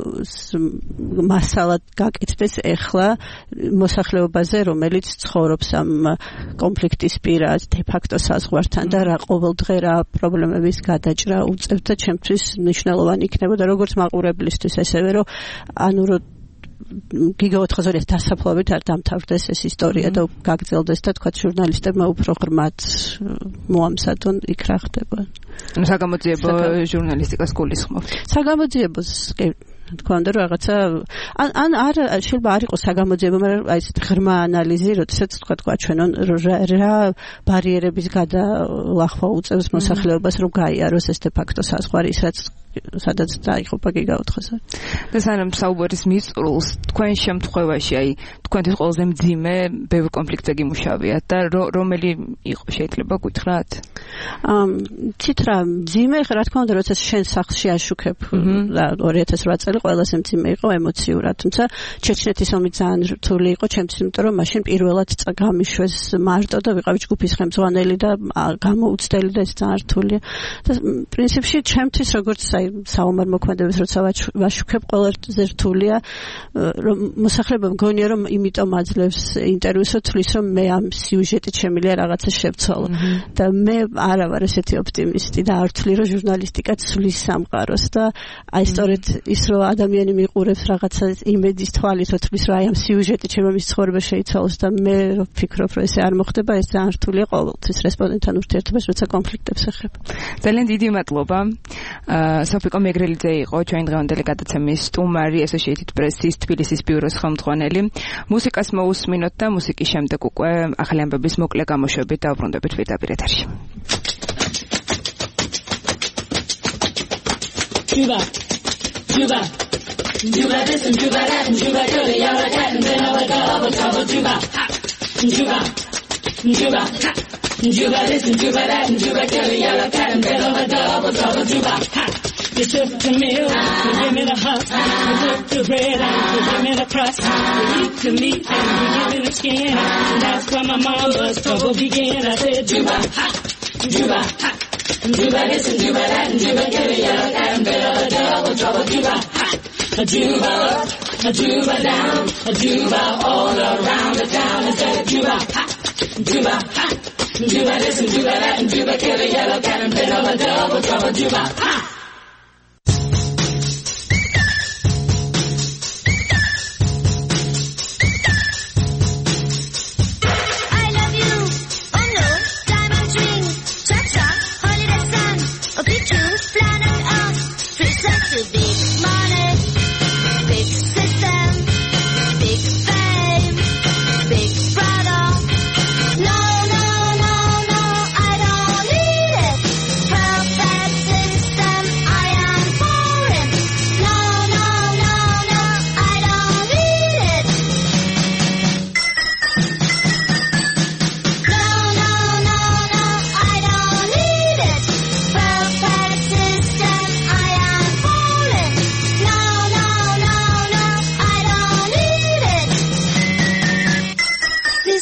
მასალა გაკეთდეს ეხლა მოსახლეობაზე, რომელიც ცხოვრობს ამ კონფლიქტის პირას, დე-ფაქტო საზღვართან და რა ყოველდღე რა პრობლემების გადაჭრა უწევთ და ჩემთვის მნიშვნელოვანი იქნებოდა როგორც მაყურებლისთვის, ესევე რომ ანუ რომ გიგა 422-ს დასაფლავებით არ დამთავრდეს ეს ისტორია და გაგრძელდეს და თქვა ჟურნალისტებმა უფრო ღრმად მოამზადონ იქ რა ხდება. საგამოძიებო ჟურნალისტიკას გულისხმობ. საგამოძიებოს თქვა უნდა რომ რაღაცა ან არ შეიძლება არ იყოს საგამოძიებო, მაგრამ აი ეს ღრმა ანალიზი, როდესაც თქვა გვაჩვენონ რა ბარიერების გადალახვა უწევს მოსახლეობას, რომ გაიაროს ეს დე-ფაქტო საზღვარი, სადაც დაიღუპა გიგა 422. და სანამ საუბრის მისწრულს, თქვენ შემთხვევაში, აი თქვენთვის ყველაზე მძიმე ბევრ კონფლიქტზე გიმუშავიათ და რომელი იყო შეიძლება გითხრათ? ცით რა, მძიმე, რა თქმა უნდა, როცა შენ სახლში აშუქებ და 2008 წელი ყველაზე მძიმე იყო ემოციურად, თუმცა ჩეჩნეთის ომი ძალიან რთული იყო ჩემთვის, იმიტომ რომ მაშინ პირველად გამიშვეს მარტო და ვიყავი ჯგუფის ხელმძღვანელი და გამოუცდელი და ეს ძალიან რთულია. და პრინციპში ჩემთვის როგორც საომარ მოქმედებას როცა ვაშუქებ, ყველაზე რთულია რომ მოსახლეობა მგონია რომ იმიტომ აძლევს ინტერვიუს, რომ თulis რომ მე ამ სიუჟეტით შემიძლია რაღაცა შევცვალო და მე არა ვარ ესეთი ოპტიმისტი და არ ვთვლი რომ ჟურნალისტიკა ცვლის სამყაროს და აი სწორედ ის რომ ადამიანი მიყურებს რაღაცა იმედის თვალით, რომ თulis რომ აი ამ სიუჟეტით შემიძლია ცხოვრება შეიცვალოს და მე ვფიქრობ რომ ესე არ მოხდება, ეს ძალიან რთულია ყოველთვის რესპონდენტთან ურთიერთობაში, როცა კონფლიქტებს ეხება. ძალიან დიდი მადლობა. სოფიკო მეგრელიძე იყო ჩვენ დღევანდელი გადაცემის სტუმარი, Associated Press-ის თბილისის ბიუროს ხელმძღვანელი. მუსიკას მოусმინოთ და მუსიკის შემდეგ უკვე ახალი ამბების მოკლე გამოშვებით დავბრუნდებით პირდაპირ ეთერში. Juba, Juba, Juba this and Juba that and Juba till the yellow cat and then all the double Juba, Juba, Juba, Juba this and Juba that and Juba till the yellow cat and then all the double Juba. You took the meal, you give me the hot, you took the bread, you give me the crust, you eat the meat, and you give me the skin, and that's where my mama's trouble began. I said, Juba, Juba, Juba this and Juba that and Juba till the yellow cat and then all the double Juba, Juba up, Juba down, Juba all around the town. I said, Juba, Juba, Juba this and Juba that and Juba till the yellow cat and then all the double Juba. No, I don't need it. Perfect system.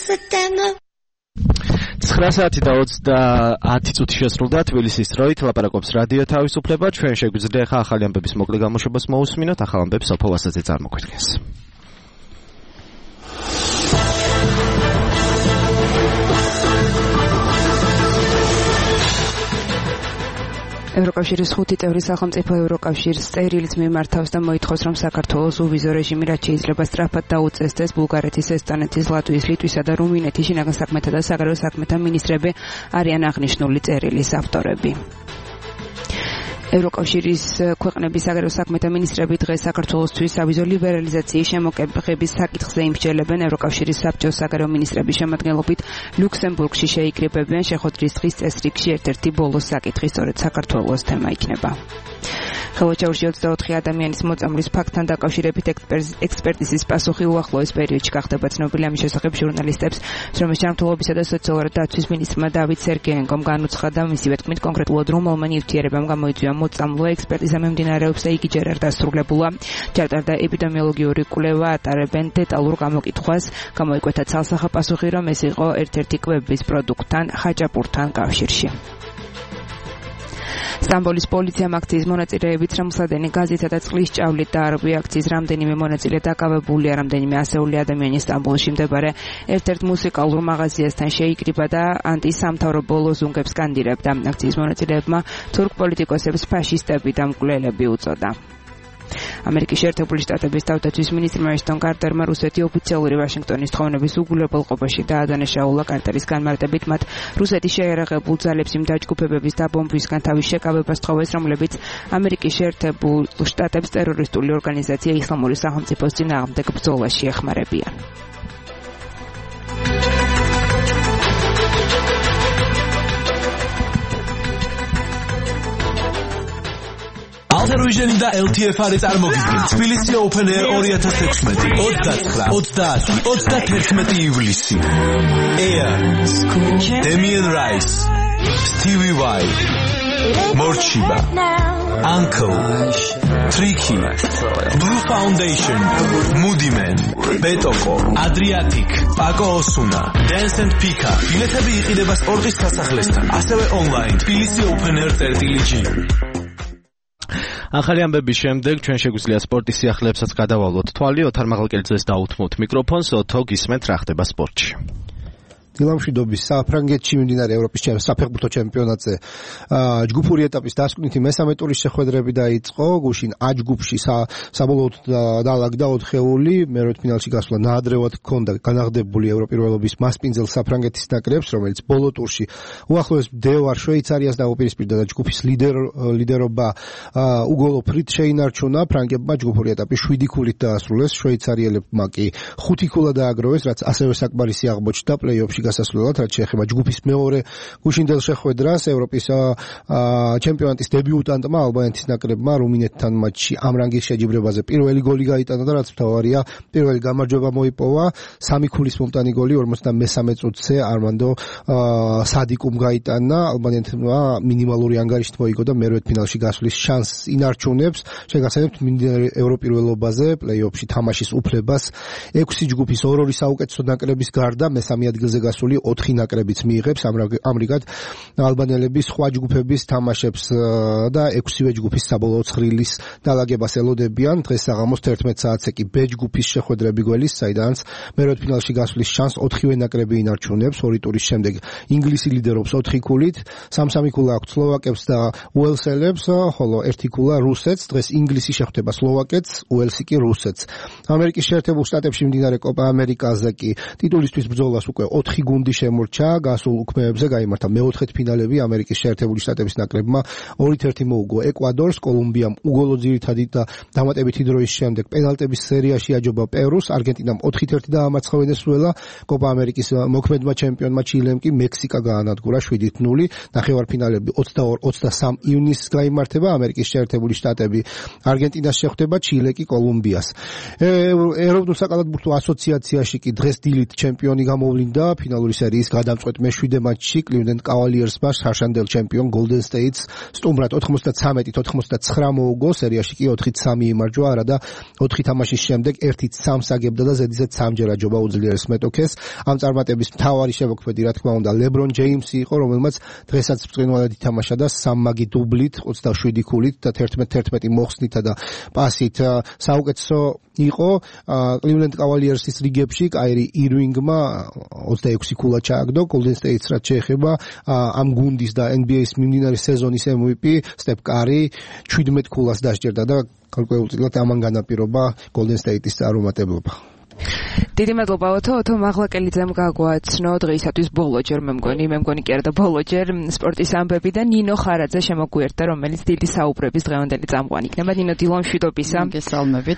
September 9 საათი და 30 წუთი შესრულდა თბილისის დროით ლაპარაკობს რადიო თავისუფლება ჩვენ შეგვიძლია ხა ახალი ამბების მოკლე გამოშვებას მოусმინოთ ახალ ამბებს სოფო ვასაძე წარმოგვიდგენს ევროკავშირის 5 წევრი სახელმწიფო ევროკავშირს წერილით მიმართავს და მოითხოვს რომ საქართველოს უვიზო რეჟიმი რაც შეიძლება სწრაფად დაუწესდეს ბულგარეთის, ესტონეთის, ლატვიის, ლიტვისა და რუმინეთის შინაგან საქმეთა და საგარეო საქმეთა მინისტრები არიან აღნიშნული წერილის ავტორები. ევროკავშირის ქვეყნების საგარეო საქმეთა მინისტრები დღეს საქართველოსთვის ავიზო ლიბერალიზაციის შემოկრების საკითხზე იმსჯელებენ ევროკავშირის საბჭოს საგარეო მინისტრების შემადგენლობით ლუქსემბურგში შეიკრიბებიან შეხვედრის დღის წესრიგში ერთ-ერთი ბოლოს საკითხი სწორედ საქართველოს თემა იქნება. ხელოჩაურში 24 ადამიანის მოწამვლის ფაქტთან დაკავშირებით ექსპერტიზის პასუხი უახლოეს პერიოდში გახდება ცნობილი ამის შესახებ ჟურნალისტებს შრომის ჯანმრთელობისა და სოციალური დაცვის მინისტრმა დავით სერგეენკომ განუცხადა მისი თქმით კონკრეტულად რომელმა ნივთიერებამ გამოიწვია მოწამვლა ექსპერტიზა მიმდინარეობს და იგი ჯერ არ დასრულებულა ჩატარდა ეპიდემიოლოგიური კვლევა ატარებენ დეტალურ გამოკითხვას გამოიკვეთა ცალსახა პასუხი რომ ეს იყო ერთ-ერთი კვების პროდუქტთან ხაჭაპურთან კავშირში სტამბოლის პოლიციამ აქციის მონაწილეებით რამსადენი გაზეთა და წყლის ჭავლით დაარღვია აქციის რამდენიმე მონაწილე დაკავებულია რამდენიმე ასეული ადამიანი სტამბოლში მდებარე ერთ-ერთ მუსიკალურ მაღაზიასთან შეიკრიბა და ანტისამთავრობო ლოზუნგებს სკანდირებდა აქციის მონაწილეებმა თურქ პოლიტიკოსებს ფაშისტები და მკვლელები უწოდა ამერიკის შეერთებული შტატების თავდაცვის მინისტრმა აშტონ კარტერმა რუსეთი ოფიციალური ვაშინგტონის თხოვნების უგულებელყოფაში დაადანაშაულა კარტერის განმარტებით მათ რუსეთის შეიარაღებულ ძალებს იმ დაჯგუფებების დაბომბვისგან თავის შეკავებას თხოვეს რომლებიც ამერიკის შეერთებულ შტატებს ტერორისტული ორგანიზაცია ისლამური სახელმწიფოს წინააღმდეგ ბრძოლაში ეხმარებიან Alter და LTF-ი წარმოგიდგენთ თბილისი Open Air 2016 29 ივლისი Air Damien Rice Stevie Vai Morchiba Uncle Tricky Blue Foundation Moody Man Betoko Adriatic Paco Osuna Dance and Pika ბილეთები იყიდება სპორტის სასახლესთან ასევე online თბილისი Open Air.gr ახალი ამბების შემდეგ ჩვენ შეგვიძლია სპორტის სიახლეებსაც გადავალოთ თვალი ოთარ მაღალკელიძეს დაუთმოთ მიკროფონს ოთო გისმენთ რა ხდება სპორტში დილამშვიდობის საფრანგეთში მიმდინარე ევროპის საფეხბურთო ჩემპიონატზე ჯგუფური ეტაპის დასკვნითი მესამე ტურის შეხვედრები დაიწყო გუშინ A ჯგუფში საბოლოოდ დაალაგდა 4-ეული მერვე ფინალში გასვლა ნაადრევად ჰქონდა განაღდებული ევროპირველობის მასპინძელ საფრანგეთის ნაკრებს რომელიც ბოლო ტურში უახლოეს მდევარ შვეიცარიას დაუპირისპირდა და ჯგუფის ლიდერობა უგოლო ფრით შეინარჩუნა ფრანგებმა ჯგუფური ეტაპი 7 ქულით დაასრულეს შვეიცარიელებმა კი 5 ქულა დააგროვეს რაც ასევე საკმარისი აღმოჩნდა პლეი-ოფში გასასვლელად რაც შეეხება ჯგუფის მეორე გუშინდელ შეხვედრას ევროპის ჩემპიონატის დებიუტანტმა ალბანეთის ნაკრებმა რუმინეთთან მატჩში ამ რანგის შეჯიბრებაზე პირველი გოლი გაიტანა და რაც მთავარია პირველი გამარჯვება მოიპოვა 3 ქულის მომტანი გოლი 53 წუთზე არმანდო სადიკუმ გაიტანა ალბანეთმა მინიმალური ანგარიშით მოიგო და მერვე ფინალში გასვლის შანსს ინარჩუნებს შეგახსენებთ ევროპირველობაზე პლეი-ოფში თამაშის უფლებას 6 ჯგუფის 2 საუკეთესო ნაკრების გარდა მესამე ადგილზე გასული 4 ნაკრებიც მიიღებს ამრიგად ალბანელების სხვა ჯგუფების თამაშებს და 6-ვე ჯგუფის საბოლოო ცხრილის დალაგებას ელოდებიან დღეს საღამოს 11 საათზე კი B ჯგუფის შეხვედრები გველის საიდანაც მერვე ფინალში გასვლის შანსს 4-ვე ნაკრები ინარჩუნებს ორი ტურის შემდეგ ინგლისი ლიდერობს 4 ქულით 3 ქულა აქვს სლოვაკებს და უელსელებს ხოლო 1 ქულა რუსეთს დღეს ინგლისი შეხვდება სლოვაკეთს უელსი კი რუსეთს ამერიკის შეერთებულ შტატებში მიმდინარე კოპა ამერიკაზე კი ტიტულისთვის ბრძოლას უკვე 4 გუნდი შემორჩა გასულ უქმეებზე გაიმართა მეოთხედ ფინალები ამერიკის შეერთებული შტატების ნაკრებმა 2-1 მოუგო ეკვადორს კოლუმბიამ უგოლო ძირითადი და დამატებითი დროის შემდეგ პენალტების სერიაში აჯობა პერუს არგენტინამ 4-1 დაამარცხა ვენესუელა კოპა ამერიკის მოქმედმა ჩემპიონმა ჩილემ კი მექსიკა გაანადგურა 7-0 ნახევარფინალები 22-23 ივნისს გაიმართება ამერიკის შეერთებული შტატები არგენტინას შეხვდება ჩილე კი კოლუმბიას ეროვნულ საკალათბურთო ასოციაციაში კი დღეს დილით ჩემპიონი გამოვლინდა ფინალური სერიის გადამწყვეტ მე-7 მატჩში Cleveland Cavaliers-მა შარშანდელ ჩემპიონ Golden State-ს სტუმრად 93-99 მოუგო, სერიაში კი 4-3 იმარჯვა, არადა 4 თამაშის შემდეგ 1-3 აგებდა და ზედიზედ 3-ჯერ აჯობა უძლიერეს მეტოქეს. ამ წარმატების მთავარი შემოქმედი, რა თქმა უნდა, LeBron James-ი იყო, რომელმაც დღესაც ბრწყინვალედ ითამაშა და 3 მაგი დუბლით, 27 ქულით და 11 მოხსნითა და პასით საუკეთესო იყო. Cleveland Cavaliers-ის რიგებში Kyrie Irving-მა 26 ქულა ჩააგდო, Golden State-ს რაც შეეხება ამ გუნდის და NBA-ის მიმდინარე სეზონის MVP Steph Curry 17 ქულას დასჯერდა და გარკვეულწილად ამან განაპირობა Golden State-ის წარუმატებლობა. დიდი მადლობა ოთო მაღლაკელიძემ გაგვაცნო დღეისათვის ბოლოჯერ მე მგონი კი არა და ბოლოჯერ სპორტის ამბები და ნინო ხარაძე შემოგვიერთდა, რომელიც დიდი საუბრების დღევანდელი წამყვანი იქნება. ნინო, დილო მშვიდობისა. გესალმებით,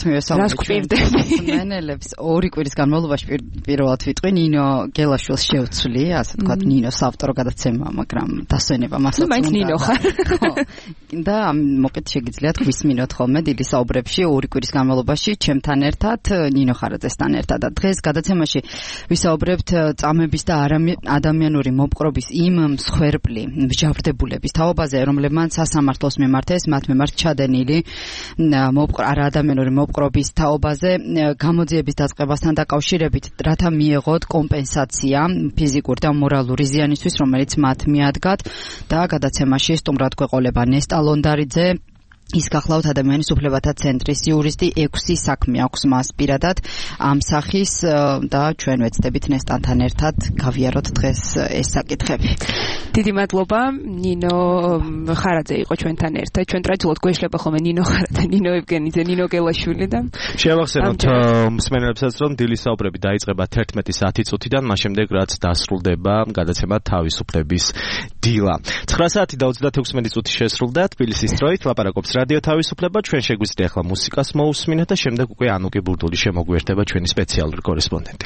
მენელებს 2 კვირის განმავლობაში პირველად ვიტყვი ნინო გელაშვილს შევცვლი, ასე ვთქვათ, ნინოს ავტორო გადაცემა, მაგრამ დასვენება მასაც უნდა. ნინო ხარ. და მოკეთ შეგიძლიათ გვისმინოთ ხოლმე დიდი საუბრებში 2 კვირის განმავლობაში ჩემთან ერთად ნინო ხარაძესთან ერთად და დღეს გადაცემაში ვისაუბრებთ წამების და ადამიანური მოპყრობის იმ მსხვერპლი მსჯავრდებულების თაობაზე, რომლებმაც სასამართლოს მიმართეს მათ მიმართ ჩადენილი ადამიანური მოპყრობის თაობაზე გამოძიების დაწყებასთან დაკავშირებით, რათა მიეღოთ კომპენსაცია ფიზიკური და მორალური ზიანისთვის, რომელიც მათ მიადგათ და გადაცემაში სტუმრად გვეყოლება ნესტა ლონდარიძე. ის გახლავთ ადამიანის უფლებათა ცენტრის იურისტი, 6 საქმე აქვს მას პირადად ამ სახის და ჩვენ ვეცდებით ნესტანთან ერთად გავიაროთ დღეს ეს საკითხები. დიდი მადლობა. ნინო ხარაძე იყო ჩვენთან ერთად. ჩვენ ტრადიციულად გვეშლება ხოლმე ნინო ხარაძე, ნინო ევგენიძე, ნინო გელაშვილი და შევახსენოთ მსმენელებსაც, რომ დილის საუბრები დაიწყება 11:10 წუთიდან, მას შემდეგ რაც დასრულდება გადაცემა თავისუფლების დილა. 9 საათი და 36 წუთი შესრულდა თბილისის დროით, ლაპარაკობს რადიო თავისუფლება. ჩვენ შეგვიძლია ახლა მუსიკას მოусმინოთ და შემდეგ უკვე ანუკი ბურდული შემოგვიერთება ჩვენი სპეციალური კორესპონდენტი.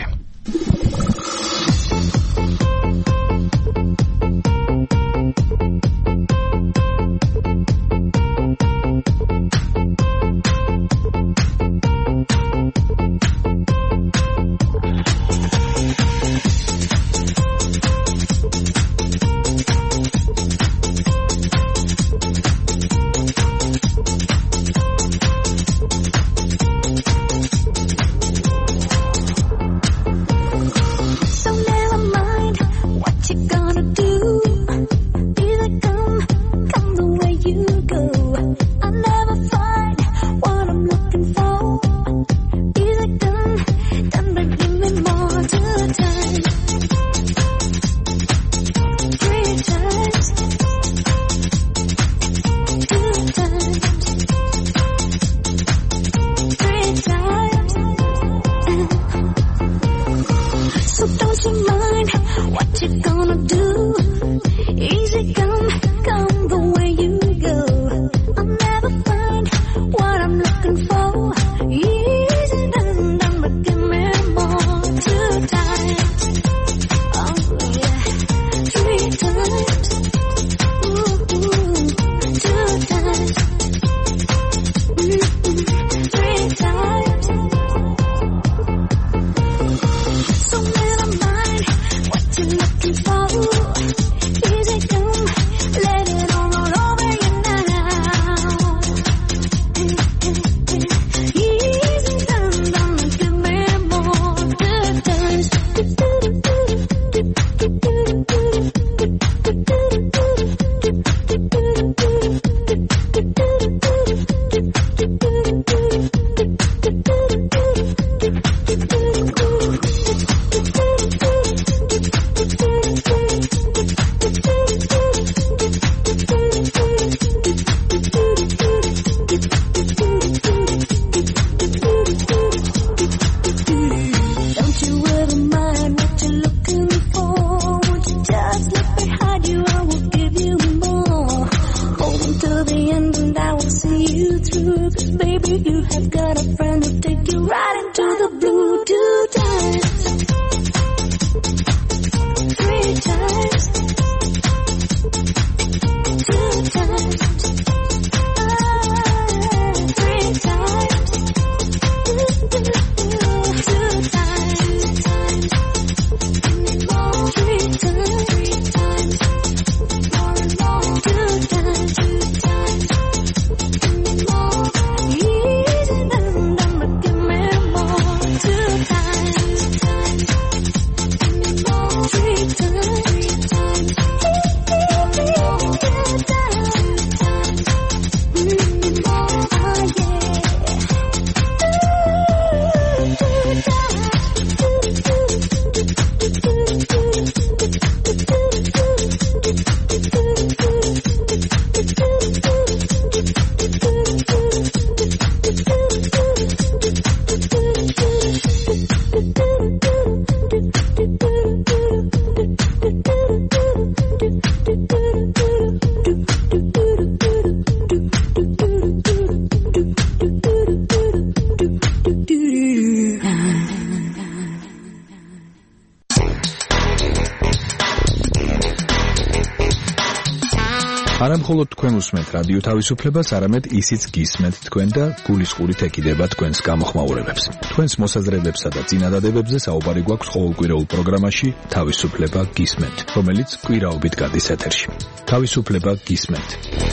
არა მხოლოდ თქვენ უსმენთ რადიო თავისუფლებას, არამედ ისიც გისმენთ თქვენ და გულისყურით ეკიდება თქვენს გამოხმაურებებს. თქვენს მოსაზრებებსა და წინადადებებზე საუბარი გვაქვს ყოველკვირეულ პროგრამაში თავისუფლება გისმენთ, რომელიც კვირაობით გადის ეთერში. თავისუფლება გისმენთ.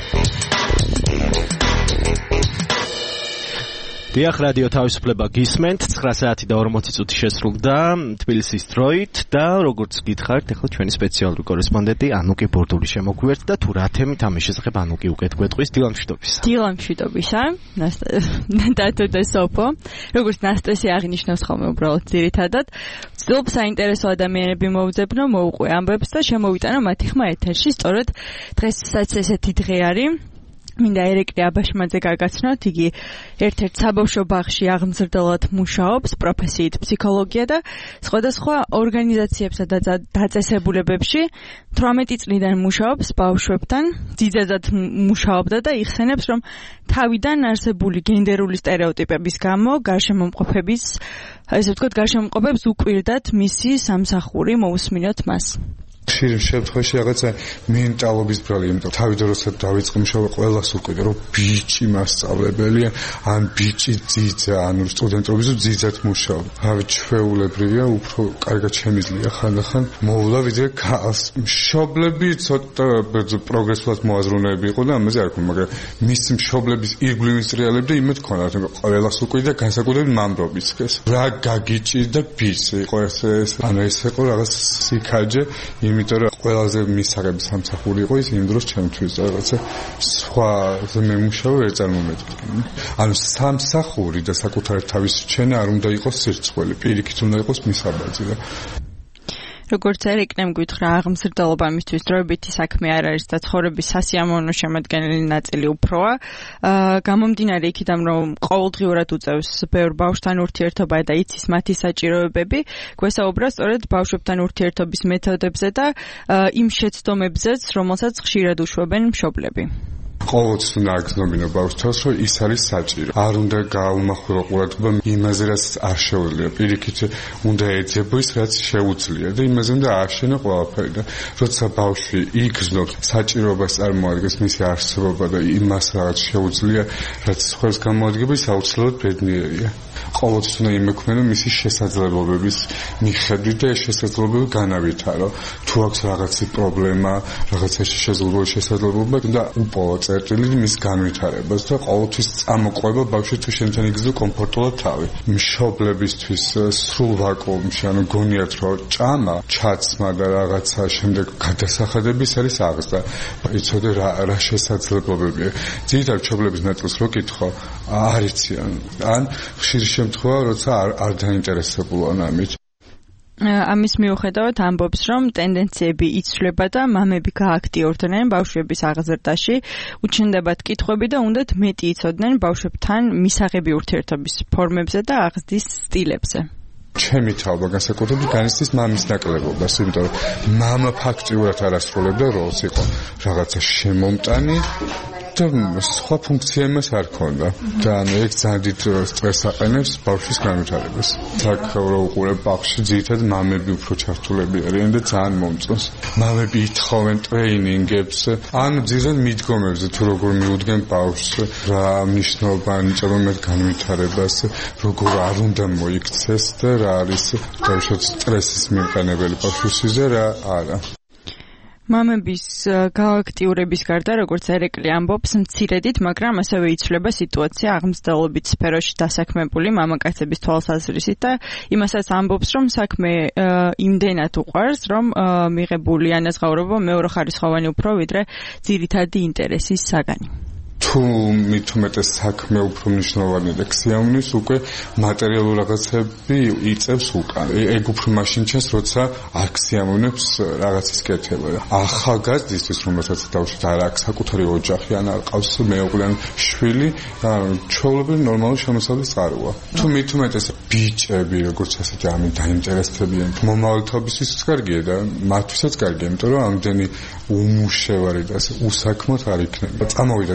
დიახ, რადიო თავისუფლება გისმენთ, 9 საათი და 40 წუთი შესრულდა თბილისის დროით და როგორც გითხარით, ახლა ჩვენი სპეციალური კორესპონდენტი ანუკი ბორდული შემოგვიერთ და თუ რა თემით ამის შესახებ ანუკი უკეთ გვეტყვის დილამშვიდობისა. დილამშვიდობისა, დათო და სოფო. როგორც ნასტასი აღნიშნავს ხოლმე უბრალოდ ძირითადად, ვცდილობ საინტერესო ადამიანები მოვძებნო, მოვუყვე ამბებს და შემოვიტანო მათი ხმა ეთერში. სწორედ დღესაც ესეთი დღე არის. მინდა ერეკლი აბაშმაძე გაგაცნოთ, იგი ერთ-ერთ საბავშვო ბაღში აღმზრდელად მუშაობს, პროფესიით ფსიქოლოგია და სხვადასხვა ორგანიზაციებსა და დაწესებულებებში 18 წლიდან მუშაობს ბავშვებთან, ძიძაძად მუშაობდა და იხსენებს, რომ თავიდან არსებული გენდერული სტერეოტიპების გამო გარშემომყოფების, ესე ვთქვათ, გარშემომყოფებს უკვირდათ მისი სამსახური, მოусმინოთ მას. ხშირ შემთხვევაში რაღაცა მენტალობის ბრალი, იმიტომ თავიდან როცა დავიწყე მუშაობა, ყველას უყვირდა, რომ ბიჭი მასწავლებელია, ან ბიჭი ძიძა, ან სტუდენტობის ძიძად მუშაობ. ავი ჩვეულებრივია, უფრო კარგად შემიძლია ხანდახან მოვლა, ვიდრე ქალს. მშობლები ცოტა პროგრესულად მოაზროვნეები იყო და ამაზე არ ქონდა, მაგრამ მის მშობლების ირგვლივ ისწრიალებდა იმედ ქონდა, რომ ყველას უყვირდა, განსაკუთრებით მამრობის ეს. რა გაგიჭირდა ბიჭი, იყო ეს, ანუ ეს იყო რაღაც სიქაჯე. იმიტომ რომ ყველაზე მისაღები სამსახური იყო ის იმ დროს ჩემთვის რაღაცა სხვა მემუშავე ვერ წარმომედგა. ანუ სამსახური და საკუთარი თავის რჩენა არ უნდა იყოს სირცხველი, პირიქით უნდა იყოს მისაბაძი და როგორც ერეკლემ გითხრა, აღმზრდელობა მისთვის დროებითი საქმე არ არის და ცხოვრების სასიამოვნო შემადგენელი ნაწილი უფროა. გამომდინარე იქიდან, რომ ყოველდღიურად უწევს ბევრ ბავშვთან ურთიერთობა და იცის მათი საჭიროებები, გვესაუბრა სწორედ ბავშვებთან ურთიერთობის მეთოდებზე და იმ შეცდომებზეც, რომელსაც ხშირად უშვებენ მშობლები. ყოველთვის უნდა აგრძნობინო ბავშვს, რომ ის არის საჭირო. არ უნდა გაუმახვილო ყურადღება იმაზე, რაც არ შეუძლია. პირიქით უნდა ეძებო ის, რაც შეუძლია და იმაზე უნდა ააშენო ყველაფერი და როცა ბავშვი იგრძნობს საჭიროებას წარმოადგენს მისი არსებობა და იმას რაც შეუძლია, რაც სხვას გამოადგება, ის აუცილებლად ბედნიერია. ყოველთვის უნდა იმექმნო მისი შესაძლებლობების მიხედვით და ეს შესაძლებლობები განავითარო. თუ აქვს რაღაცი პრობლემა, რაღაცაში შესაძლებლობა და უპოვო წერტილი მის განვითარებას და ყოველთვის წამოყვება ბავშვი თუ შენთან იგრძნო კომფორტულად თავი. მშობლებისთვის სრულ ვაკუუმში, ანუ გონიათ რომ ჭამა, ჩაცმა და რაღაცა შემდეგ გადასახადების არის აღზრდა. იცოდე რა შესაძლებლობებია. ძირითადად მშობლების ნაწილს რო კითხო, არ იციან. ან ხშირ შემთხვევა, როცა არ დაინტერესებულან ამით. ამის მიუხედავად ამბობს, რომ ტენდენციები იცვლება და მამები გააქტიურდნენ ბავშვების აღზრდაში, უჩნდებათ კითხვები და უნდათ მეტი იცოდნენ ბავშვებთან მისაღები ურთიერთობის ფორმებზე და აღზრდის სტილებზე. ჩემი თავობა განსაკუთრებით განიცდის მამის ნაკლებობას, იმიტომ რომ მამა ფაქტიურად არ ასრულებდა როლს, იყო რაღაცა შემომტანი და სხვა ფუნქცია იმას არ ქონდა და ანუ ეგ ძალიან დიდ სტრესს აყენებს ბავშვის განვითარებას. აქ რო უყურებ ბავშვი, ძირითადად მამები უფრო ჩართულები არიან და ძალიან მომწონს. მამები ითხოვენ ტრეინინგებს, ან ძირითადად მიდგომებზე, თუ როგორ მიუდგენ ბავშვს, რა მნიშვნელობა ანიჭება მათ განვითარებას, როგორ არ უნდა მოიქცეს და რა არის თავშოთ სტრესის მიყენებელი ბავშვისზე, რა არა. მამების გააქტიურების გარდა, როგორც ერეკლი ამბობს, მცირედით, მაგრამ ასევე იცვლება სიტუაცია აღმზრდელობით სფეროში დასაქმებული მამაკაცების თვალსაზრისით და იმასაც ამბობს, რომ საქმე იმდენად უყვარს, რომ მიღებული ანაზღაურება მეორეხარისხოვანი უფრო ვიდრე ძირითადი ინტერესის საგანი. თუ მით უმეტეს საქმე უფრო მნიშვნელოვანი და ქსიამნის უკვე მატერიალურ რაღაცები იწევს უკან. ეგ უფრო მაშინ ჩანს, როცა არ ქსიამოვნებს რაღაცის კეთება. ახალგაზრდისთვის, რომელსაც თავშეთ არ აქვს საკუთარი ოჯახი, ან არ ყავს მეუღლე ან შვილი, ჩვეულებრივ ნორმალური შემოსავლის წყაროა. თუ მით უმეტეს ბიჭები, როგორც ასეთი ამით დაინტერესდებიან, მომავალთაობისთვისაც კარგია და მათთვისაც კარგია, იმიტომ რომ ამდენი უმუშევარი და უსაქმოდ არ იქნება. წამოვიდა ტენდენცია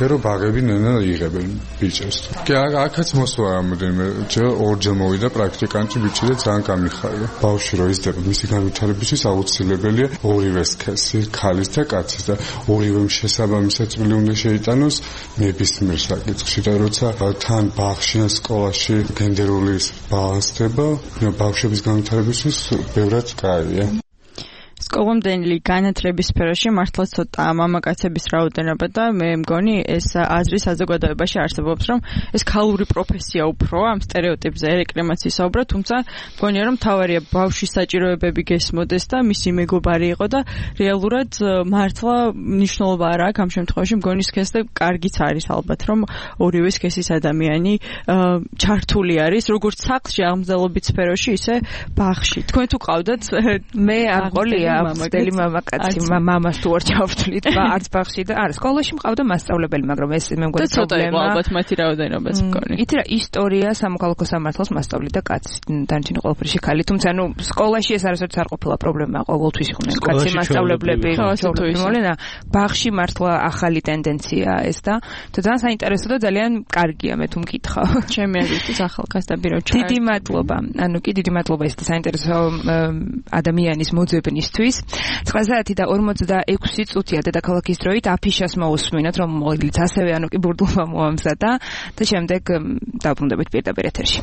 რომ ბაღები ნენა იღებენ ბიჭებს. კი აქაც მოსვა რამოდენიმე ჯერ ორჯერ მოვიდა პრაქტიკანტი ბიჭი და ძალიან გამიხარდა. ბავშვი რო იზრდება, მისი განვითარებისთვის აუცილებელია ორივე სქესი, ქალის და კაცის და ორივემ შესაბამისად წვლილი უნდა შეიტანოს ნებისმიერ საკითხში და როცა თან ბაღში ან სკოლაში გენდერული ბალანსდება, ბავშვების განვითარებისთვის ბევრად კაია. სკოლამდელი განათლების სფეროში მართლა ცოტაა მამაკაცების რაოდენობა და მე მგონი ეს აზრი საზოგადოებაში არსებობს, რომ ეს ქალური პროფესია უფრო ამ სტერეოტიპზე რეკრემაციის საუბრა, თუმცა მგონია რომ თავარია ბავშვის საჭიროებები გესმოდეს და მისი მეგობარი იყო და რეალურად მართლა მნიშვნელობა არ აქვს ამ შემთხვევაში მგონი სქესს და კარგიც არის ალბათ რომ ორივე სქესის ადამიანი ჩართული არის როგორც სახლში აღმზრდელობის სფეროში ისე ბაღში. თქვენ თუ ყავდათ მე აყოლია აბსტელი მამაკაცი მამას თუ არ ჩავთვლით არც ბაღში და არა სკოლაში მყავდა მასწავლებელი მაგრამ ეს მე მგონი პრობლემა ალბათ მათი რაოდენობაც მგონი ითი რა ისტორია სამოქალაქო სამართალს მასწავლიდა კაცი დანარჩენი ყველაფერში ხალი თუმცა ნუ სკოლაში ეს არასოდეს არ ყოფილა პრობლემა ყოველთვის იყვნენ კაცი მასწავლებლები თუმცა ბაღში მართლა ახალი ტენდენცია ეს და ძალიან საინტერესო და ძალიან კარგია მე თუ მკითხავ ჩემი აზრით ახალგაზრდები რო ჩაერთო დიდი მადლობა ანუ კი დიდი მადლობა ეს საინტერესო ადამიანის მოძებნის 9:46 და 46 წუთია დედაქალაქის დროით აფიშას მოусმინოთ რომ მოილიც ასევე ანუ კი ბურდულმა მოამზადა და შემდეგ დავბრუნდებით პირდაპირ ეთერში.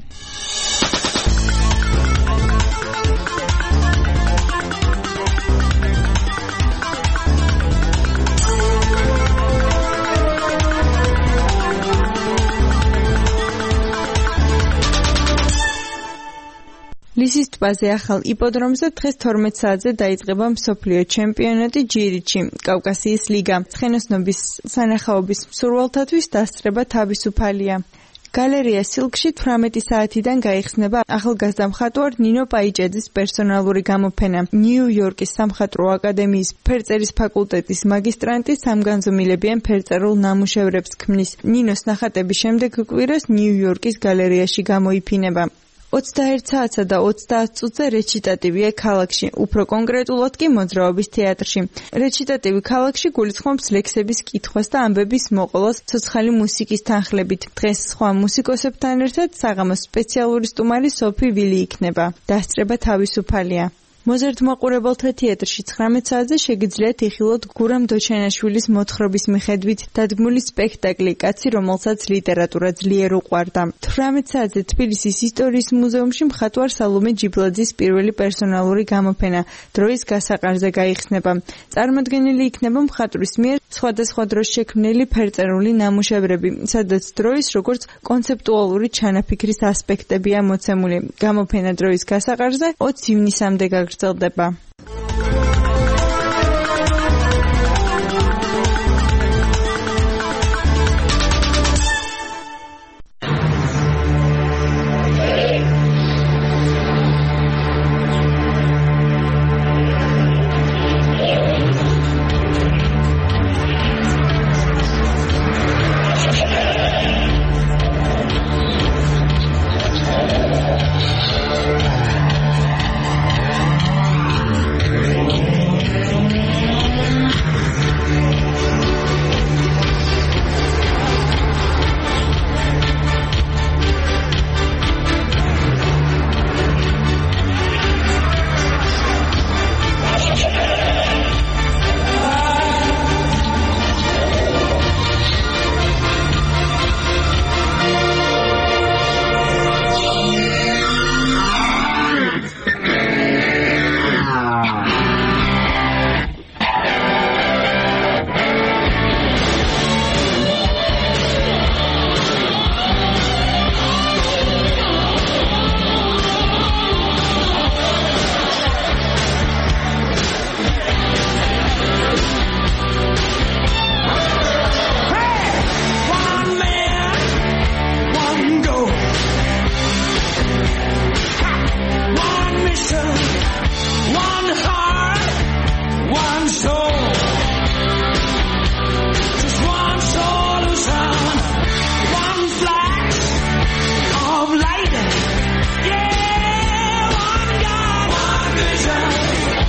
ლისის ტბაზე ახალ იპოდრომზე დღეს 12 საათზე დაიწყება მსოფლიო ჩემპიონატი ჯირიჩი, კავკასიის ლიგა. ცხენოსნობის სანახაობის მსურველთათვის დასწრება თავისუფალია. გალერეა სილკში 18 საათიდან გაიხსნება ახალგაზრდა მხატვარ ნინო პაიჭაძის პერსონალური გამოფენა. ნიუ-იორკის სამხატვრო აკადემიის ფერწერის ფაკულტეტის მაგისტრანტი სამგანზომილებიან ფერწერულ ნამუშევრებს ქმნის. ნინოს ნახატების შემდეგ კვირას ნიუ-იორკის გალერეაში გამოიფინება. 21 საათსა და 30 წუთზე რეჩიტატივია ქალაქში, უფრო კონკრეტულად კი მოძრაობის თეატრში. რეჩიტატივი ქალაქში გულისხმობს ლექსების კითხვას და ამბების მოყოლას ცოცხალი მუსიკის თანხლებით. დღეს სხვა მუსიკოსებთან ერთად საღამოს სპეციალური სტუმარი სოფი ვილი იქნება. დასწრება თავისუფალია. მოზარდ მაყურებელთა თეატრში 19 საათზე შეგიძლიათ იხილოთ გურამ დოჩენაშვილის მოთხრობის მიხედვით დადგმული სპექტაკლი კაცი, რომელსაც ლიტერატურა ძლიერ უყვარდა. 18 საათზე თბილისის ისტორიის მუზეუმში მხატვარ სალომე ჯიბლაძის პირველი პერსონალური გამოფენა დროის გასაყარზე გაიხსნება. წარმოდგენილი იქნება მხატვრის მიერ სხვადასხვა დროს შექმნილი ფერწერული ნამუშევრები, სადაც დროის როგორც კონცეპტუალური ჩანაფიქრის ასპექტებია მოცემული. გამოფენა დროის გასაყარზე 20 ივნისამდე გაგრძელდება.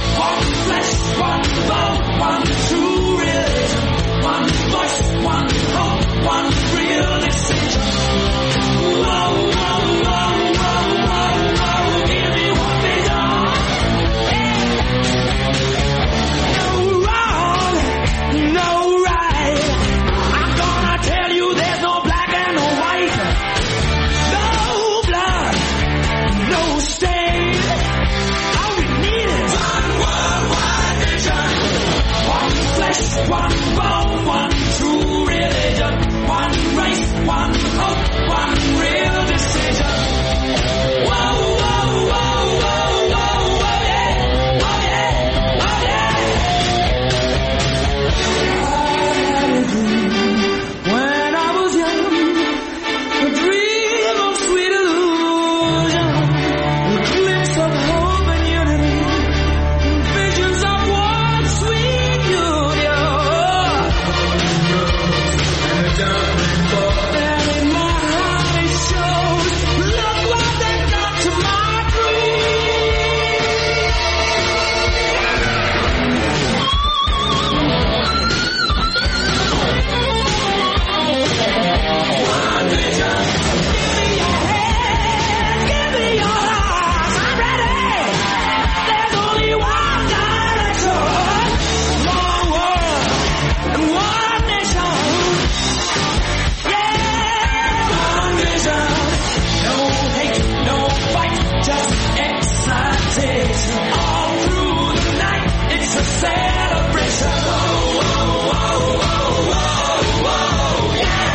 One one real decision. Whoa, whoa, whoa, whoa, whoa, whoa, give me one vision. No wrong, no right. I'm gonna tell you there's no black and no white. No blood, no stain. All we need is one world, one vision. One flesh, one bone, one true religion. One race, one hope, one real decision. Whoa, whoa, whoa, whoa, whoa, whoa, yeah. Oh yeah, oh yeah. When I was young, a dream of sweet illusion, a glimpse of hope and unity, visions of one sweet union. And in my heart it shows, look what they've done to my One vision. Give me your hand, give me your heart, I'm ready. There's only one direction, one world and one nation. Yeah, one vision. No hate, no fight, just excitation. All through the night, it's a celebration. Whoa, whoa, whoa, whoa, whoa, whoa, yeah.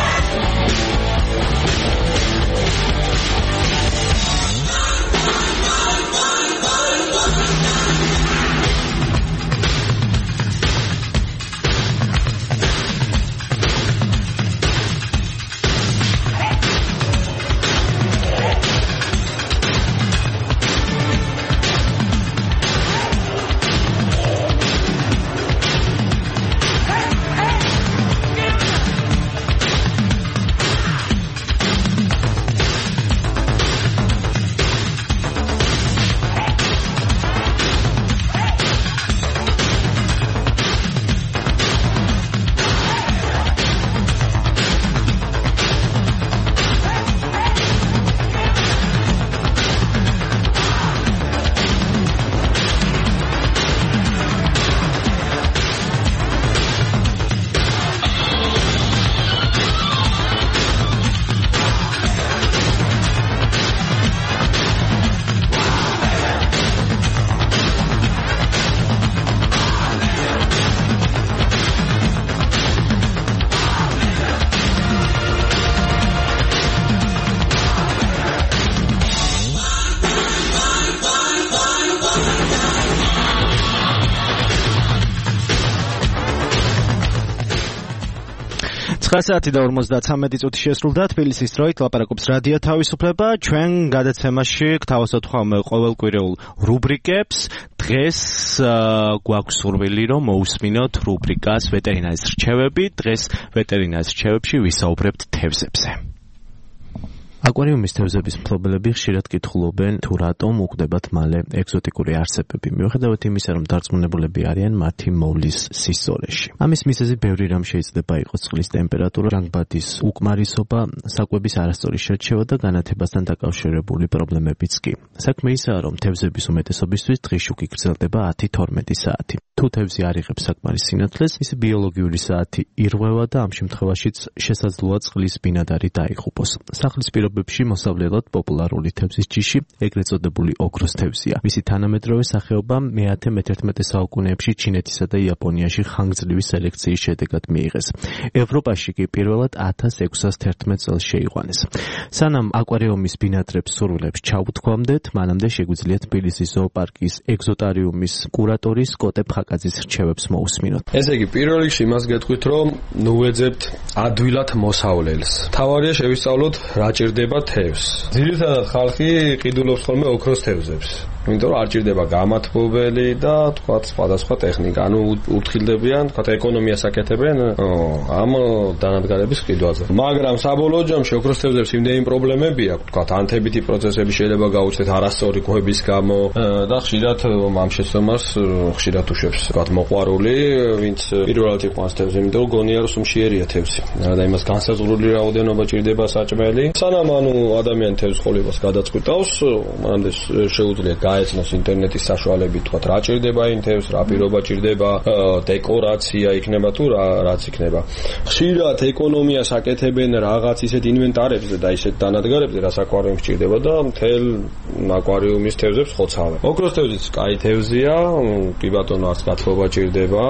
საათი და 53 წუთი შესრულდა თბილისის დროით ლაპარაკობს რადიო თავისუფლება. ჩვენ გადაცემაში გთავაზობთ ხოლმე ყოველკვირეულ რუბრიკებს. დღეს გვაქვს სურვილი რომ მოусმინოთ რუბრიკას ვეტერინარის რჩევები. დღეს ვეტერინარის რჩევებში ვისაუბრებთ თევზებზე. აკვარიუმის თევზების მფლობელები ხშირად კითხულობენ თუ რატომ უყვდებათ მალე ეგზოტიკური არსებები. მიუხედავად იმისა, რომ დარწმუნებულები არიან მათი მოვლის სისწორეში. ამის მიზეზი ბევრი რამ შეიძლება იყოს: წყლის ტემპერატურა, ჟანგბადის უკმარისობა, საკვების არასწორი შერჩევა და განათებასთან დაკავშირებული პრობლემებიც კი. საქმე ისაა, რომ თევზების უმეტესობისთვის დღის შუქი გრძელდება 10-12 საათი. თუ თევზი არ იღებს საკმარის სინათლეს, მისი ბიოლოგიური საათი ირღვევა და ამ შემთხვევაშიც შესაძლოა წყლის ბინადარი დაიღუპოს. სახლის პირობებში მოსავლელად პოპულარული თევზის ჯიში ეგრეთ წოდებული ოქროს თევზია. მისი თანამედროვე სახეობა მე-11 საუკუნეებში ჩინეთისა და იაპონიაში ხანგრძლივი სელექციის შედეგად მიიღეს. ევროპაში კი პირველად 1611 წელს შეიყვანეს. სანამ აკვარიუმის ბინადრებს სურვილებს ჩაუთქვამდეთ, მანამდე შეგვიძლია თბილისის ზოოპარკის ეგზოტარიუმის კურატორის კოტე ფხაკაძის რჩევებს მოусმინოთ. ესე იგი, პირველ რიგში იმას გეტყვით, რომ ნუეძებთ ადვილად მოსავლელს. თავარია შევისწავლოთ რა ჭირდება თევზს. ძირითადად ხალხი ყიდულობს ხოლმე ოქროს თევზებს. იმიტომ რომ არ ჭირდება გამათბობელი და თქვა სხვადასხვა ტექნიკა. ანუ უთხრილებიან, თქვა ეკონომიას აკეთებენ ამ დანადგარების ყიდვაზე. მაგრამ საბოლოო ჯამში ოქროს თევზებს იმდენი პრობლემები აქვს, თქვა ანთებითი პროცესები შეიძლება გაუჩნდეთ არასწორი კვების გამო და ხშირად ამ შეცდომას ხშირად უშვებს თქვა მოყვარული, ვინც პირველად იყვანს თევზს, იმიტომ რომ გონია რომ სუმშიერია თევზი. და იმას განსაზღვრული რაოდენობა ჭირდება საჭმელი. სანამ ანუ ადამიანი თევზის ყოლებას გადაწყვიტავს, მანამდე შეუძლია გაეცნოს ინტერნეტის საშუალებით, თქვა რა ჭირდება იმ თევზს, რა პირობა ჭირდება, დეკორაცია იქნება თუ რაც იქნება. ხშირად ეკონომიას აკეთებენ რაღაც ისეთ ინვენტარებზე და ისეთ დანადგარებზე, რაც აკვარიუმს ჭირდება და მთელ აკვარიუმის თევზებს ხოცავენ. ოქროს თევზიც კაი თევზია, კი ბატონო, არც გათხოვება ჭირდება,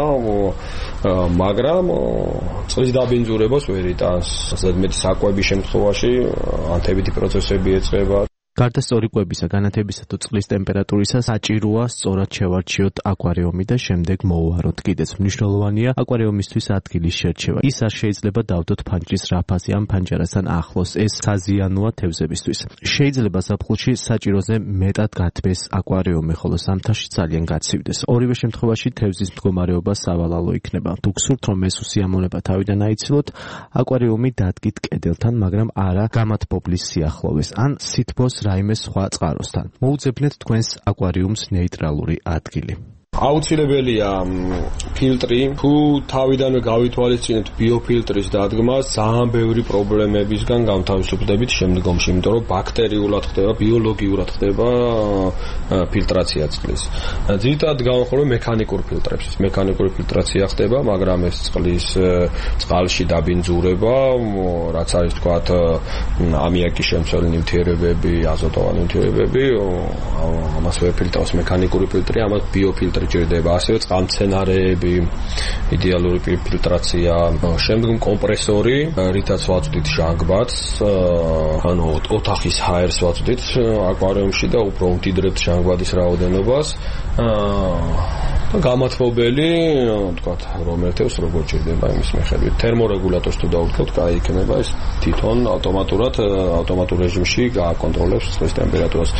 მაგრამ წყლის დაბინძურებას ვერ იტანს. ზედმეტი საკვების შემთხვევაში ანთებითი პროცესები ეწყება. გარდა სწორი კვებისა, განათებისა თუ წყლის ტემპერატურისა, საჭიროა სწორად შევარჩიოთ აკვარიუმი და შემდეგ მოვუაროთ. კიდეც მნიშვნელოვანია აკვარიუმისთვის ადგილის შერჩევა. ის არ შეიძლება დავდოთ ფანჯრის რაფაზე ამ ფანჯარასთან ახლოს. ეს საზიანოა თევზებისთვის. შეიძლება ზაფხულში საჭიროზე მეტად გათბეს აკვარიუმი, ხოლო ზამთარში ძალიან გაცივდეს. ორივე შემთხვევაში თევზის მდგომარეობა სავალალო იქნება. თუ გსურთ, რომ ეს უსიამოვნება თავიდან აიცილოთ, აკვარიუმი დადგით კედელთან, მაგრამ არა გამათბობლის სიახლოვეს ან სითბოს რაიმე სხვა წყაროსთან. მოუძებნეთ თქვენს აკვარიუმს ნეიტრალური ადგილი. აუცილებელია ფილტრი, თუ თავიდანვე გავითვალისწინებთ ბიოფილტრის დადგმას, ძალიან ბევრი პრობლემებისგან განთავისუფლდებით შემდგომში, იმიტომ რომ ბაქტერიულად ხდება, ბიოლოგიურად ხდება ფილტრაცია წყლის. ძირითადად გავახმოვე მექანიკურ ფილტრებს. მექანიკური ფილტრაცია ხდება, მაგრამ ეს წყალში დაბინძურება, რაც არის თქვათ ამიაკის შემცველი ნივთიერებები, აზოტოვანი ნივთიერებები, ამას ვერ ფილტრავს მექანიკური ფილტრი, ამას ბიოფილტრი ჭირდება, ასევე წყალმცენარეები, იდეალური ფილტრაცია, შემდგომ კომპრესორი, რითაც ვაწვდით ჟანგბადს, ანუ ოთახის ჰაერს ვაწვდით აკვარიუმში და უფრო ვმდიდრებთ ჟანგბადის რაოდენობას. და გამათბობელი, თქვათ, რომ ერთევს როგორ ჭირდება იმის მიხედვით. თერმორეგულატორს თუ დაუდგოთ, კაი იქნება ეს თვითონ ავტომატურ რეჟიმში გააკონტროლებს წყლის ტემპერატურას.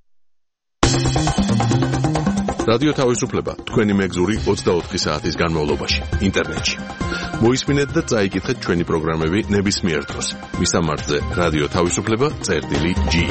რადიო თავისუფლება თქვენი მეგზური 24 საათის განმავლობაში ინტერნეტში. მოისმინეთ და წაიკითხეთ ჩვენი პროგრამები ნებისმიერ დროს. მისამართზე რადიო თავისუფლება.ge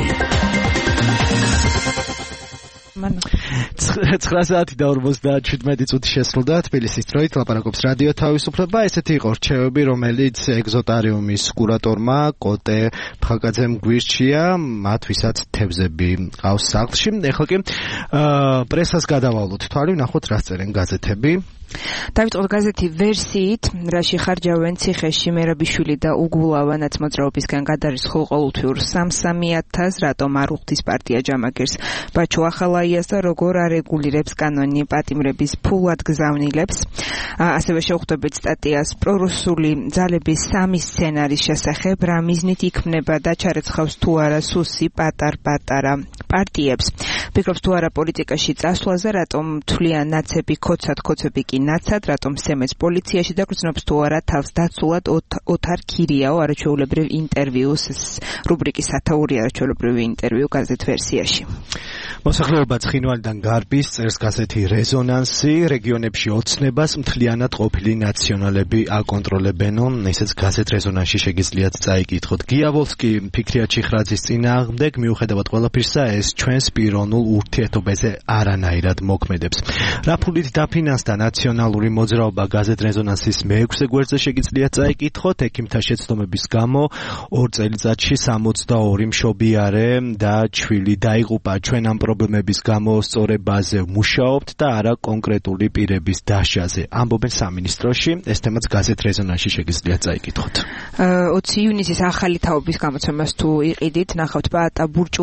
9 საათი და 57 წუთი შესრულდა თბილისის დროით ლაპარაკობს რადიო თავისუფლება. ესეთი იყო რჩევები, რომელიც ეგზოტარიუმის კურატორმა კოტე ფხაკაძემ გვირჩია, მათ ვისაც თევზები ყავს სახლში. ეხლა კი პრესას გადავალოთ თვალი, ვნახოთ რას წერენ გაზეთები. დავიწყოთ გაზეთი ვერსიით, რაში ხარჯავენ ციხეში მერაბიშვილი და უგულავა ნაცმოძრაობისგან გადარისხულ ყოველთვიურ 3-3,000, რატომ არ უხდის პარტია ჯამაგირს ბაჩო ახალაიას და როგორ არეგულირებს კანონი პატიმრების ფულად გზავნილებს. ასევე შევხვდებით სტატიას პრორუსული ძალების 3 სცენარის შესახებ, რა მიზნით იქმნება და ჩარეცხავს თუ არა სუსი პატარ-პატარა პარტიებს. ფიქრობს თუ არა პოლიტიკაში წასვლაზე, რატომ თვლიან ნაცები ქოცად-ქოცები კი ნაცად, რატომ სცემეს პოლიციაში და გრძნობს თუ არა თავს დაცულად ოთარ ქირიაო არაჩვეულებრივ ინტერვიუს, რუბრიკის სათაური არაჩვეულებრივ ინტერვიუ გაზეთ ვერსიაში. მოსახლეობა ცხინვალიდან გარბის, წერს გაზეთი რეზონანსი, რეგიონებში ოცნებას მთლიანად ყოფილი ნაციონალები აკონტროლებენო, ესეც გაზეთ რეზონანსში შეგიძლიათ წაიკითხოთ. გიავოლსკი ფიქრია ჩიხრაძის წინააღმდეგ, მიუხედავად ყველაფრისა, ეს ჩვენს პიროვნულ ურთიერთობაზე არანაირად მოქმედებს. რა ფულით დაფინანსდა ნაციონალური მოძრაობა გაზეთ რეზონანსის მე-6 გვერდზე შეგიძლიათ წაიკითხოთ. ექიმთა შეცდომების გამო 2 წელიწადში 62 მშობიარე და ჩვილი დაიღუპა. ჩვენ ამ პრობლემების გამო სწორებაზე მუშაობთ და არა კონკრეტული პირების დასჯაზე, ამბობენ სამინისტროში. ეს თემაც გაზეთ რეზონანსში შეგიძლიათ წაიკითხოთ. 20 ივნისის ახალი თაობის გამოცემას თუ იყიდით, ნახავთ პაატა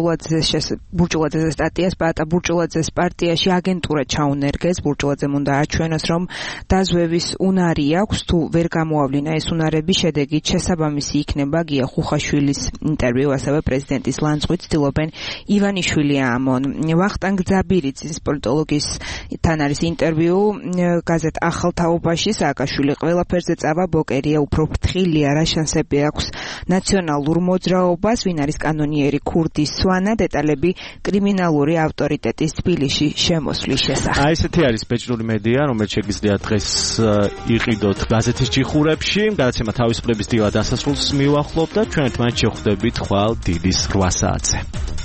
ბურჭულაძეს სტატიას. პაატა ბურჭულაძეს პარტიაში აგენტურა ჩაუნერგეს. ბურჭულაძემ უნდა აჩვენოს, რომ დაზვევის უნარი აქვს, თუ ვერ გამოავლინა ეს უნარები, შედეგით შესაბამისი იქნება. გია ხუხაშვილის ინტერვიუ, ასევე პრეზიდენტის ლანძღვით ცდილობენ ივანიშვილი ამონ. ვახტანგ ძაბირიძის უნივერსიტეტის პოლიტოლოგის თან არის ინტერვიუ გაზეთ ახალ თაობაში. სააკაშვილი ყველაფერზე წავა, ბოკერია უფრო ფრთხილია, რა შანსები აქვს ნაციონალურ მოძრაობას, ვინ არის კანონიერი ქურდი სვანა, დეტალები კრიმინალური ავტორიტეტის თბილისში შემოსვლის შესახებ. აი ესეთი არის ბეჭდური მედია, რომელიც შეგიძლიათ დღეს იყიდოთ გაზეთის ჯიხურებში. გადაცემა თავისუფლების დილა დასასრულს მივახლობ და ჩვენ ერთმანეთს შევხვდებით ხვალ დილის 8 საათზე.